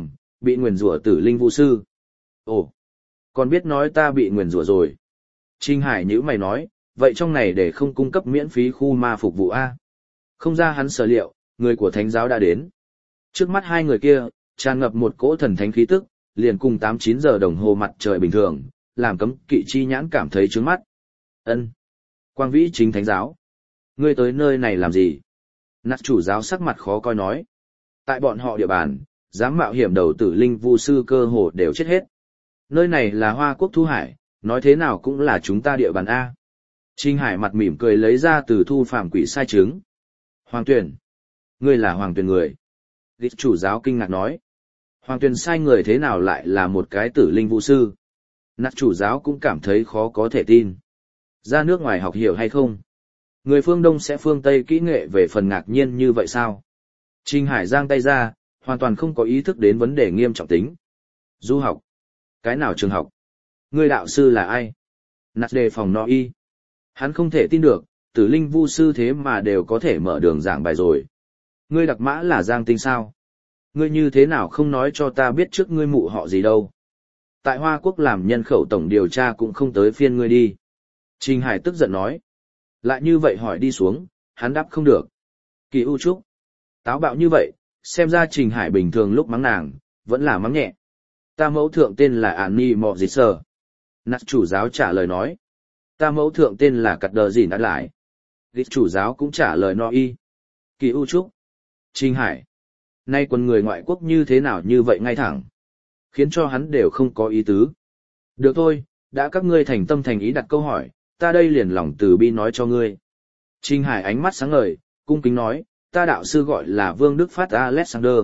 bị nguyền rủa tử linh vu sư. Ồ, còn biết nói ta bị nguyền rủa rồi. Trình Hải nhíu mày nói, vậy trong này để không cung cấp miễn phí khu ma phục vụ A. Không ra hắn sở liệu, người của thánh giáo đã đến. Trước mắt hai người kia, tràn ngập một cỗ thần thánh khí tức, liền cùng 8-9 giờ đồng hồ mặt trời bình thường, làm cấm kỵ chi nhãn cảm thấy trướng mắt. Ân, Quang Vĩ chính thánh giáo. Ngươi tới nơi này làm gì? Nạt chủ giáo sắc mặt khó coi nói. Tại bọn họ địa bàn, dám mạo hiểm đầu tử linh vu sư cơ hồ đều chết hết. Nơi này là Hoa Quốc Thu Hải, nói thế nào cũng là chúng ta địa bàn A. Trình Hải mặt mỉm cười lấy ra từ thu phạm quỷ sai chứng. Hoàng Tuyền. Ngươi là Hoàng Tuyền người. Gịch chủ giáo kinh ngạc nói. Hoàng Tuyền sai người thế nào lại là một cái tử linh vũ sư? Nạt chủ giáo cũng cảm thấy khó có thể tin. Ra nước ngoài học hiểu hay không? Người phương Đông sẽ phương Tây kỹ nghệ về phần ngạc nhiên như vậy sao? Trình Hải giang tay ra, hoàn toàn không có ý thức đến vấn đề nghiêm trọng tính. Du học. Cái nào trường học? Người đạo sư là ai? Nạt đề phòng no y. Hắn không thể tin được, tử linh vu sư thế mà đều có thể mở đường giảng bài rồi. Ngươi đặc mã là Giang Tinh sao? Ngươi như thế nào không nói cho ta biết trước ngươi mụ họ gì đâu? Tại Hoa Quốc làm nhân khẩu tổng điều tra cũng không tới phiên ngươi đi. Trình Hải tức giận nói. Lại như vậy hỏi đi xuống, hắn đáp không được. Kỳ U Trúc. Táo bạo như vậy, xem ra Trình Hải bình thường lúc mắng nàng, vẫn là mắng nhẹ. Ta mẫu thượng tên là Annie Mọ Dịch Sở. Nạt chủ giáo trả lời nói. Ta mẫu thượng tên là Cật Đờ Dĩ Nát Lại. Gịch chủ giáo cũng trả lời no y. Kỳ U Trúc. Trình Hải. Nay quần người ngoại quốc như thế nào như vậy ngay thẳng. Khiến cho hắn đều không có ý tứ. Được thôi, đã các ngươi thành tâm thành ý đặt câu hỏi, ta đây liền lòng từ bi nói cho ngươi. Trình Hải ánh mắt sáng ngời, cung kính nói, ta đạo sư gọi là Vương Đức Phát Alexander.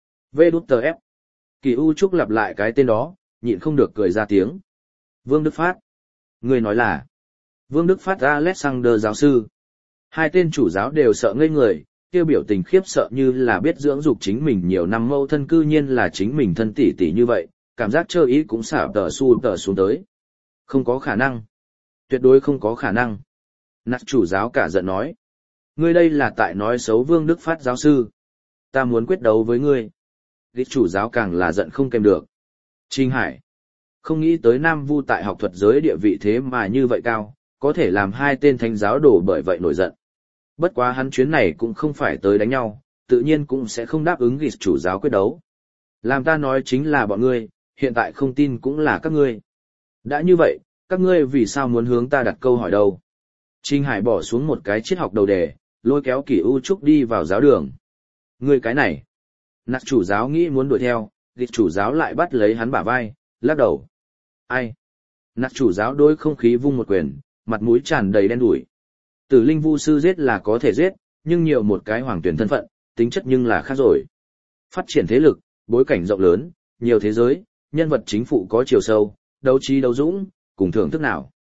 VWF. Kỳ U Trúc lặp lại cái tên đó, nhịn không được cười ra tiếng. Vương Đức Phát. Ngươi nói là Vương Đức Phát Alexander giáo sư. Hai tên chủ giáo đều sợ ngây người, kêu biểu tình khiếp sợ như là biết dưỡng dục chính mình nhiều năm mâu thân cư nhiên là chính mình thân tỷ tỷ như vậy, cảm giác chơi ý cũng xả tờ xuống tới. Không có khả năng. Tuyệt đối không có khả năng. Nạt chủ giáo cả giận nói. Ngươi đây là tại nói xấu Vương Đức Phát giáo sư. Ta muốn quyết đấu với ngươi. Gịch chủ giáo càng là giận không kèm được. Trình Hải. Không nghĩ tới Nam Vu tại học thuật giới địa vị thế mà như vậy cao, có thể làm hai tên thánh giáo đổ bởi vậy nổi giận. Bất quá hắn chuyến này cũng không phải tới đánh nhau, tự nhiên cũng sẽ không đáp ứng Gịch chủ giáo quyết đấu. Làm ta nói chính là bọn ngươi, hiện tại không tin cũng là các ngươi. Đã như vậy, các ngươi vì sao muốn hướng ta đặt câu hỏi đâu? Trình Hải bỏ xuống một cái triết học đầu đề, lôi kéo Kỷ U Trúc đi vào giáo đường. Ngươi cái này. Nạt chủ giáo nghĩ muốn đuổi theo, Gịch chủ giáo lại bắt lấy hắn bả vai, lắc đầu. Ai? Nạt chủ giáo đối không khí vung một quyền, mặt mũi tràn đầy đen đủi. Tử linh vu sư giết là có thể giết, nhưng nhiều một cái hoàng tuyển thân phận, tính chất nhưng là khác rồi. Phát triển thế lực, bối cảnh rộng lớn, nhiều thế giới, nhân vật chính phụ có chiều sâu, đấu trí đấu dũng, cùng thưởng thức nào.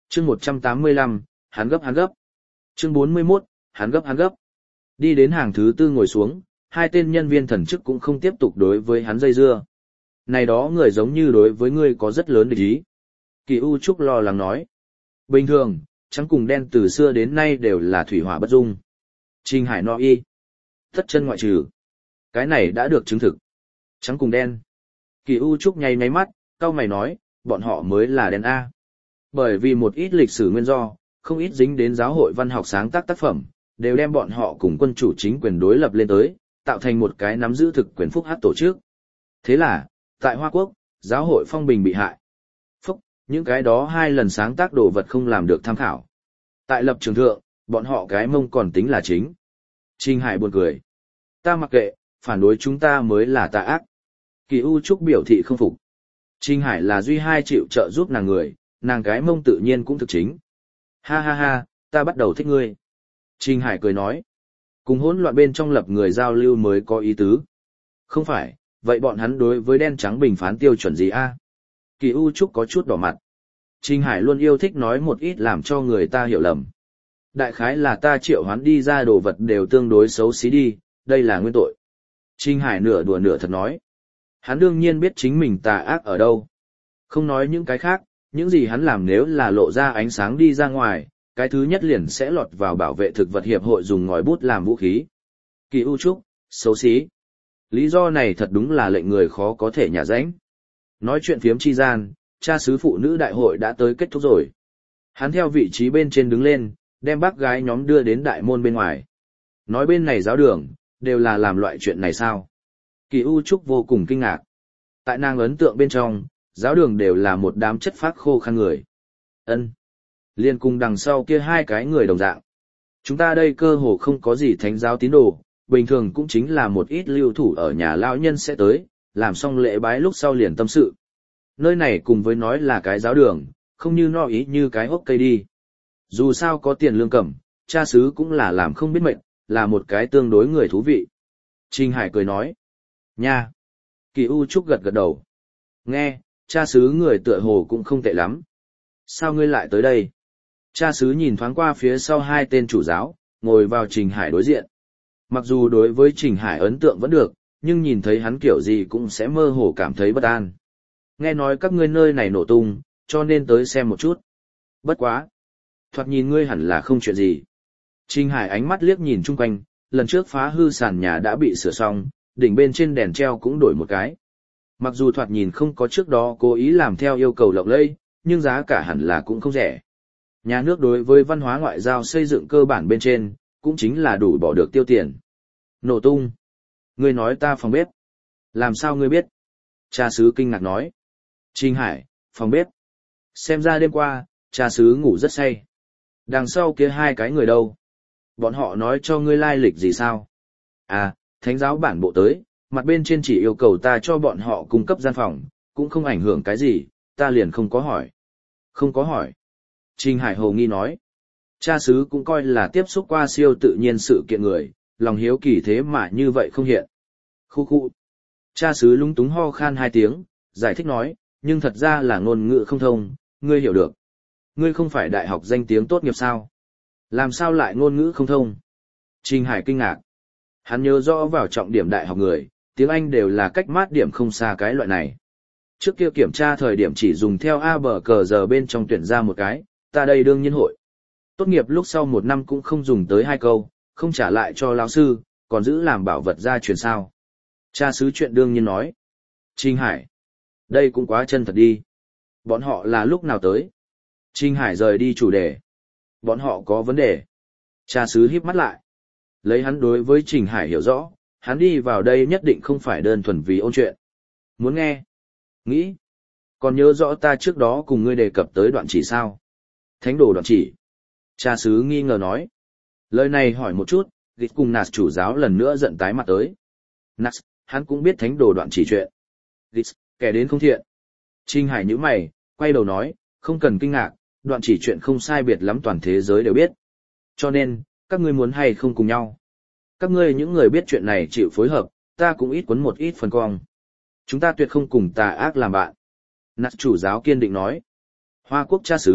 Chương 185, hắn gấp. Chương 41, hắn gấp. Đi đến hàng thứ tư ngồi xuống, hai tên nhân viên thần chức cũng không tiếp tục đối với hắn dây dưa. Này đó người giống như đối với ngươi có rất lớn địch ý. Kỳ U Trúc lo lắng nói. Bình thường, trắng cùng đen từ xưa đến nay đều là thủy hỏa bất dung. Trình Hải no y. Tất chân ngoại trừ. Cái này đã được chứng thực. Trắng cùng đen. Kỳ U Trúc nháy nháy mắt, cau mày nói, bọn họ mới là đen A. Bởi vì một ít lịch sử nguyên do, không ít dính đến giáo hội văn học sáng tác tác phẩm, đều đem bọn họ cùng quân chủ chính quyền đối lập lên tới, tạo thành một cái nắm giữ thực quyền phúc hắc tổ chức. Thế là, tại Hoa Quốc, giáo hội phong bình bị hại. Phúc, những cái đó hai lần sáng tác đồ vật không làm được tham khảo. Tại lập trường thượng, bọn họ cái mông còn tính là chính. Trình Hải buồn cười. Ta mặc kệ, phản đối chúng ta mới là tà ác. Kỳ U Trúc biểu thị không phục. Trình Hải là duy hai chịu trợ giúp nàng người, nàng cái mông tự nhiên cũng thực chính. Ha ha ha, ta bắt đầu thích ngươi. Trình Hải cười nói. Cùng hỗn loạn bên trong lập người giao lưu mới có ý tứ. Không phải, vậy bọn hắn đối với đen trắng bình phán tiêu chuẩn gì a? Kỳ U Trúc có chút đỏ mặt. Trình Hải luôn yêu thích nói một ít làm cho người ta hiểu lầm. Đại khái là ta triệu hoán đi ra đồ vật đều tương đối xấu xí đi, đây là nguyên tội. Trình Hải nửa đùa nửa thật nói. Hắn đương nhiên biết chính mình tà ác ở đâu. Không nói những cái khác, những gì hắn làm nếu là lộ ra ánh sáng đi ra ngoài, cái thứ nhất liền sẽ lọt vào bảo vệ thực vật hiệp hội dùng ngòi bút làm vũ khí. Kỳ U Trúc, xấu xí. Lý do này thật đúng là lệnh người khó có thể nhả rãnh. Nói chuyện phiếm chi gian, cha xứ phụ nữ đại hội đã tới kết thúc rồi. Hắn theo vị trí bên trên đứng lên, đem bác gái nhóm đưa đến đại môn bên ngoài. Nói bên này giáo đường, đều là làm loại chuyện này sao? Kỳ U Trúc vô cùng kinh ngạc. Tại nàng ấn tượng bên trong, giáo đường đều là một đám chất phác khô khan người. Ân, liên cùng đằng sau kia hai cái người đồng dạng. Chúng ta đây cơ hồ không có gì thánh giáo tín đồ, bình thường cũng chính là một ít lưu thủ ở nhà lão nhân sẽ tới, làm xong lễ bái lúc sau liền tâm sự. Nơi này cùng với nói là cái giáo đường, không như no ý như cái hốc cây đi. Dù sao có tiền lương cẩm, cha xứ cũng là làm không biết mệnh, là một cái tương đối người thú vị. Trình Hải cười nói. Nha! Kỳ U Trúc gật gật đầu. Nghe, cha xứ người tựa hồ cũng không tệ lắm. Sao ngươi lại tới đây? Cha xứ nhìn thoáng qua phía sau hai tên chủ giáo, ngồi vào Trình Hải đối diện. Mặc dù đối với Trình Hải ấn tượng vẫn được, nhưng nhìn thấy hắn kiểu gì cũng sẽ mơ hồ cảm thấy bất an. Nghe nói các ngươi nơi này nổ tung, cho nên tới xem một chút. Bất quá. Thoạt nhìn ngươi hẳn là không chuyện gì. Trình Hải ánh mắt liếc nhìn chung quanh, lần trước phá hư sàn nhà đã bị sửa xong, đỉnh bên trên đèn treo cũng đổi một cái. Mặc dù thoạt nhìn không có trước đó cố ý làm theo yêu cầu lộng lẫy, nhưng giá cả hẳn là cũng không rẻ. Nhà nước đối với văn hóa ngoại giao xây dựng cơ bản bên trên, cũng chính là đủ bỏ được tiêu tiền. Nổ tung. Ngươi nói ta phòng bếp. Làm sao ngươi biết? Cha xứ kinh ngạc nói. Trình Hải, phòng bếp. Xem ra đêm qua, cha xứ ngủ rất say. Đằng sau kia hai cái người đâu? Bọn họ nói cho ngươi lai lịch gì sao? À, thánh giáo bản bộ tới, mặt bên trên chỉ yêu cầu ta cho bọn họ cung cấp gian phòng, cũng không ảnh hưởng cái gì, ta liền không có hỏi. Không có hỏi. Trình Hải hồ nghi nói. Cha xứ cũng coi là tiếp xúc qua siêu tự nhiên sự kiện người, lòng hiếu kỳ thế mà như vậy không hiện. Khu khu. Cha xứ lúng túng ho khan hai tiếng, giải thích nói, nhưng thật ra là ngôn ngữ không thông, ngươi hiểu được. Ngươi không phải đại học danh tiếng tốt nghiệp sao? Làm sao lại ngôn ngữ không thông? Trình Hải kinh ngạc. Hắn nhớ rõ vào trọng điểm đại học người, tiếng Anh đều là cách mát điểm không xa cái loại này. Trước kia kiểm tra thời điểm chỉ dùng theo A bờ cờ giờ bên trong tuyển ra một cái, ta đây đương nhiên hội. Tốt nghiệp lúc sau một năm cũng không dùng tới hai câu, không trả lại cho lão sư, còn giữ làm bảo vật gia truyền sao. Cha xứ chuyện đương nhiên nói. Trình Hải. Đây cũng quá chân thật đi. Bọn họ là lúc nào tới? Trình Hải rời đi chủ đề. Bọn họ có vấn đề. Cha xứ híp mắt lại. Lấy hắn đối với Trình Hải hiểu rõ, hắn đi vào đây nhất định không phải đơn thuần vì ôn chuyện. Muốn nghe? Nghĩ? Còn nhớ rõ ta trước đó cùng ngươi đề cập tới đoạn chỉ sao? Thánh đồ đoạn chỉ. Cha xứ nghi ngờ nói. Lời này hỏi một chút, Gít cùng Nas chủ giáo lần nữa giận tái mặt tới. Nas, hắn cũng biết thánh đồ đoạn chỉ chuyện. Gít, kẻ đến không thiện. Trình Hải nhíu mày, quay đầu nói, không cần kinh ngạc, đoạn chỉ chuyện không sai biệt lắm toàn thế giới đều biết. Cho nên, các ngươi muốn hay không cùng nhau. Các ngươi những người biết chuyện này chịu phối hợp, ta cũng ít quấn một ít phần cong. Chúng ta tuyệt không cùng tà ác làm bạn. Nas chủ giáo kiên định nói. Hoa quốc cha xứ,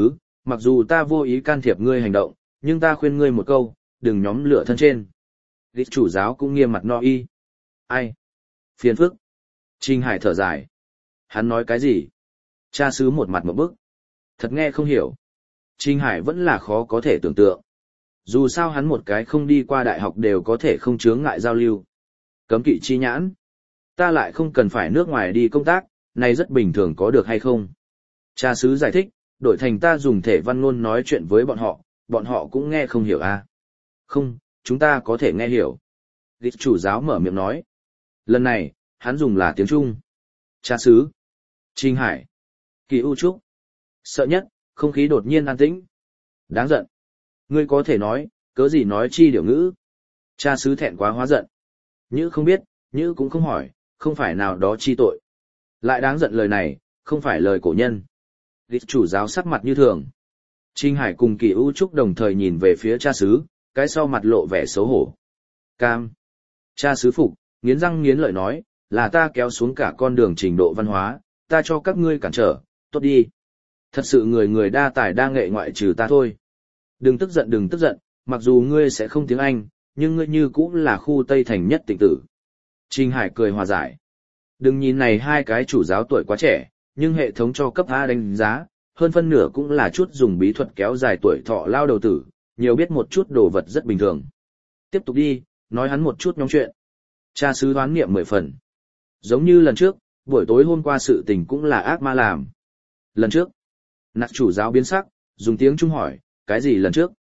mặc dù ta vô ý can thiệp ngươi hành động, nhưng ta khuyên ngươi một câu, đừng nhóm lửa thân trên. Lịch chủ giáo cũng nghiêm mặt no y. Ai? Phiền phức. Trình Hải thở dài. Hắn nói cái gì? Cha xứ một mặt một bức. Thật nghe không hiểu. Trình Hải vẫn là khó có thể tưởng tượng. Dù sao hắn một cái không đi qua đại học đều có thể không chướng ngại giao lưu. Cấm kỵ chi nhãn. Ta lại không cần phải nước ngoài đi công tác, này rất bình thường có được hay không? Cha xứ giải thích, đổi thành ta dùng thể văn ngôn nói chuyện với bọn họ cũng nghe không hiểu à? Không, chúng ta có thể nghe hiểu. Lịch chủ giáo mở miệng nói. Lần này, hắn dùng là tiếng Trung. Cha xứ. Trình Hải. Kỳ U Trúc. Sợ nhất, không khí đột nhiên an tĩnh. Đáng giận. Ngươi có thể nói, cớ gì nói chi điều ngữ. Cha xứ thẹn quá hóa giận. Nhữ không biết, nhữ cũng không hỏi, không phải nào đó chi tội. Lại đáng giận lời này, không phải lời cổ nhân. Lịch chủ giáo sắc mặt như thường. Trình Hải cùng Kỳ U Trúc đồng thời nhìn về phía cha xứ, cái sau mặt lộ vẻ xấu hổ. Cam. Cha xứ phục, nghiến răng nghiến lợi nói, là ta kéo xuống cả con đường trình độ văn hóa, ta cho các ngươi cản trở, tốt đi. Thật sự người đa tài đa nghệ ngoại trừ ta thôi. Đừng tức giận, mặc dù ngươi sẽ không tiếng Anh, nhưng ngươi như cũng là khu Tây Thành nhất tỉnh tử. Trình Hải cười hòa giải. Đừng nhìn này hai cái chủ giáo tuổi quá trẻ, nhưng hệ thống cho cấp A đánh giá, hơn phân nửa cũng là chút dùng bí thuật kéo dài tuổi thọ lao đầu tử, nhiều biết một chút đồ vật rất bình thường. Tiếp tục đi, nói hắn một chút nhóm chuyện. Cha xứ đoán niệm 10 phần. Giống như lần trước, buổi tối hôm qua sự tình cũng là ác ma làm. Lần trước, nặc chủ giáo biến sắc, dùng tiếng Trung hỏi, cái gì lần trước?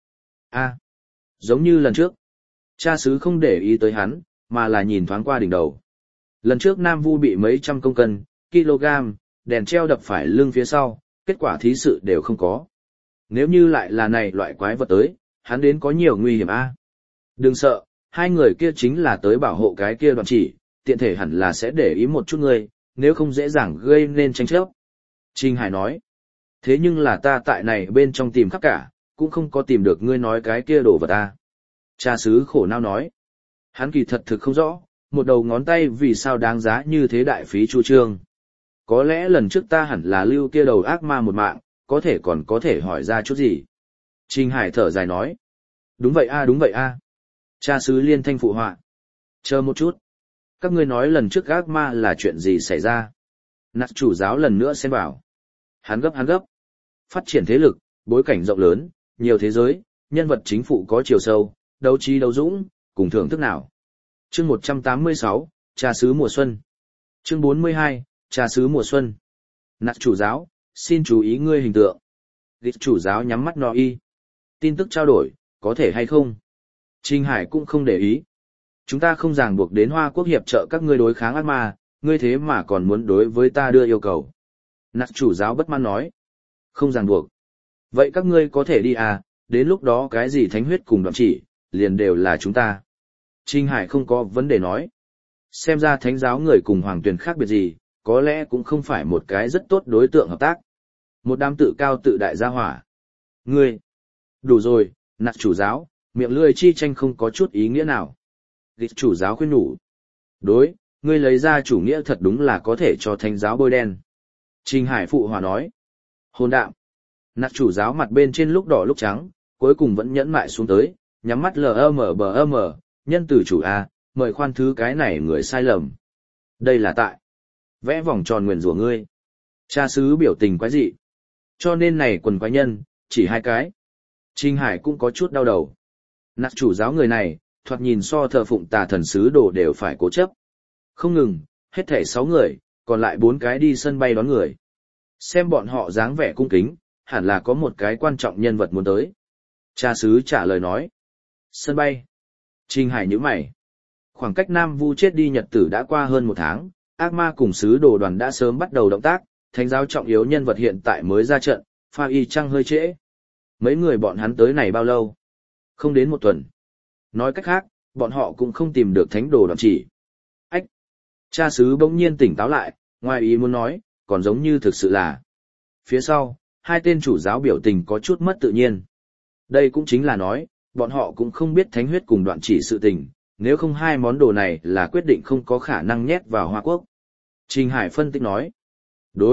Giống như lần trước. Cha xứ không để ý tới hắn, mà là nhìn thoáng qua đỉnh đầu. Lần trước Nam Vu bị mấy trăm công cân, kg, đèn treo đập phải lưng phía sau, kết quả thí sự đều không có. Nếu như lại là này loại quái vật tới, hắn đến có nhiều nguy hiểm a. Đừng sợ, hai người kia chính là tới bảo hộ cái kia Đoạn Chỉ, tiện thể hẳn là sẽ để ý một chút ngươi, nếu không dễ dàng gây nên tranh chấp. Trình Hải nói, thế nhưng là ta tại này bên trong tìm khắp cả, cũng không có tìm được ngươi nói cái kia đồ vật ta. Cha xứ khổ não nói, hắn kỳ thật thực không rõ, một đầu ngón tay vì sao đáng giá như thế đại phí chu trương. Có lẽ lần trước ta hẳn là lưu kia đầu ác ma một mạng, có thể còn có thể hỏi ra chút gì. Trình Hải thở dài nói, đúng vậy a. Cha xứ liên thanh phụ họa. Chờ một chút. Các ngươi nói lần trước ác ma là chuyện gì xảy ra? Nặc chủ giáo lần nữa xen vào. Hắn gấp. Phát triển thế lực, bối cảnh rộng lớn, nhiều thế giới, nhân vật chính phủ có chiều sâu, đấu trí đấu dũng, cùng thưởng thức nào. Chương 186, Cha xứ mùa xuân. Chương 42, Cha xứ mùa xuân. Nặc chủ giáo, xin chú ý ngươi hình tượng. Lịch chủ giáo nhắm mắt no y. Tin tức trao đổi, có thể hay không? Trình Hải cũng không để ý. Chúng ta không ràng buộc đến Hoa Quốc hiệp trợ các ngươi đối kháng ác ma, ngươi thế mà còn muốn đối với ta đưa yêu cầu. Nặc chủ giáo bất mãn nói. Không ràng buộc. Vậy các ngươi có thể đi à, đến lúc đó cái gì thánh huyết cùng Đoạn Chỉ, liền đều là chúng ta. Trình Hải không có vấn đề nói. Xem ra thánh giáo người cùng hoàng tuyển khác biệt gì, có lẽ cũng không phải một cái rất tốt đối tượng hợp tác. Một đám tự cao tự đại gia hỏa. Ngươi. Đủ rồi, nặc chủ giáo, miệng lưỡi chi tranh không có chút ý nghĩa nào. Lịch chủ giáo khuyên nhủ. Đối, ngươi lấy ra chủ nghĩa thật đúng là có thể cho thánh giáo bôi đen. Trình Hải phụ hòa nói. Hôn đạm. Nặc chủ giáo mặt bên trên lúc đỏ lúc trắng, cuối cùng vẫn nhẫn mại xuống tới, nhắm mắt LMBM, nhân tử chủ A, mời khoan thứ cái này người sai lầm. Đây là tại. Vẽ vòng tròn nguyền rủa ngươi. Cha xứ biểu tình quái dị. Cho nên này quần quái nhân, chỉ hai cái. Trình Hải cũng có chút đau đầu. Nặc chủ giáo người này, thoạt nhìn so thờ phụng tà thần sứ đồ đều phải cố chấp. Không ngừng, hết thảy 6 người, còn lại 4 cái đi sân bay đón người. Xem bọn họ dáng vẻ cung kính, hẳn là có một cái quan trọng nhân vật muốn tới. Cha xứ trả lời nói. Sân bay. Trình Hải nhíu mày. Khoảng cách Nam Vu chết đi nhật tử đã qua hơn 1 tháng, ác ma cùng sứ đồ đoàn đã sớm bắt đầu động tác, thánh giáo trọng yếu nhân vật hiện tại mới ra trận, pha y chăng hơi trễ. Mấy người bọn hắn tới này bao lâu? Không đến 1 tuần. Nói cách khác, bọn họ cũng không tìm được thánh đồ Đoạn Chỉ. Ách! Cha xứ bỗng nhiên tỉnh táo lại, ngoài ý muốn nói, còn giống như thực sự là. Phía sau, hai tên chủ giáo biểu tình có chút mất tự nhiên. Đây cũng chính là nói, bọn họ cũng không biết thánh huyết cùng Đoạn Chỉ sự tình, nếu không hai món đồ này là quyết định không có khả năng nhét vào Hoa Quốc. Trình Hải phân tích nói. Đối,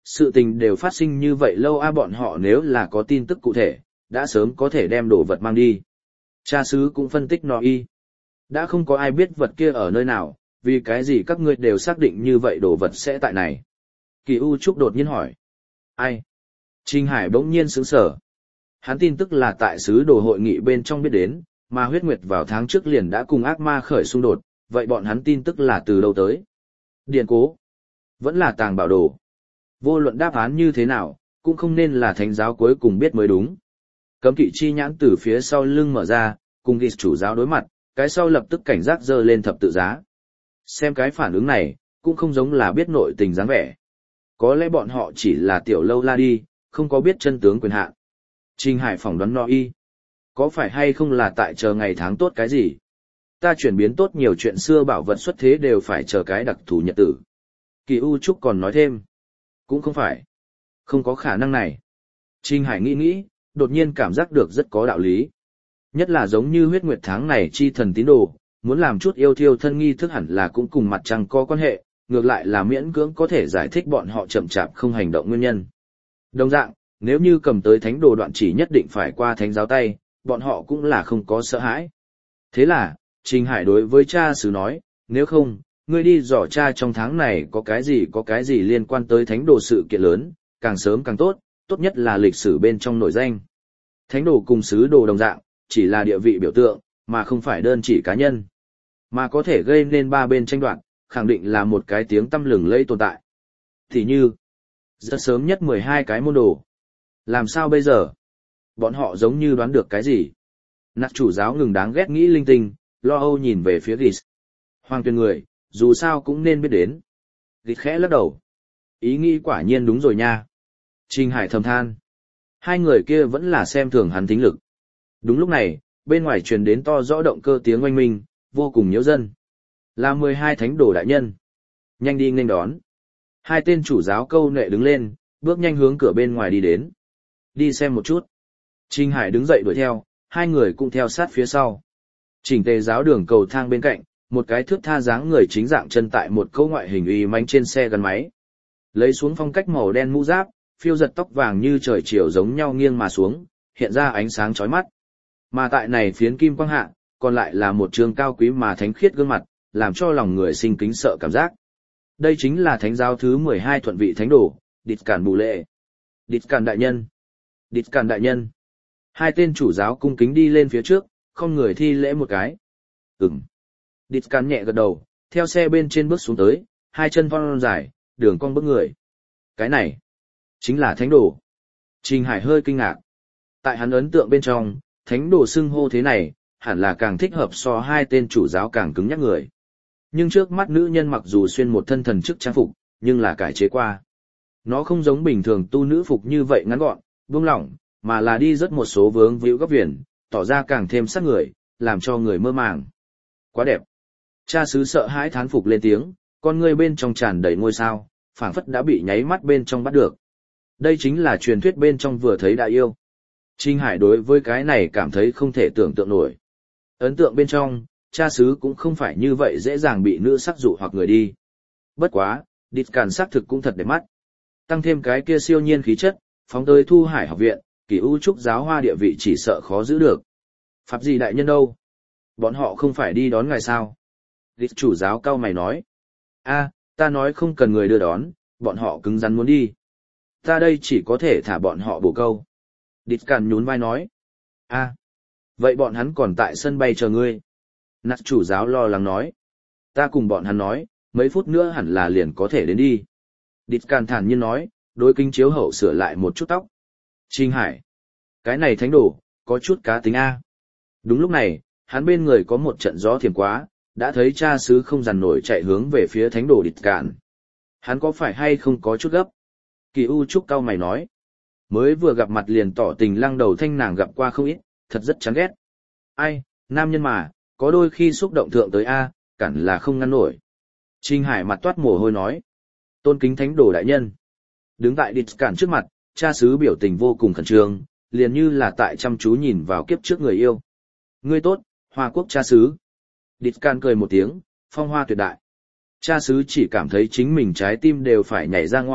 sự tình đều phát sinh như vậy lâu bọn họ nếu là có tin tức cụ thể, đã sớm có thể đem đồ vật mang đi. Cha xứ cũng phân tích nói đã không có ai biết vật kia ở nơi nào, vì cái gì các ngươi đều xác định như vậy đồ vật sẽ tại này. Kỳ U Trúc đột nhiên hỏi. Ai? Trình Hải bỗng nhiên sững sờ. Hắn tin tức là tại sứ đồ hội nghị bên trong biết đến, mà huyết nguyệt vào tháng trước liền đã cùng ác ma khởi xung đột, vậy bọn hắn tin tức là từ đâu tới? Điện cố. Vẫn là tàng bảo đồ. Vô luận đáp án như thế nào, cũng không nên là thánh giáo cuối cùng biết mới đúng. Cấm kỵ chi nhãn từ phía sau lưng mở ra, cùng ghi chủ giáo đối mặt, cái sau lập tức cảnh giác giơ lên thập tự giá. Xem cái phản ứng này, cũng không giống là biết nội tình dáng vẻ. Có lẽ bọn họ chỉ là tiểu lâu la đi, không có biết chân tướng quyền hạn. Trình Hải phỏng đoán nói có phải hay không là tại chờ ngày tháng tốt cái gì? Ta chuyển biến tốt nhiều chuyện xưa bảo vật xuất thế đều phải chờ cái đặc thù nhật tử. Kỳ U Trúc còn nói thêm. Cũng không phải. Không có khả năng này. Trình Hải nghĩ, đột nhiên cảm giác được rất có đạo lý. Nhất là giống như huyết nguyệt tháng này chi thần tín đồ, muốn làm chút yêu thiêu thân nghi thức hẳn là cũng cùng mặt trăng có quan hệ, ngược lại là miễn cưỡng có thể giải thích bọn họ chậm chạp không hành động nguyên nhân. Đồng dạng, nếu như cầm tới thánh đồ đoạn chỉ nhất định phải qua thánh giáo tay, bọn họ cũng là không có sợ hãi. Thế là, Trình Hải đối với cha xứ nói, nếu không, ngươi đi dò cha trong tháng này có cái gì liên quan tới thánh đồ sự kiện lớn, càng sớm càng tốt, tốt nhất là lịch sử bên trong nổi danh. Thánh đồ cùng sứ đồ đồng dạng, chỉ là địa vị biểu tượng, mà không phải đơn chỉ cá nhân. Mà có thể gây nên ba bên tranh đoạt, khẳng định là một cái tiếng tăm lừng lẫy tồn tại. Thì như, rất sớm nhất 12 cái môn đồ. Làm sao bây giờ? Bọn họ giống như đoán được cái gì? Nặc chủ giáo ngừng đáng ghét nghĩ linh tinh, lo âu nhìn về phía Gis. Hoàng tuyên người, dù sao cũng nên biết đến. Gis khẽ lắc đầu. Ý nghĩ quả nhiên đúng rồi nha. Trình Hải thầm than. Hai người kia vẫn là xem thường hắn thính lực. Đúng lúc này, bên ngoài truyền đến to rõ động cơ tiếng oanh minh, vô cùng nhiễu dân. Là 12 thánh đồ đại nhân. Nhanh đi nghênh đón. Hai tên chủ giáo câu nệ đứng lên, bước nhanh hướng cửa bên ngoài đi đến. Đi xem một chút. Trình Hải đứng dậy đuổi theo, hai người cũng theo sát phía sau. Chỉnh tề giáo đường cầu thang bên cạnh, một cái thước tha dáng người chính dạng chân tại một câu ngoại hình uy manh trên xe gắn máy. Lấy xuống phong cách màu đen mũ giáp, phiêu giật tóc vàng như trời chiều giống nhau nghiêng mà xuống, hiện ra ánh sáng chói mắt. Mà tại này phiến kim quang hạ, còn lại là một trường cao quý mà thánh khiết gương mặt, làm cho lòng người sinh kính sợ cảm giác. Đây chính là thánh giáo thứ 12 thuận vị thánh đồ, Địch Cản Bù Lệ. Địch Cản đại nhân. Địch Cản đại nhân. Hai tên chủ giáo cung kính đi lên phía trước, không người thi lễ một cái. Địch Cản nhẹ gật đầu, theo xe bên trên bước xuống tới, hai chân von dài, đường cong bước người. Cái này, chính là thánh đồ. Trình Hải hơi kinh ngạc. Tại hắn ấn tượng bên trong, thánh đồ xưng hô thế này, hẳn là càng thích hợp so hai tên chủ giáo càng cứng nhắc người. Nhưng trước mắt nữ nhân mặc dù xuyên một thân thần chức trang phục, nhưng là cải chế qua. Nó không giống bình thường tu nữ phục như vậy ngắn gọn, buông lỏng, mà là đi rất một số vướng víu góc viền, tỏ ra càng thêm sắc người, làm cho người mơ màng. Quá đẹp. Cha xứ sợ hãi thán phục lên tiếng, con ngươi bên trong tràn đầy ngôi sao, phảng phất đã bị nháy mắt bên trong bắt được. Đây chính là truyền thuyết bên trong vừa thấy đã yêu. Trình Hải đối với cái này cảm thấy không thể tưởng tượng nổi. Ấn tượng bên trong, cha xứ cũng không phải như vậy dễ dàng bị nữ sắc dụ hoặc người đi. Bất quá, Địch Cản xác thực cũng thật đẹp mắt. Tăng thêm cái kia siêu nhiên khí chất, phóng tới Thu Hải học viện, Kỳ U Trúc giáo hoa địa vị chỉ sợ khó giữ được. Pháp gì đại nhân đâu? Bọn họ không phải đi đón ngài sao? Địch chủ giáo cao mày nói. Ta nói không cần người đưa đón, bọn họ cứng rắn muốn đi. Ta đây chỉ có thể thả bọn họ bổ câu. Địch Cản nhún vai nói. Vậy bọn hắn còn tại sân bay chờ ngươi. Nặc chủ giáo lo lắng nói. Ta cùng bọn hắn nói, mấy phút nữa hẳn là liền có thể đến đi. Địch Cản thản nhiên nói, đối kính chiếu hậu sửa lại một chút tóc. Trình Hải. Cái này thánh đồ, có chút cá tính A. Đúng lúc này, hắn bên người có một trận gió thiểm quá, đã thấy cha xứ không dằn nổi chạy hướng về phía thánh đồ Địch Cản. Hắn có phải hay không có chút gấp? Kỳ U Trúc cao mày nói. Mới vừa gặp mặt liền tỏ tình lăng đầu thanh nàng gặp qua không ít, thật rất chán ghét. Ai, nam nhân mà, có đôi khi xúc động thượng tới A, cản là không ngăn nổi. Trình Hải mặt toát mồ hôi nói. Tôn kính thánh đồ đại nhân. Đứng tại Địch Cản trước mặt, cha xứ biểu tình vô cùng khẩn trương, liền như là tại chăm chú nhìn vào kiếp trước người yêu. Ngươi tốt, Hoa Quốc cha xứ. Địch Cản cười một tiếng, phong hoa tuyệt đại. Cha xứ chỉ cảm thấy chính mình trái tim đều phải nhảy ra ngoài,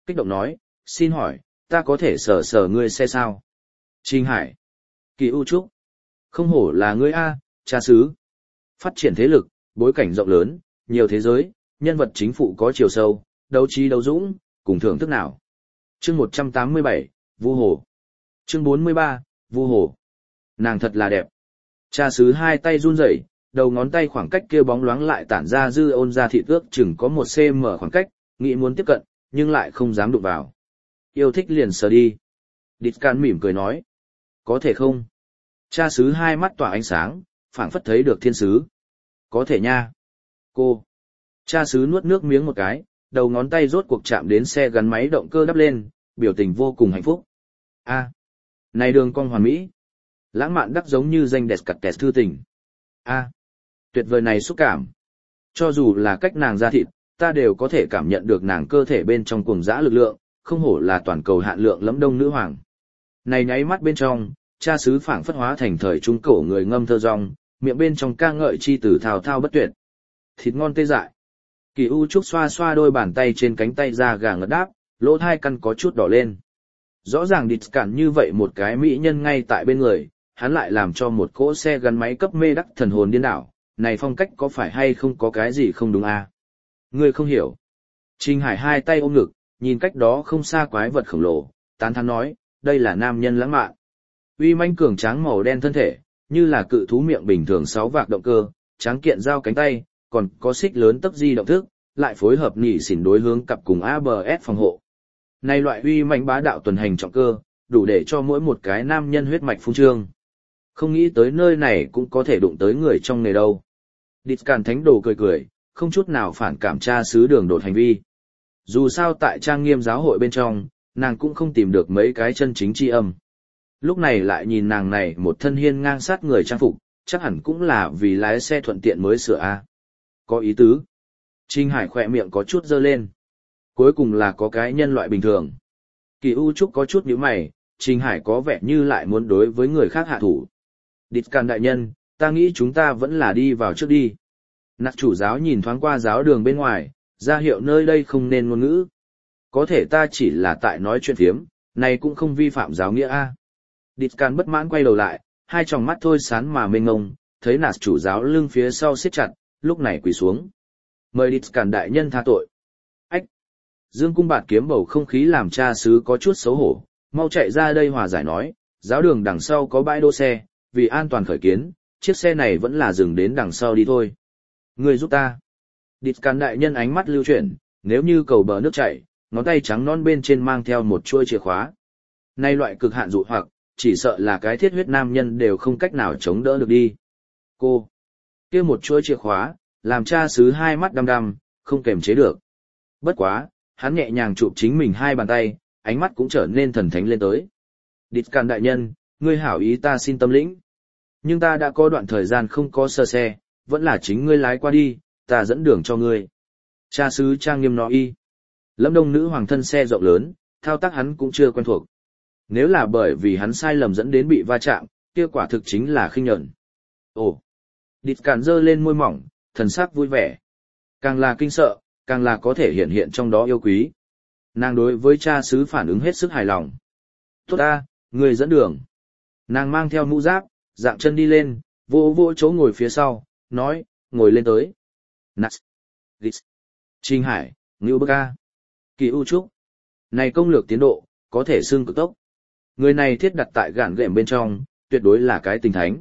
kích động nói, xin hỏi, ta có thể sờ sờ ngươi xe sao? Trình Hải. Kỳ U Trúc. Không hổ là ngươi A, cha xứ. Phát triển thế lực, bối cảnh rộng lớn, nhiều thế giới, nhân vật chính phụ có chiều sâu, đấu trí đấu dũng, cùng thưởng thức nào. Chương 187, Vu Hồ. Chương 43, Vu Hồ. Nàng thật là đẹp. Cha xứ hai tay run rẩy, đầu ngón tay khoảng cách kia bóng loáng lại tản ra dư ôn ra thịt ước chừng có 1 cm khoảng cách, nghĩ muốn tiếp cận, nhưng lại không dám đụng vào. Yêu thích liền sờ đi. Địch Can mỉm cười nói. Có thể không? Cha xứ hai mắt tỏa ánh sáng, phảng phất thấy được thiên sứ. Có thể nha. Cô. Cha xứ nuốt nước miếng một cái, đầu ngón tay rốt cuộc chạm đến xe gắn máy động cơ đắp lên, biểu tình vô cùng hạnh phúc. A, này đường cong hoàn mỹ. Lãng mạn đắc giống như danh đẹp cặt kẹt thư tình. A, tuyệt vời này xúc cảm. Cho dù là cách nàng ra thịt, ta đều có thể cảm nhận được nàng cơ thể bên trong cuồng dã lực lượng, không hổ là toàn cầu hạn lượng lẫm đông nữ hoàng. Này nháy mắt bên trong, cha xứ phảng phất hóa thành thời trung cổ người ngâm thơ rong, miệng bên trong ca ngợi chi tử thao thao bất tuyệt. Thịt ngon tê dại. Kỳ U Trúc xoa xoa đôi bàn tay trên cánh tay ra gà ngật đáp, lỗ thai căn có chút đỏ lên. Rõ ràng địch cản như vậy một cái mỹ nhân ngay tại bên người, hắn lại làm cho một cỗ xe gắn máy cấp mê đắc thần hồn điên đảo, này phong cách có phải hay không có cái gì không đúng à? Ngươi không hiểu. Trình Hải hai tay ôm ngực, nhìn cách đó không xa quái vật khổng lồ, tán thán nói, đây là nam nhân lãng mạn. Uy manh cường tráng màu đen thân thể, như là cự thú miệng bình thường 6 vạc động cơ, tráng kiện dao cánh tay, còn có xích lớn tấc di động thức, lại phối hợp nhị xỉn đối hướng cặp cùng ABS phòng hộ. Này loại uy manh bá đạo tuần hành trọng cơ, đủ để cho mỗi một cái nam nhân huyết mạch phun trương. Không nghĩ tới nơi này cũng có thể đụng tới người trong nghề đâu. Địch Càn Thánh Đồ cười cười, không chút nào phản cảm cha xứ đường đột hành vi. Dù sao tại trang nghiêm giáo hội bên trong, nàng cũng không tìm được mấy cái chân chính tri âm. Lúc này lại nhìn nàng này một thân hiên ngang sát người trang phục, chắc hẳn cũng là vì lái xe thuận tiện mới sửa A. Có ý tứ. Trình Hải khỏe miệng có chút dơ lên. Cuối cùng là có cái nhân loại bình thường. Kỳ U Trúc có chút nhíu mày, Trình Hải có vẻ như lại muốn đối với người khác hạ thủ. Địch Càn đại nhân, ta nghĩ chúng ta vẫn là đi vào trước đi. Nặc chủ giáo nhìn thoáng qua giáo đường bên ngoài, ra hiệu nơi đây không nên ngôn ngữ. Có thể ta chỉ là tại nói chuyện phiếm, này cũng không vi phạm giáo nghĩa A. Địch Càn bất mãn quay đầu lại, hai tròng mắt thôi sán mà mênh ngông, thấy nặc chủ giáo lưng phía sau siết chặt, lúc này quỳ xuống. Mời Địch Càn đại nhân tha tội. Ách! Dương cung bạt kiếm bầu không khí làm cha xứ có chút xấu hổ, mau chạy ra đây hòa giải nói, giáo đường đằng sau có bãi đỗ xe, vì an toàn khởi kiến, chiếc xe này vẫn là dừng đến đằng sau đi thôi. Người giúp ta. Địch Càn đại nhân ánh mắt lưu chuyển, nếu như cầu bờ nước chảy, ngón tay trắng non bên trên mang theo một chuôi chìa khóa. Nay loại cực hạn dụ hoặc, chỉ sợ là cái thiết huyết nam nhân đều không cách nào chống đỡ được đi. Cô. Kia một chuôi chìa khóa, làm cha xứ hai mắt đăm đăm, không kềm chế được. Bất quá, hắn nhẹ nhàng chụp chính mình hai bàn tay, ánh mắt cũng trở nên thần thánh lên tới. Địch Càn đại nhân, ngươi hảo ý ta xin tâm lĩnh. Nhưng ta đã có đoạn thời gian không có sơ xe, vẫn là chính ngươi lái qua đi, ta dẫn đường cho ngươi. Cha xứ trang nghiêm nói y. Lâm Đông nữ hoàng thân xe rộng lớn, thao tác hắn cũng chưa quen thuộc. Nếu là bởi vì hắn sai lầm dẫn đến bị va chạm, kia quả thực chính là khinh nhẫn. Ồ! Địch Càn giơ lên môi mỏng, thần sắc vui vẻ. Càng là kinh sợ, càng là có thể hiện hiện trong đó yêu quý. Nàng đối với cha xứ phản ứng hết sức hài lòng. Tốt ta, người dẫn đường. Nàng mang theo mũ giáp, dạng chân đi lên, vô vô chỗ ngồi phía sau, nói, ngồi lên tới. Nats. Gis. Trình Hải, Ngưu Bức A. Kỳ U Trúc. Này công lược tiến độ, có thể xưng cực tốc. Người này thiết đặt tại gạn gệm bên trong, tuyệt đối là cái tình thánh.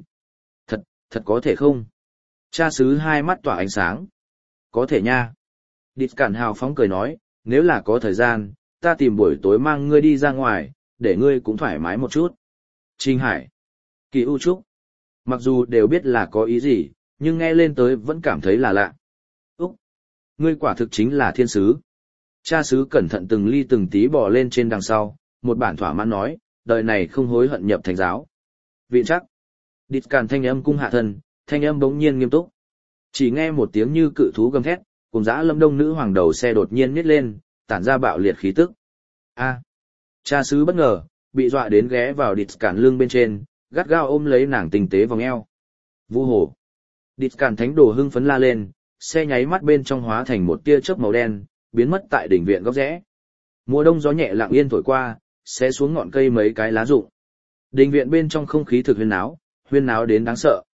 Thật có thể không? Cha xứ hai mắt tỏa ánh sáng. Có thể nha. Địch Cản hào phóng cười nói, nếu là có thời gian, ta tìm buổi tối mang ngươi đi ra ngoài, để ngươi cũng thoải mái một chút. Trình Hải. Kỳ U Trúc. Mặc dù đều biết là có ý gì, nhưng nghe lên tới vẫn cảm thấy là lạ. Úc! Ngươi quả thực chính là thiên sứ. Cha xứ cẩn thận từng ly từng tí bò lên trên đằng sau, một bản thỏa mãn nói, đời này không hối hận nhập thành giáo. Viện chắc. Địch Càn thanh âm cung hạ thân, thanh âm bỗng nhiên nghiêm túc. Chỉ nghe một tiếng như cự thú gầm thét, cùng dã Lâm Đông nữ hoàng đầu xe đột nhiên nhếch lên, tản ra bạo liệt khí tức. A! Cha xứ bất ngờ, bị dọa đến ghé vào Địch Càn lưng bên trên, gắt gao ôm lấy nàng tinh tế vòng eo. Vu hồ! Địch Càn thánh đồ hưng phấn la lên, xe nháy mắt bên trong hóa thành một tia chớp màu đen, biến mất tại đỉnh viện góc rẽ. Mùa đông gió nhẹ lặng yên thổi qua, xé xuống ngọn cây mấy cái lá rụng. Đình viện bên trong không khí thực huyên náo đến đáng sợ.